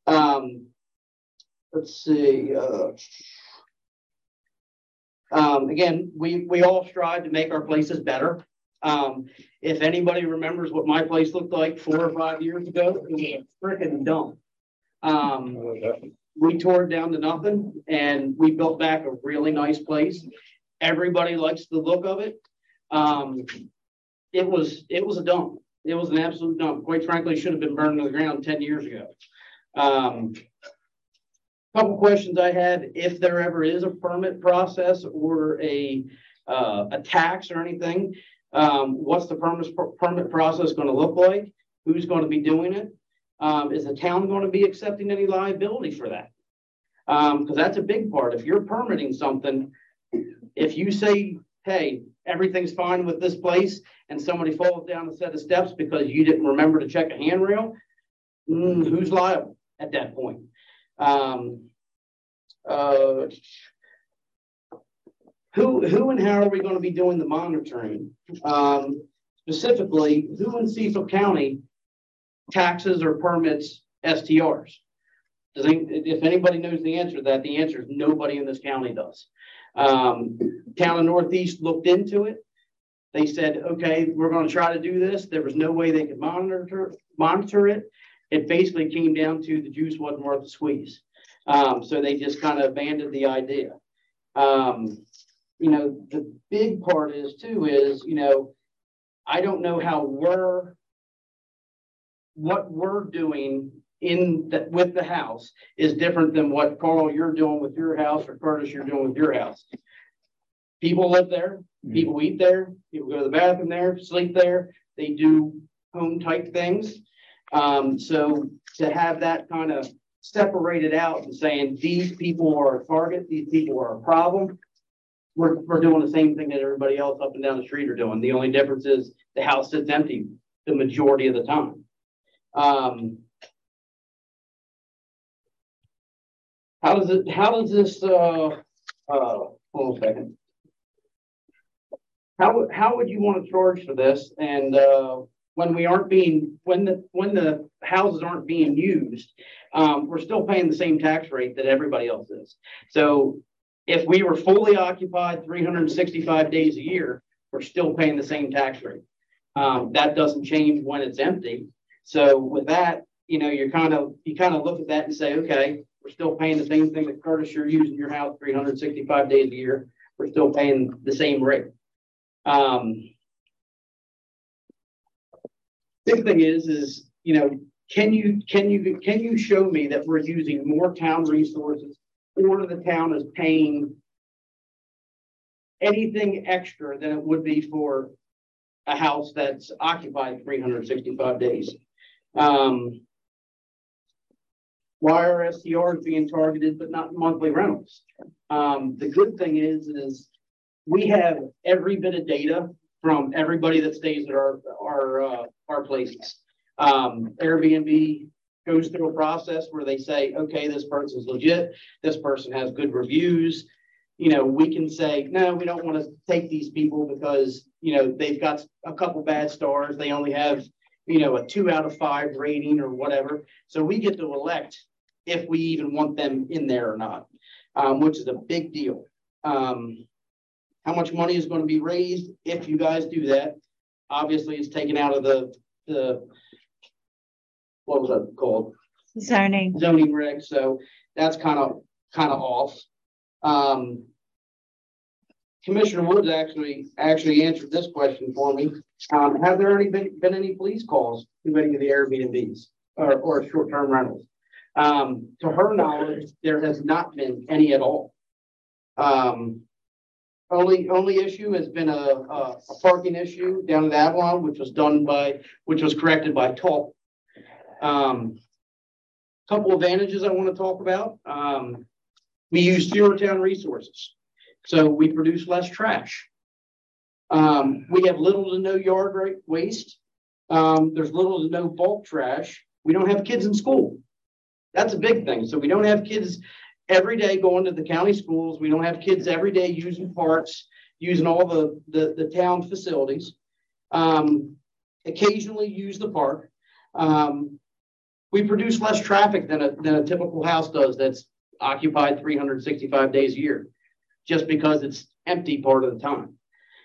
Let's see. Again, we all strive to make our places better. If anybody remembers what my place looked like 4 or 5 years ago, it was a freaking dump. We tore it down to nothing and we built back a really nice place. Everybody likes the look of it. It was a dump. It was an absolute dump. Quite frankly, it should have been burned to the ground 10 years ago. Couple questions I had: if there ever is a permit process or a tax or anything, what's the permit process going to look like? Who's going to be doing it? Is the town going to be accepting any liability for that? Because that's a big part. If you're permitting something, if you say, hey, everything's fine with this place, and somebody falls down a set of steps because you didn't remember to check a handrail, who's liable at that point? Who and how are we going to be doing the monitoring? Specifically, who in Cecil County taxes or permits STRs? If anybody knows the answer to that, the answer is nobody in this county does. Town of Northeast looked into it. They said, okay, we're going to try to do this. There was no way they could monitor it. It basically came down to the juice wasn't worth the squeeze. So they just kind of abandoned the idea. You know, the big part is too is, you know, I don't know how what we're doing with the house is different than what, Carl, you're doing with your house, or Curtis, you're doing with your house. People live there, people eat there, people go to the bathroom there, sleep there, they do home type things. So to have that kind of separated out and saying these people are a target, these people are a problem, we're doing the same thing that everybody else up and down the street are doing. The only difference is the house sits empty the majority of the time. How does this hold on a second. How would you want to charge for this? And when the houses aren't being used, we're still paying the same tax rate that everybody else is. So If we were fully occupied 365 days a year, we're still paying the same tax rate. That doesn't change when it's empty. So with that, you know, you kind of look at that and say, okay, we're still paying the same thing that Curtis, you're using your house 365 days a year. We're still paying the same rate. Big thing is, you know, can you show me that we're using more town resources or the town is paying anything extra than it would be for a house that's occupied 365 days? Why are STRs being targeted but not monthly rentals? The good thing is we have every bit of data from everybody that stays at our places. Airbnb goes through a process where they say, okay, this person's legit, this person has good reviews. You know, we can say, no, we don't want to take these people because, you know, they've got a couple bad stars. They only have, you know, a 2 out of 5 rating or whatever. So we get to elect if we even want them in there or not, which is a big deal. How much money is going to be raised if you guys do that? Obviously, it's taken out of the what was that called? Zoning reg. So that's kind of off. Commissioner Woods actually answered this question for me. Have there been any police calls to any of the Airbnbs or short-term rentals? To her knowledge, there has not been any at all. Only issue has been a parking issue down at Avalon, which was corrected by Talk. Couple advantages I want to talk about. We use fewer town resources, so we produce less trash. We have little to no yard waste. There's little to no bulk trash. We don't have kids in school. That's a big thing. So we don't have kids every day going to the county schools. We don't have kids every day using parks, using all the town facilities. Occasionally use the park. We produce less traffic than a typical house does that's occupied 365 days a year, just because it's empty part of the time.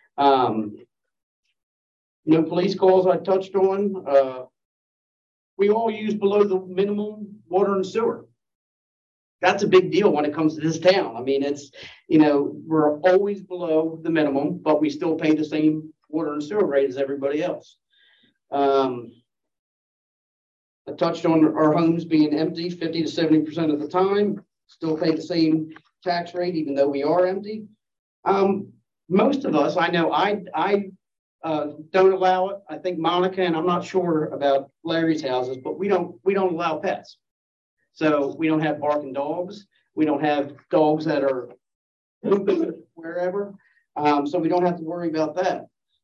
No police calls I touched on. We all use below the minimum water and sewer. That's a big deal when it comes to this town. I mean, it's, you know, we're always below the minimum, but we still pay the same water and sewer rate as everybody else. I touched on our homes being empty 50 to 70% of the time, still pay the same tax rate, even though we are empty. Most of us, I know I don't allow it. I think Monica, and I'm not sure about Larry's houses, but we don't allow pets. So we don't have barking dogs. We don't have dogs that are pooping wherever. So we don't have to worry about that.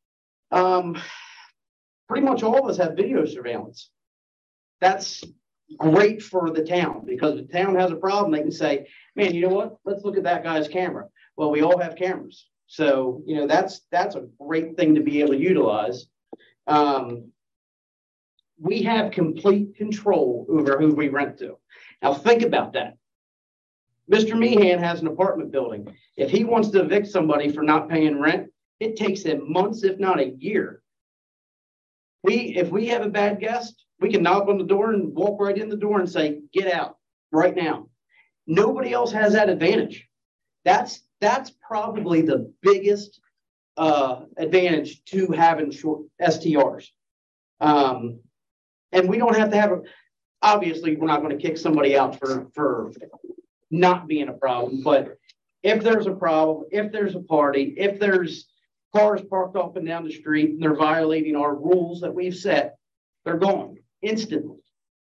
Pretty much all of us have video surveillance. That's great for the town, because if the town has a problem, they can say, man, you know what? Let's look at that guy's camera. Well, we all have cameras. So, you know, that's a great thing to be able to utilize. We have complete control over who we rent to. Now think about that. Mr. Meehan has an apartment building. If he wants to evict somebody for not paying rent, it takes him months, if not a year. If we have a bad guest, we can knock on the door and walk right in the door and say, get out right now. Nobody else has that advantage. That's probably the biggest advantage to having short STRs. And we don't have to have obviously we're not going to kick somebody out for not being a problem, but if there's a problem, if there's a party, if there's cars parked up and down the street and they're violating our rules that we've set, they're gone instantly.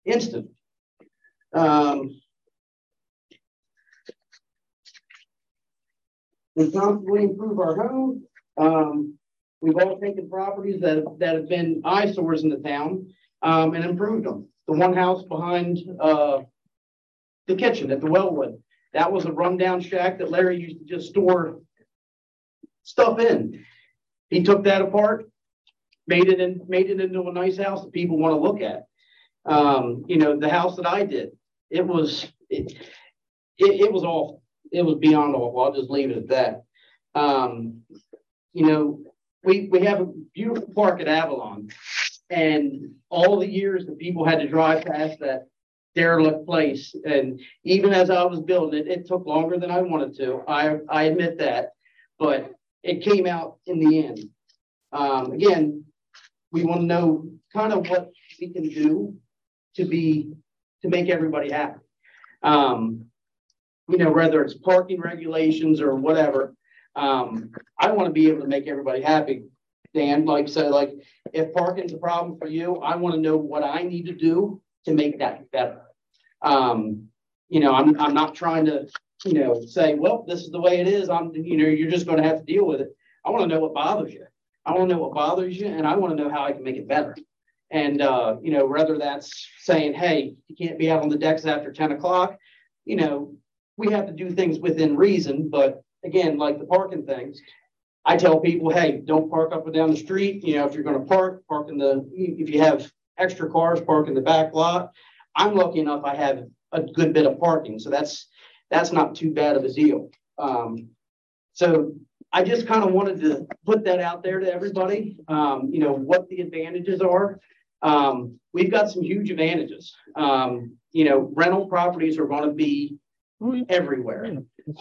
We constantly improve our home. We've all taken properties that have been eyesores in the town and improved them. The one house behind the kitchen at the Wellwood, that was a rundown shack that Larry used to just store stuff in. He took that apart, made it into a nice house that people want to look at. You know, the house that I did, it was awful. it was beyond awful. I'll just leave it at that. You know, we have a beautiful park at Avalon, and all the years that people had to drive past that derelict place, and even as I was building it, it took longer than I wanted to. I admit that, but it came out in the end. Again, we want to know kind of what we can do to make everybody happy. You know, whether it's parking regulations or whatever. I want to be able to make everybody happy, Dan. Like, so like if parking's a problem for you, I want to know what I need to do to make that better. You know, I'm not trying to, you know, say, well, this is the way it is. You know, you're just going to have to deal with it. I want to know what bothers you. I want to know what bothers you, and I want to know how I can make it better. And, you know, whether that's saying, hey, you can't be out on the decks after 10 o'clock, you know, we have to do things within reason. But again, like the parking things, I tell people, hey, don't park up and down the street. You know, if you're going to park if you have extra cars, park in the back lot. I'm lucky enough I have a good bit of parking, so that's not too bad of a deal. So I just kind of wanted to put that out there to everybody, you know, what the advantages are. We've got some huge advantages. You know, rental properties are going to be everywhere.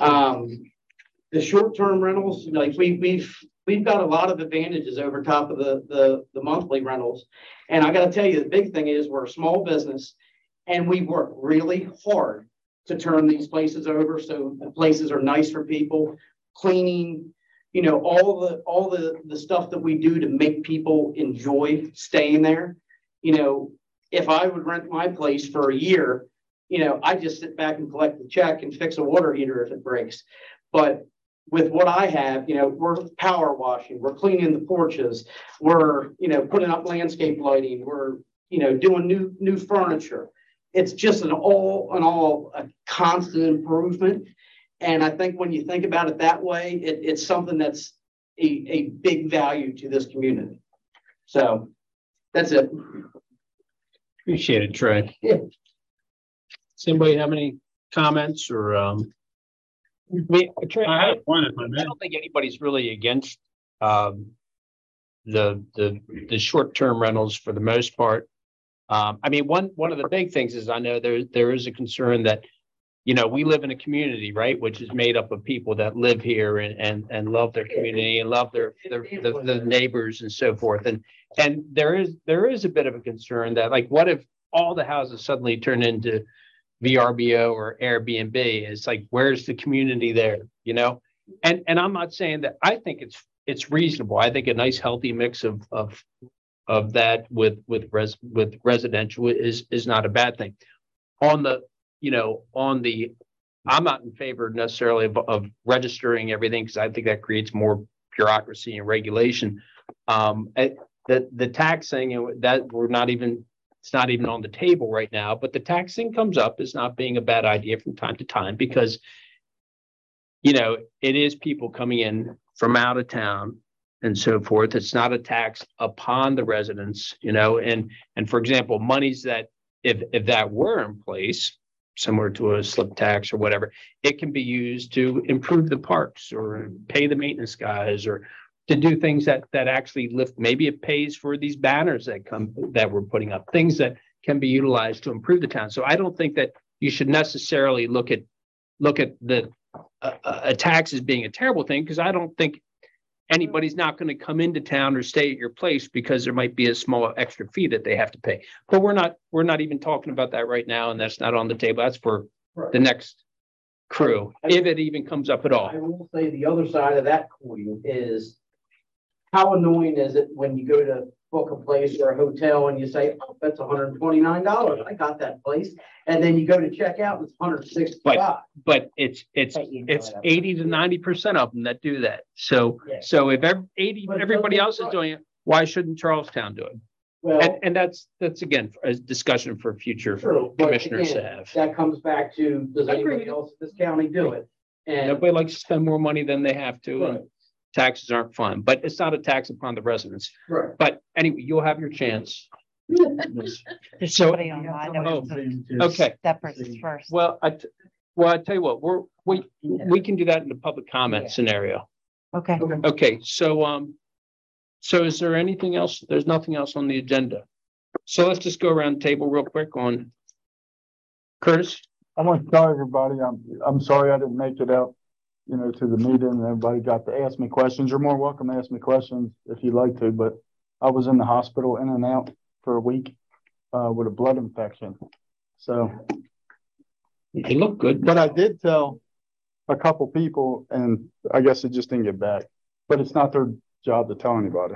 The short-term rentals, like we've got a lot of advantages over top of the monthly rentals. And I got to tell you, the big thing is we're a small business, and we work really hard to turn these places over so the places are nice for people, cleaning, you know, all the stuff that we do to make people enjoy staying there. You know, if I would rent my place for a year, you know, I just sit back and collect the check and fix a water heater if it breaks. But with what I have, you know, we're power washing, we're cleaning the porches, we're, you know, putting up landscape lighting, we're, you know, doing new furniture. It's just a constant improvement. And I think when you think about it that way, it's something that's a big value to this community. So that's it. Appreciate it, Trey. Yeah. Does anybody have any comments or Trey, I have one if I I may. don't think anybody's really against the short-term rentals for the most part. I mean, one of the big things is I know there is a concern that, you know, we live in a community, right, which is made up of people that live here and love their community and love the neighbors and so forth. And there is a bit of a concern that, like, what if all the houses suddenly turn into VRBO or Airbnb? It's like, where's the community there, you know? And I'm not saying that. I think it's reasonable. I think a nice healthy mix of that with residential is not a bad thing. I'm not in favor necessarily of registering everything, because I think that creates more bureaucracy and regulation. The taxing, that it's not even on the table right now, but the taxing comes up as not being a bad idea from time to time, because, you know, it is people coming in from out of town and so forth. It's not a tax upon the residents, you know, and for example, monies that if that were in place, similar to a slip tax or whatever, it can be used to improve the parks or pay the maintenance guys or to do things that actually lift. Maybe it pays for these banners that we're putting up, things that can be utilized to improve the town. So I don't think that you should necessarily look at the a tax as being a terrible thing, because I don't think anybody's not going to come into town or stay at your place because there might be a small extra fee that they have to pay. But we're not even talking about that right now, and that's not on the table. That's for the next crew, if it even comes up at all. I will say the other side of that coin is, how annoying is it when you go to book a place or a hotel and you say, oh, that's $129. I got that place. And then you go to check out and it's $165. But it's 80 to 90% of them that do that. So if everybody else is doing it, why shouldn't Charlestown do it? Well, and that's again a discussion for future commissioners to have. That comes back to, does anybody else in this county do it? And nobody likes to spend more money than they have to. Right. And taxes aren't fun, but it's not a tax upon the residents. Right. But anyway, you'll have your chance. There's somebody online that wants to okay. step first. Well, Well, I tell you what, we can do that in the public comment scenario. Okay. Okay, so is there anything else? There's nothing else on the agenda. So let's just go around the table real quick on Curtis. I want to tell everybody, I'm sorry I didn't make it out, to the meeting. Everybody got to ask me questions. You're more welcome to ask me questions if you'd like to, but I was in the hospital in and out for a week with a blood infection. So you look good. But I did tell a couple people, and I guess it just didn't get back. But it's not their job to tell anybody.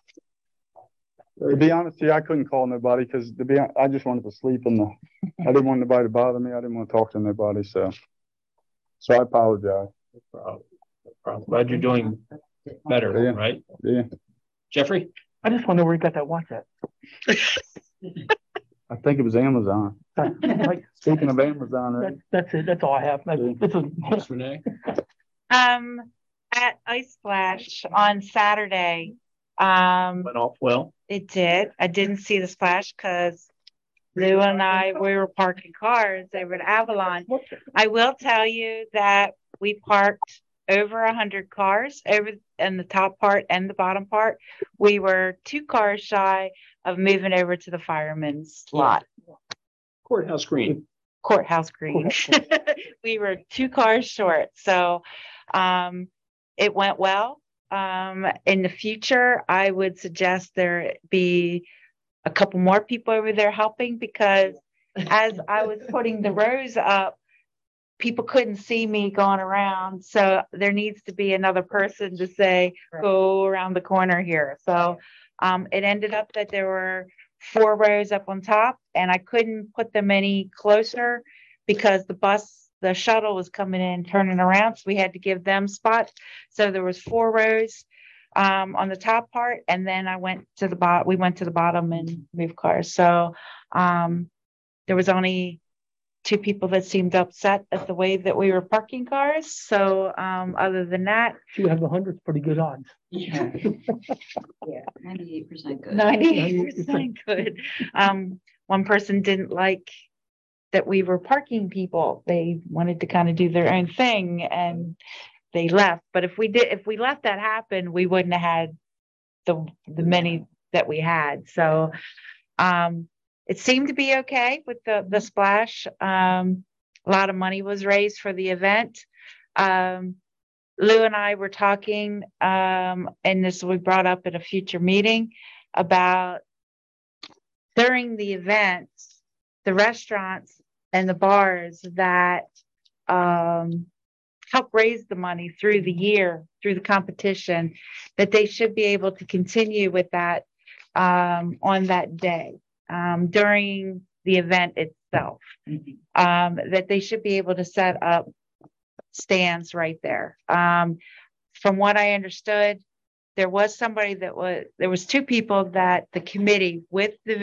To be honest with you, I couldn't call nobody because I just wanted to sleep I didn't want nobody to bother me. I didn't want to talk to nobody. So I apologize. No problem. Glad you're doing better, right? Yeah. Jeffrey? I just want to know where you got that watch at. I think it was Amazon. Speaking of Amazon, right? That's it. That's all I have. Yes, Renee? At Ice Splash on Saturday. Went off well. It did. I didn't see the splash because Lou and we were parking cars over at Avalon. I will tell you that we parked over 100 cars over in the top part and the bottom part. We were 2 cars shy of moving over to the fireman's lot. Courthouse Green. Courthouse Green. We were 2 cars short. So it went well. In the future, I would suggest there be a couple more people over there helping, because as I was putting the rows up, people couldn't see me going around. So there needs to be another person to say, go around the corner here. So it ended up that there were 4 rows up on top, and I couldn't put them any closer because the shuttle was coming in, turning around. So we had to give them spots. So there was 4 rows on the top part. And then we went to the bottom and moved cars. So there was only 2 people that seemed upset at the way that we were parking cars. So other than that. You have 100 pretty good odds. Yeah. 98% good. 98% good. One person didn't like that we were parking people. They wanted to kind of do their own thing and they left. But if we let that happen, we wouldn't have had the many that we had. So it seemed to be okay with the splash. A lot of money was raised for the event. Lou and I were talking, and this we brought up at a future meeting about during the event, the restaurants and the bars that help raise the money through the year, through the competition, that they should be able to continue with that on that day during the event itself. That they should be able to set up stands right there. From what I understood, there was 2 people that the committee with the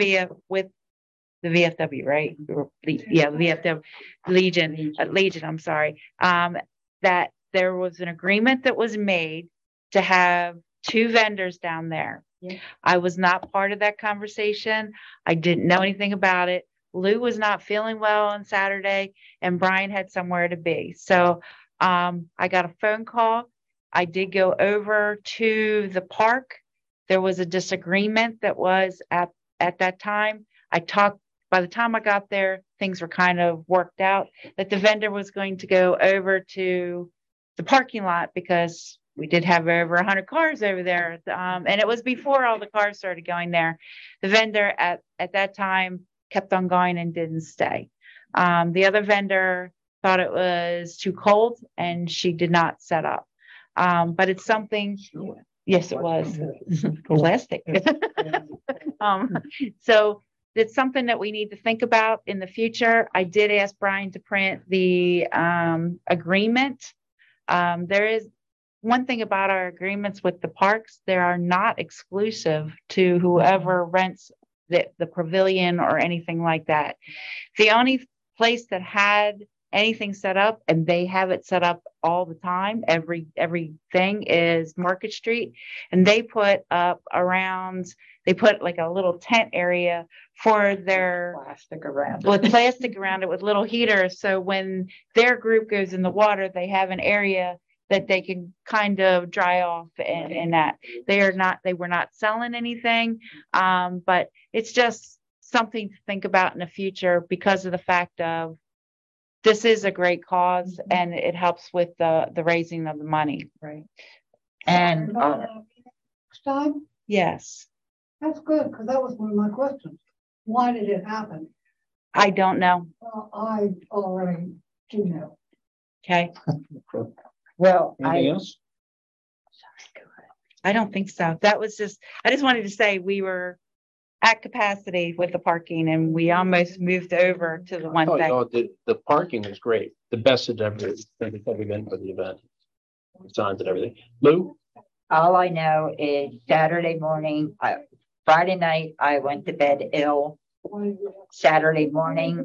VFW, right? VFW Legion, I'm sorry. That there was an agreement that was made to have 2 vendors down there. Yeah. I was not part of that conversation. I didn't know anything about it. Lou was not feeling well on Saturday, and Brian had somewhere to be. So I got a phone call. I did go over to the park. There was a disagreement that was at that time. By the time I got there, things were kind of worked out that the vendor was going to go over to the parking lot because we did have over 100 cars over there. And it was before all the cars started going there. The vendor at that time kept on going and didn't stay. The other vendor thought it was too cold and she did not set up. But it's something, yes, it was plastic. So it's something that we need to think about in the future. I did ask Brian to print the agreement. There is one thing about our agreements with the parks, they are not exclusive to whoever rents the pavilion or anything like that. The only place that had anything set up, and they have it set up all the time, everything, is Market Street, and they put up they put like a little tent area for their Plastic around. with plastic around it with little heaters. So when their group goes in the water, they have an area that they can kind of dry off and that they were not selling anything. But it's just something to think about in the future because of the fact of this is a great cause and it helps with the raising of the money. Right. And next time, Yes, that's good, because that was one of my questions. Why did it happen? I don't know. I already do know. Okay. well, Anything else? I don't think so. That was I just wanted to say we were at capacity with the parking and we almost moved over to the one Oh, thing. no, the parking is great. The best it's ever been for the event. Signs and everything. Lou? all I know is Saturday morning, Friday night, I went to bed ill. Saturday morning,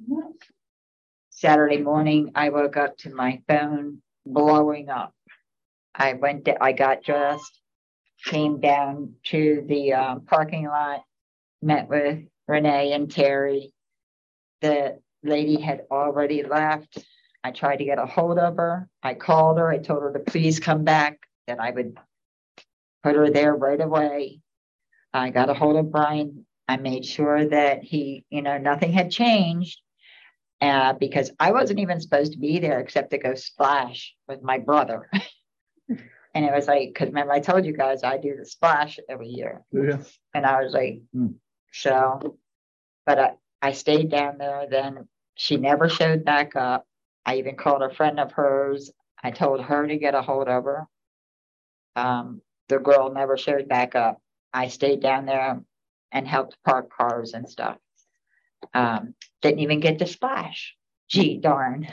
I woke up to my phone blowing up. I got dressed, came down to the parking lot, met with Renee and Terry. The lady had already left. I tried to get a hold of her. I called her. I told her to please come back, that I would put her there right away. I got a hold of Brian. I made sure that he, nothing had changed because I wasn't even supposed to be there except to go splash with my brother. And it was like, because remember I told you guys I do the splash every year. Yeah. And I was like, so, but I stayed down there. Then she never showed back up. I even called a friend of hers. I told her to get a hold of her. The girl never showed back up. I stayed down there and helped park cars and stuff. Didn't even get to splash. Gee darn.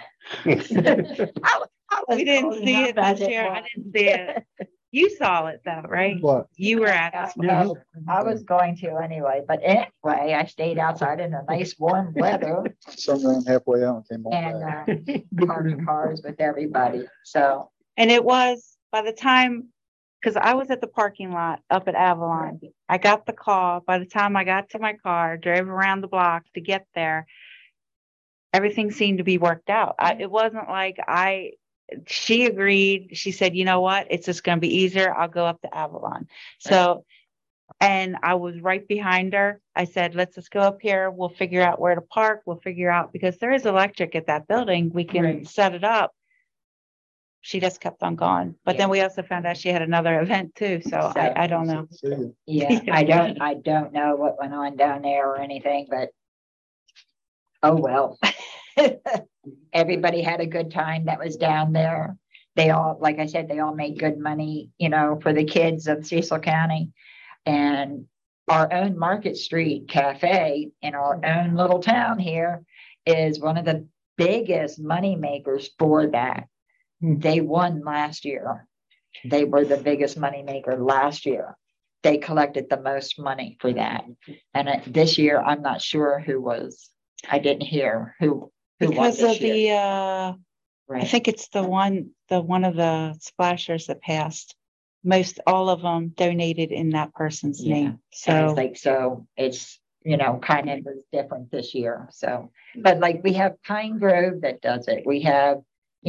We didn't see it this year. I didn't see it. You saw it though, right? What? You were at it. I was going to anyway, but anyway, I stayed outside in the nice warm weather Some ran halfway out and came on back. and parked cars with everybody. So, And it was by the time, because I was at the parking lot up at Avalon. I got the call. By the time I got to my car, drove around the block to get there, everything seemed to be worked out. It wasn't like she agreed. She said, you know what? It's just going to be easier. I'll go up to Avalon. So, and I was right behind her. I said, let's just go up here. We'll figure out where to park. We'll figure out, because there is electric at that building. We can set it up. She just kept on going. But then we also found out she had another event too. So I don't know. yeah, I don't know what went on down there or anything, but oh well. Everybody had a good time that was down there. They all, like I said, they all made good money, for the kids of Cecil County. And our own Market Street Cafe in our own little town here is one of the biggest money makers for that. They won last year. They were the biggest money maker last year. They collected the most money for that. And this year, I'm not sure who was. I didn't hear who because won of this year. I think it's the one of the splashers that passed. All of them donated in that person's name. So it's kind of was different this year. So, but like we have Pine Grove that does it. We have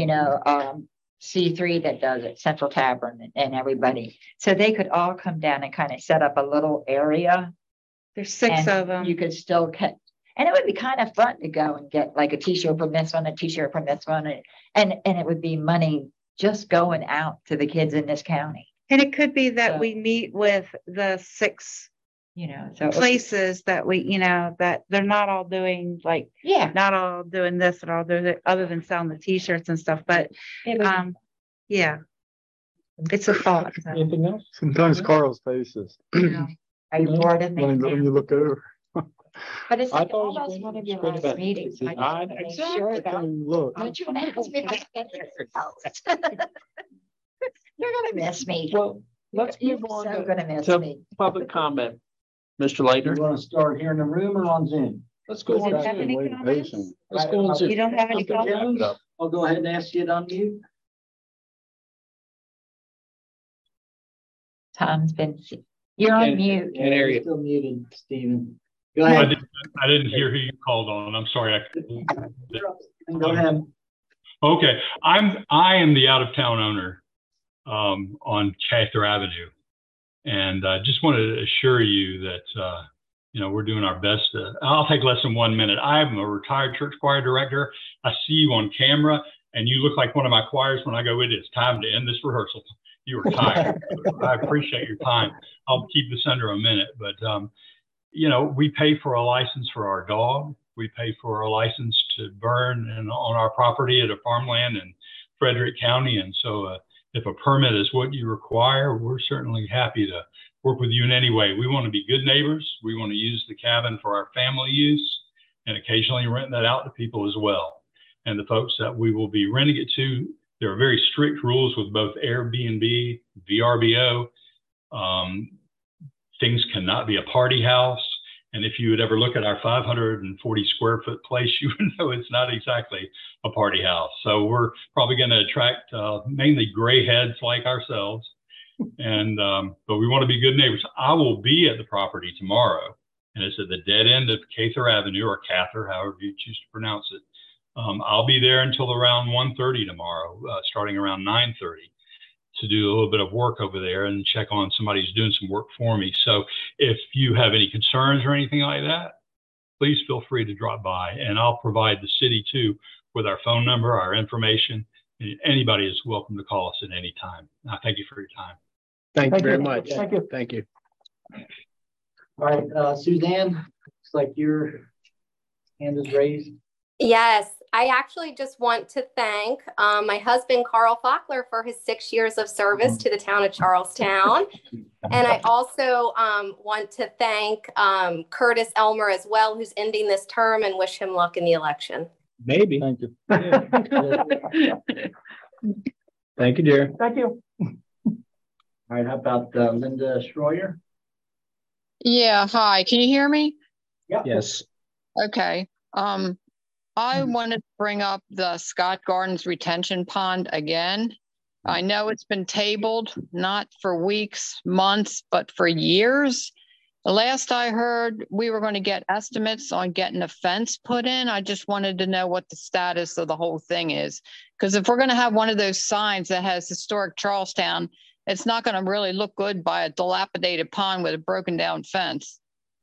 C3 that does it, Central Tavern and everybody. So they could all come down and kind of set up a little area. There's 6 of them. You could still and it would be kind of fun to go and get like a t-shirt from this one, a t-shirt from this one. And it would be money just going out to the kids in this county. And it could be that we meet with the 6 places that we, that they're not all doing not all doing this and all doing it other than selling the t-shirts and stuff. But it's a thought. So. Anything else? Sometimes Carl's faces. Are you bored of me? When you look over. But it's like thought it was almost great. one of your Great last event. meetings. I just wanna make sure that. Look. Don't you ask me if I get here. You're gonna miss me. Well, let's You're move on so gonna miss to me. public comment. Mr. Later. You want to start here in the room or on Zoom? Let's go Does on it have Zoom. any comments? Let's go on Zoom. You don't have any comments? I'll go ahead and ask you to unmute. Tom's been You're on Can't- mute. can't hear you. Still muted, Stephen. Go I ahead. didn't hear who you called on. I'm sorry. Go ahead. Okay, I am the out of town owner on Cather Avenue. And I just wanted to assure you that, we're doing our best. I'll take less than 1 minute. I'm a retired church choir director. I see you on camera and you look like one of my choirs when I go, it is time to end this rehearsal. You are tired. I appreciate your time. I'll keep this under a minute, but, we pay for a license for our dog. We pay for a license to burn on our property at a farmland in Frederick County. And so if a permit is what you require, we're certainly happy to work with you in any way. We want to be good neighbors. We want to use the cabin for our family use and occasionally rent that out to people as well. And the folks that we will be renting it to, there are very strict rules with both Airbnb, VRBO. Things cannot be a party house. And if you would ever look at our 540 square foot place, you would know it's not exactly a party house. So we're probably going to attract mainly gray heads like ourselves. And but we want to be good neighbors. I will be at the property tomorrow, and it's at the dead end of Cather Avenue, or Cather, however you choose to pronounce it. I'll be there until around 1:30 tomorrow, starting around 9:30. To do a little bit of work over there and check on somebody who's doing some work for me. So if you have any concerns or anything like that, please feel free to drop by, and I'll provide the city too with our phone number, our information. And anybody is welcome to call us at any time. I thank you for your time. Thank you very much. Thank you. Thank you. All right, Suzanne, looks like your hand is raised. Yes, I actually just want to thank my husband, Carl Fackler, for his 6 years of service to the town of Charlestown. And I also want to thank Curtis Elmer as well, who's ending this term, and wish him luck in the election. Maybe. Thank you. Thank you, dear. Thank you. All right, how about Linda Schroyer? Yeah, hi. Can you hear me? Yeah. Yes. Okay. I wanted to bring up the Scott Gardens retention pond again. I know it's been tabled, not for weeks, months, but for years. The last I heard, we were going to get estimates on getting a fence put in. I just wanted to know what the status of the whole thing is. Because if we're going to have one of those signs that has historic Charlestown, it's not going to really look good by a dilapidated pond with a broken down fence.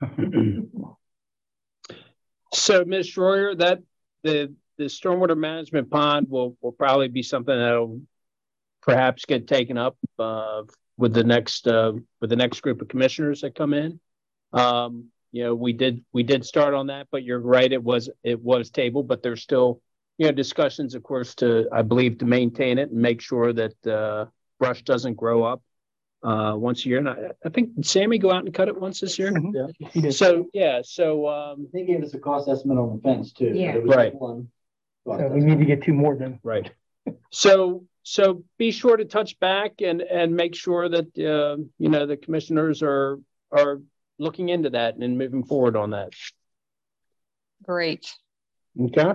So, Ms. Schroyer, that the stormwater management pond will probably be something that'll perhaps get taken up with the next group of commissioners that come in. We did start on that, but you're right, it was tabled, but there's still discussions, of course, I believe to maintain it and make sure that brush doesn't grow up once a year. And I think, did Sammy go out and cut it once this year? Yeah, he did. So they gave us a cost estimate on the fence too. Yeah. Right. So we need to get two more then. Right. So be sure to touch back and make sure that the commissioners are looking into that and moving forward on that. Great. Okay.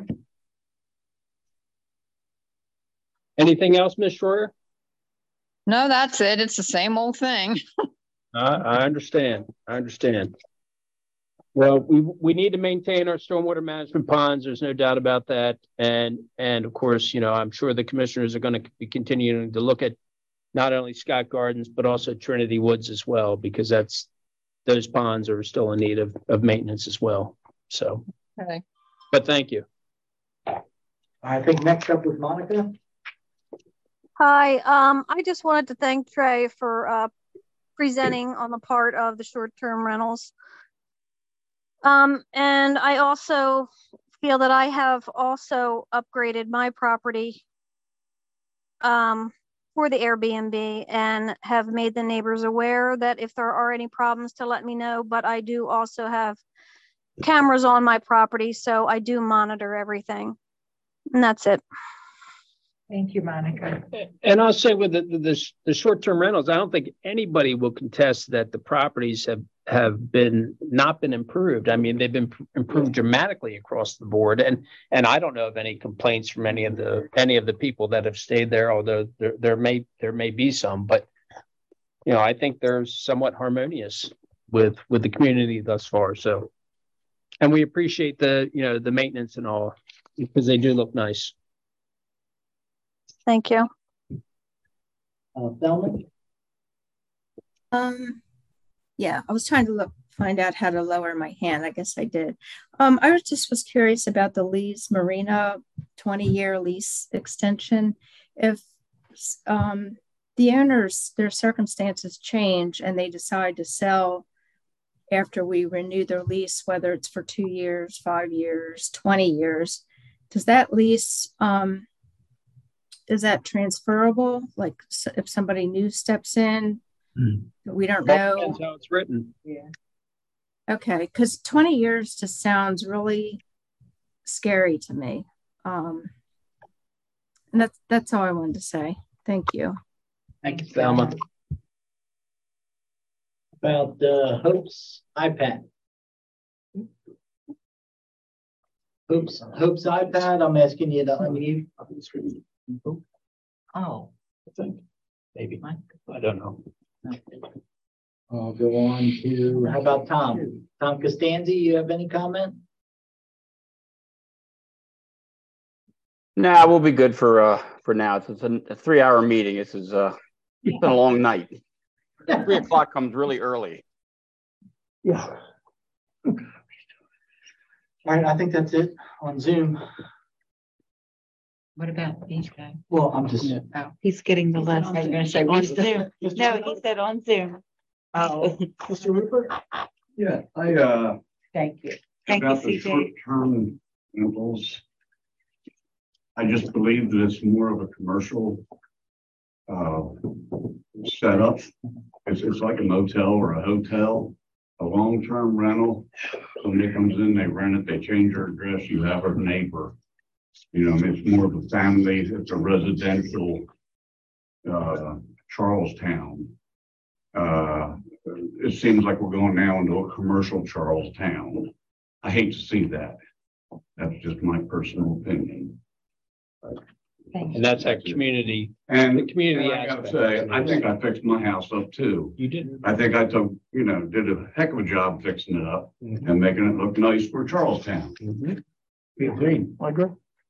Anything else, Ms. Schroyer? No, that's it. It's the same old thing. I understand. Well, we need to maintain our stormwater management ponds. There's no doubt about that. And of course, I'm sure the commissioners are going to be continuing to look at not only Scott Gardens, but also Trinity Woods as well, because those ponds are still in need of maintenance as well. So, okay. But thank you. I think next up was Monica. Hi, I just wanted to thank Trey for presenting on the part of the short-term rentals. And I also feel that I have also upgraded my property for the Airbnb and have made the neighbors aware that if there are any problems to let me know, but I do also have cameras on my property, so I do monitor everything. And that's it. Thank you, Monica. And I'll say with the short-term rentals, I don't think anybody will contest that the properties have not been improved. I mean, they've been improved dramatically across the board, and I don't know of any complaints from any of the people that have stayed there, although there may be some. But I think they're somewhat harmonious with the community thus far. So, and we appreciate the the maintenance and all because they do look nice. Thank you. Thelma? Yeah, I was trying to find out how to lower my hand. I guess I did. I was curious about the Lee's Marina 20-year lease extension. If the owners, their circumstances change and they decide to sell after we renew their lease, whether it's for 2 years, 5 years, 20 years, does that lease, is that transferable? Like if somebody new steps in, we don't know. Depends how it's written. Yeah. Okay, because 20 years just sounds really scary to me. And that's all I wanted to say. Thank you. Thank you, Thelma. About Hope's iPad. Hope's iPad, I'm asking you to unmute. Oh, I think maybe. I don't know. I'll go on to, how about Tom? Tom Costanzi, you have any comment? Nah, we'll be good for now. It's a 3-hour meeting. This is it's been a long night. 3 o'clock comes really early. Yeah. All right, I think that's it on Zoom. What about these guys? Well, I'm just. Oh, he's getting the list. I was going to say on Zoom. No, he said on Zoom. Oh, Mr. Rupert? Yeah, I Thank you. about the short-term rentals. I just believe that it's more of a commercial setup. It's like a motel or a hotel, a long-term rental. Somebody comes in, they rent it, they change their address, you have a neighbor. It's more of a family, it's a residential Charlestown. It seems like we're going now into a commercial Charlestown. I hate to see that. That's just my personal opinion. And that's our community. And the community I gotta aspect. say, I think I fixed my house up too. You did. I think I took, did a heck of a job fixing it up and making it look nice for Charlestown. We agree. I agree.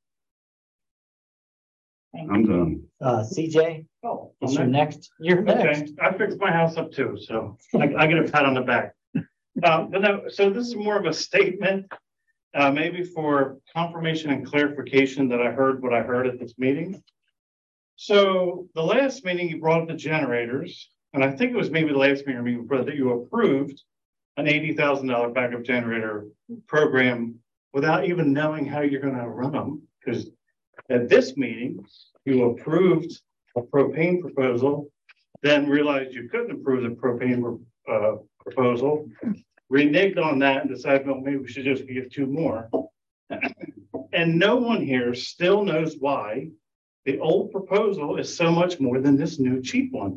I'm done. CJ? Oh, It's your next. You're next. Okay, I fixed my house up too, so I get a pat on the back. But no, so this is more of a statement, maybe for confirmation and clarification that I heard what I heard at this meeting. So the last meeting you brought up the generators, and I think it was maybe the last meeting before that you approved an $80,000 backup generator program without even knowing how you're going to run them. Because at this meeting, you approved a propane proposal, then realized you couldn't approve the propane proposal, reneged on that and decided, well, maybe we should just get 2 more. And no one here still knows why the old proposal is so much more than this new cheap one.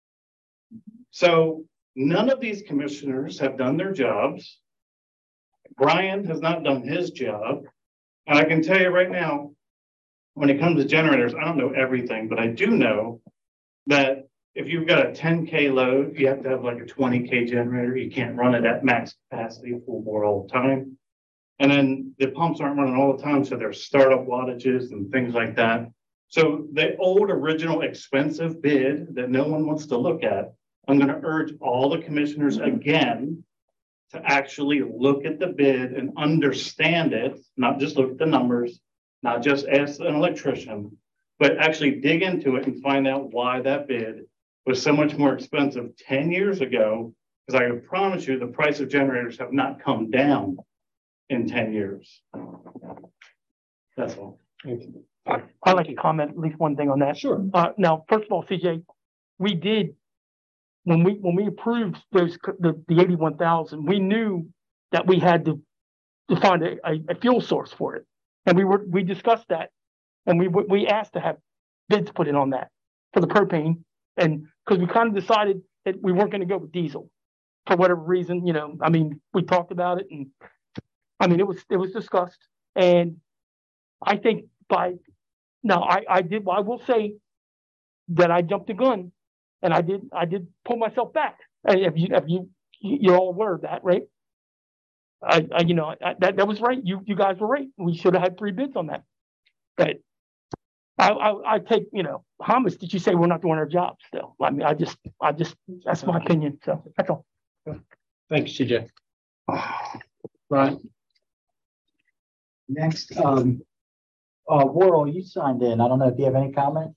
So none of these commissioners have done their jobs. Brian has not done his job. And I can tell you right now, when it comes to generators, I don't know everything, but I do know that if you've got a 10K load, you have to have like a 20K generator. You can't run it at max capacity full bore all the time. And then the pumps aren't running all the time, so there's startup wattages and things like that. So the old original expensive bid that no one wants to look at, I'm going to urge all the commissioners again to actually look at the bid and understand it, not just look at the numbers, not just ask an electrician, but actually dig into it and find out why that bid was so much more expensive 10 years ago, because I can promise you the price of generators have not come down in 10 years. That's all. I'd like to comment at least one thing on that. Sure. Now, first of all, CJ, we did, when we approved the 81,000, we knew that we had to find a fuel source for it. And we discussed that, and we asked to have bids put in on that for the propane, and because we kind of decided that we weren't going to go with diesel for whatever reason, we talked about it, and it was discussed, and I think I will say that I jumped the gun And I did pull myself back. You're all aware of that, right? That was right. You guys were right. We should have had 3 bids on that. But I take, homage that you say we're not doing our job still. I mean, I just, that's my opinion. So that's all. Thanks, CJ. Right. Next, Worrell, you signed in. I don't know if you have any comment.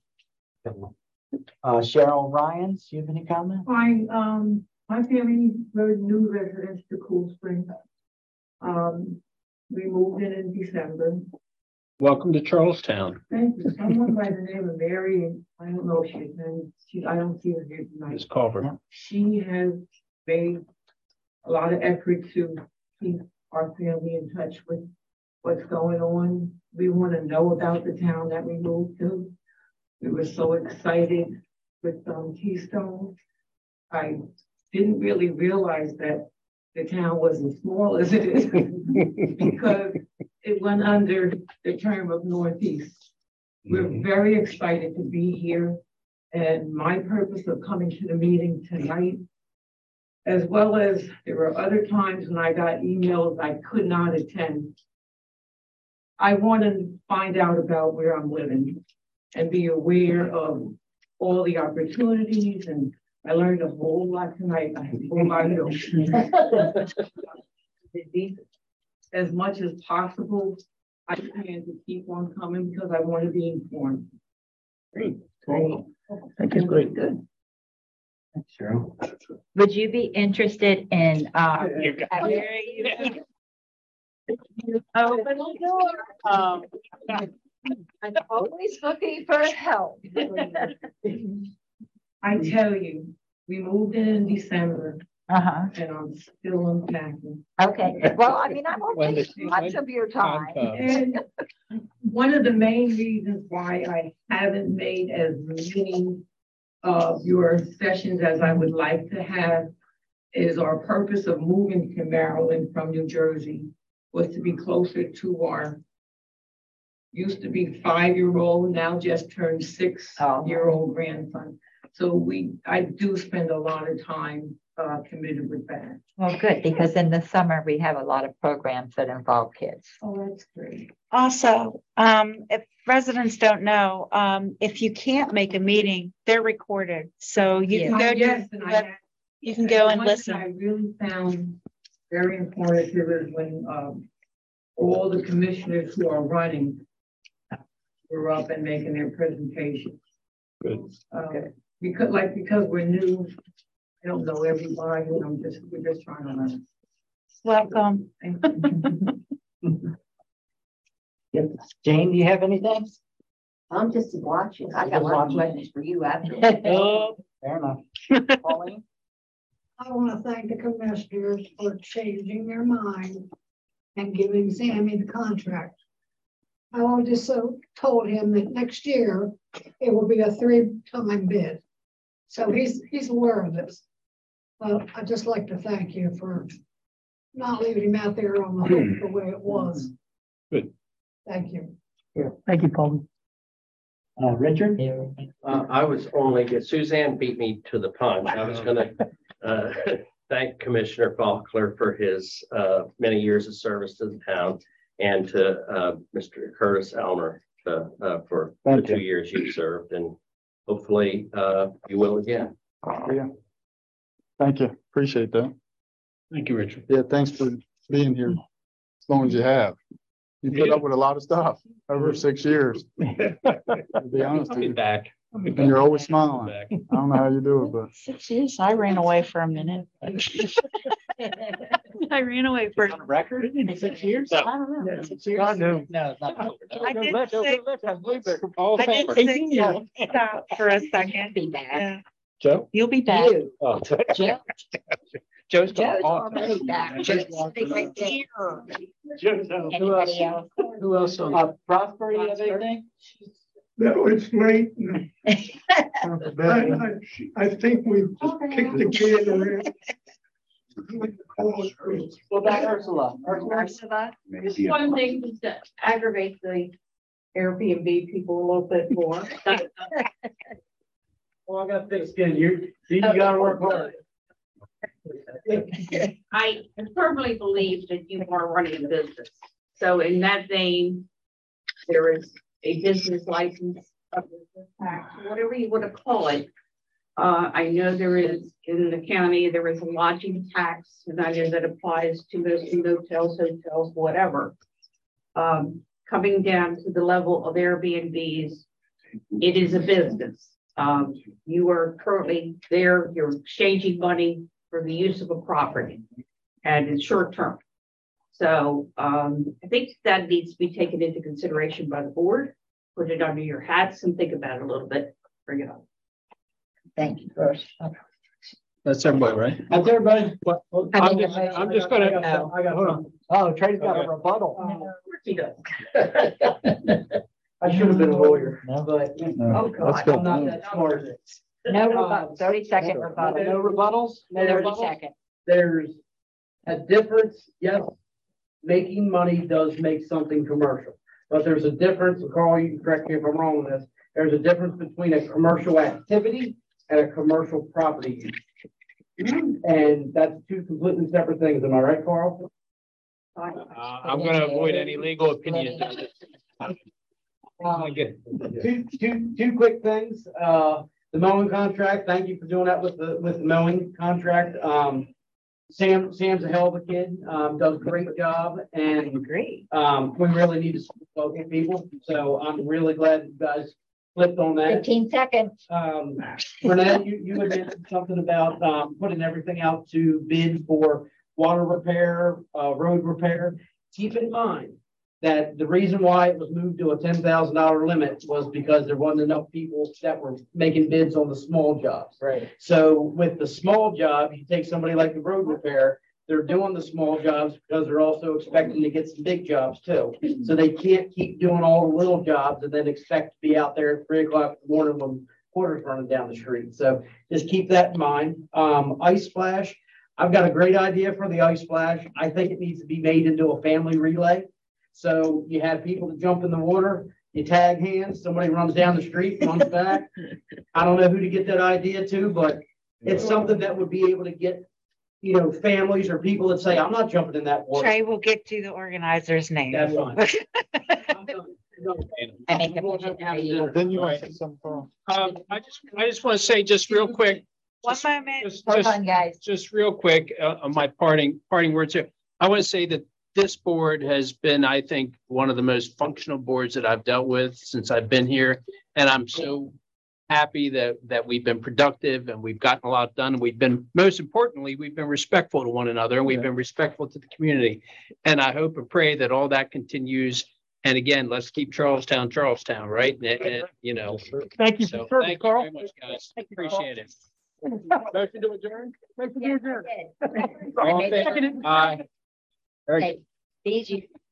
Cheryl Ryans, you have any comment? My family were new residents to Cool Spring. We moved in December. Welcome to Charlestown. Thank you. Someone by the name of Mary, I don't know if she's been, I don't see her here tonight. Ms. Culver. She has made a lot of effort to keep our family in touch with what's going on. We want to know about the town that we moved to. We were so excited with Keystone. I didn't really realize that the town was as small as it is because it went under the term of Northeast. We're very excited to be here. And my purpose of coming to the meeting tonight, as well as there were other times when I got emails I could not attend, I want to find out about where I'm living and be aware of all the opportunities. And I learned a whole lot tonight. I have to go by as much as possible, I plan to keep on coming because I want to be informed. Great. Thank you. Great. Good. Thanks, Cheryl. Would you be interested in open the door? I'm always looking for help. I tell you, we moved in December. And I'm still unpacking. Okay. Well, I mean, I won't take much of your time. And one of the main reasons why I haven't made as many of your sessions as I would like to have is our purpose of moving to Maryland from New Jersey was to be closer to our used to be 5-year-old, now just turned 6-year-old grandson. So I do spend a lot of time committed with that. Well, good, because in the summer we have a lot of programs that involve kids. Oh, that's great. Also, if residents don't know, if you can't make a meeting, they're recorded. So you can go you can go and listen. I really found very informative is when all the commissioners who are running were up and making their presentations. Good. Because we're new, I don't know everybody, and we're just trying to learn. Welcome. Jane, do you have anything? I'm just watching. I got lots of questions for you after. Fair enough. Pauline? I want to thank the commissioners for changing their mind and giving Sammy the contract. I just told him that next year it will be a 3-time bid. So he's aware of this. But I'd just like to thank you for not leaving him out there on the hook the way it was. Good. Thank you. Yeah. Thank you, Paul. Richard? I was only, Suzanne beat me to the punch. I was going to thank Commissioner Faulkner for his many years of service to the town and to Mr. Curtis Elmer for the 2 years you've served. And hopefully you will again. Yeah. Thank you. Appreciate that. Thank you, Richard. Yeah, thanks for being here as long as you have. You put up with a lot of stuff over 6 years. To be honest with you. Back. And you're always smiling. I don't know how you do it, but 6 years. I ran away for a minute. I ran away for on record in 6 years. I don't know. 6 years. No, it's not. I did say stop for a second. Be back. Yeah. Joe? You'll be back. Oh, Joe. Joe's already back. Joe's sitting right there. Anybody else? Who else on? Prosper, you have anything? No, it's late. I think we've kicked the can around. What about Ursula? Ursula? One thing that aggravates the Airbnb people a little bit more. Well, I got thick skin. You gotta work hard. I firmly believe that you are running a business. So in that vein, there is a business license, a business tax, whatever you want to call it. I know there is in the county, there is a lodging tax, and I know that applies to mostly hotels, whatever. Coming down to the level of Airbnbs, it is a business. You are currently there, you're exchanging money for the use of a property, and it's short term. So I think that needs to be taken into consideration by the board. Put it under your hats and think about it a little bit. Bring it up. Thank you, Bruce. That's everybody, right? That's everybody. I'm just gonna. I got hold on. Oh, Trey's got a rebuttal. Of course he does. I should have been a lawyer, No. but Oh, God. I'm not that smart. No rebuttal, 30-second rebuttal. No rebuttals? No 30 rebuttals? seconds. There's a difference. Yes, making money does make something commercial, but there's a difference. Carl, you can correct me if I'm wrong on this. There's a difference between a commercial activity and a commercial property use. And that's two completely separate things. Am I right, Carl? I'm gonna avoid any legal opinions. Two quick things. The mowing contract. Thank you for doing that with the mowing contract. Sam's a hell of a kid. Does a great job, and Great. we really need to support local people. So I'm really glad you guys flipped on that. 15 seconds. Renee, you had mentioned something about putting everything out to bid for water repair, road repair. Keep in mind that the reason why it was moved to a $10,000 limit was because there wasn't enough people that were making bids on the small jobs. Right. So with the small job, you take somebody like the road repair, they're doing the small jobs because they're also expecting to get some big jobs too. So they can't keep doing all the little jobs and then expect to be out there at 3 o'clock in the morning when quarters running down the street. So just keep that in mind. Ice Splash. I've got a great idea for the Ice Splash. I think it needs to be made into a family relay. So you have people that jump in the water, you tag hands, somebody runs down the street, runs back. I don't know who to get that idea to, but it's something that would be able to get, families or people that say, I'm not jumping in that water. Trey will get you the organizer's name. That's fine. Then you want to say something, Carl? I just want to say just real quick. One moment. Hold on, guys. Just real quick, on my parting words here. I want to say that this board has been, I think, one of the most functional boards that I've dealt with since I've been here. And I'm so happy that we've been productive and we've gotten a lot done. And we've been, most importantly, we've been respectful to one another and we've been respectful to the community. And I hope and pray that all that continues. And again, let's keep Charlestown, right? And, Thank you so for serving, thank Carl. you very much, guys. Thank you, Appreciate it. Motion to adjourn? Motion to adjourn. All in favor? Aye. Hey, these you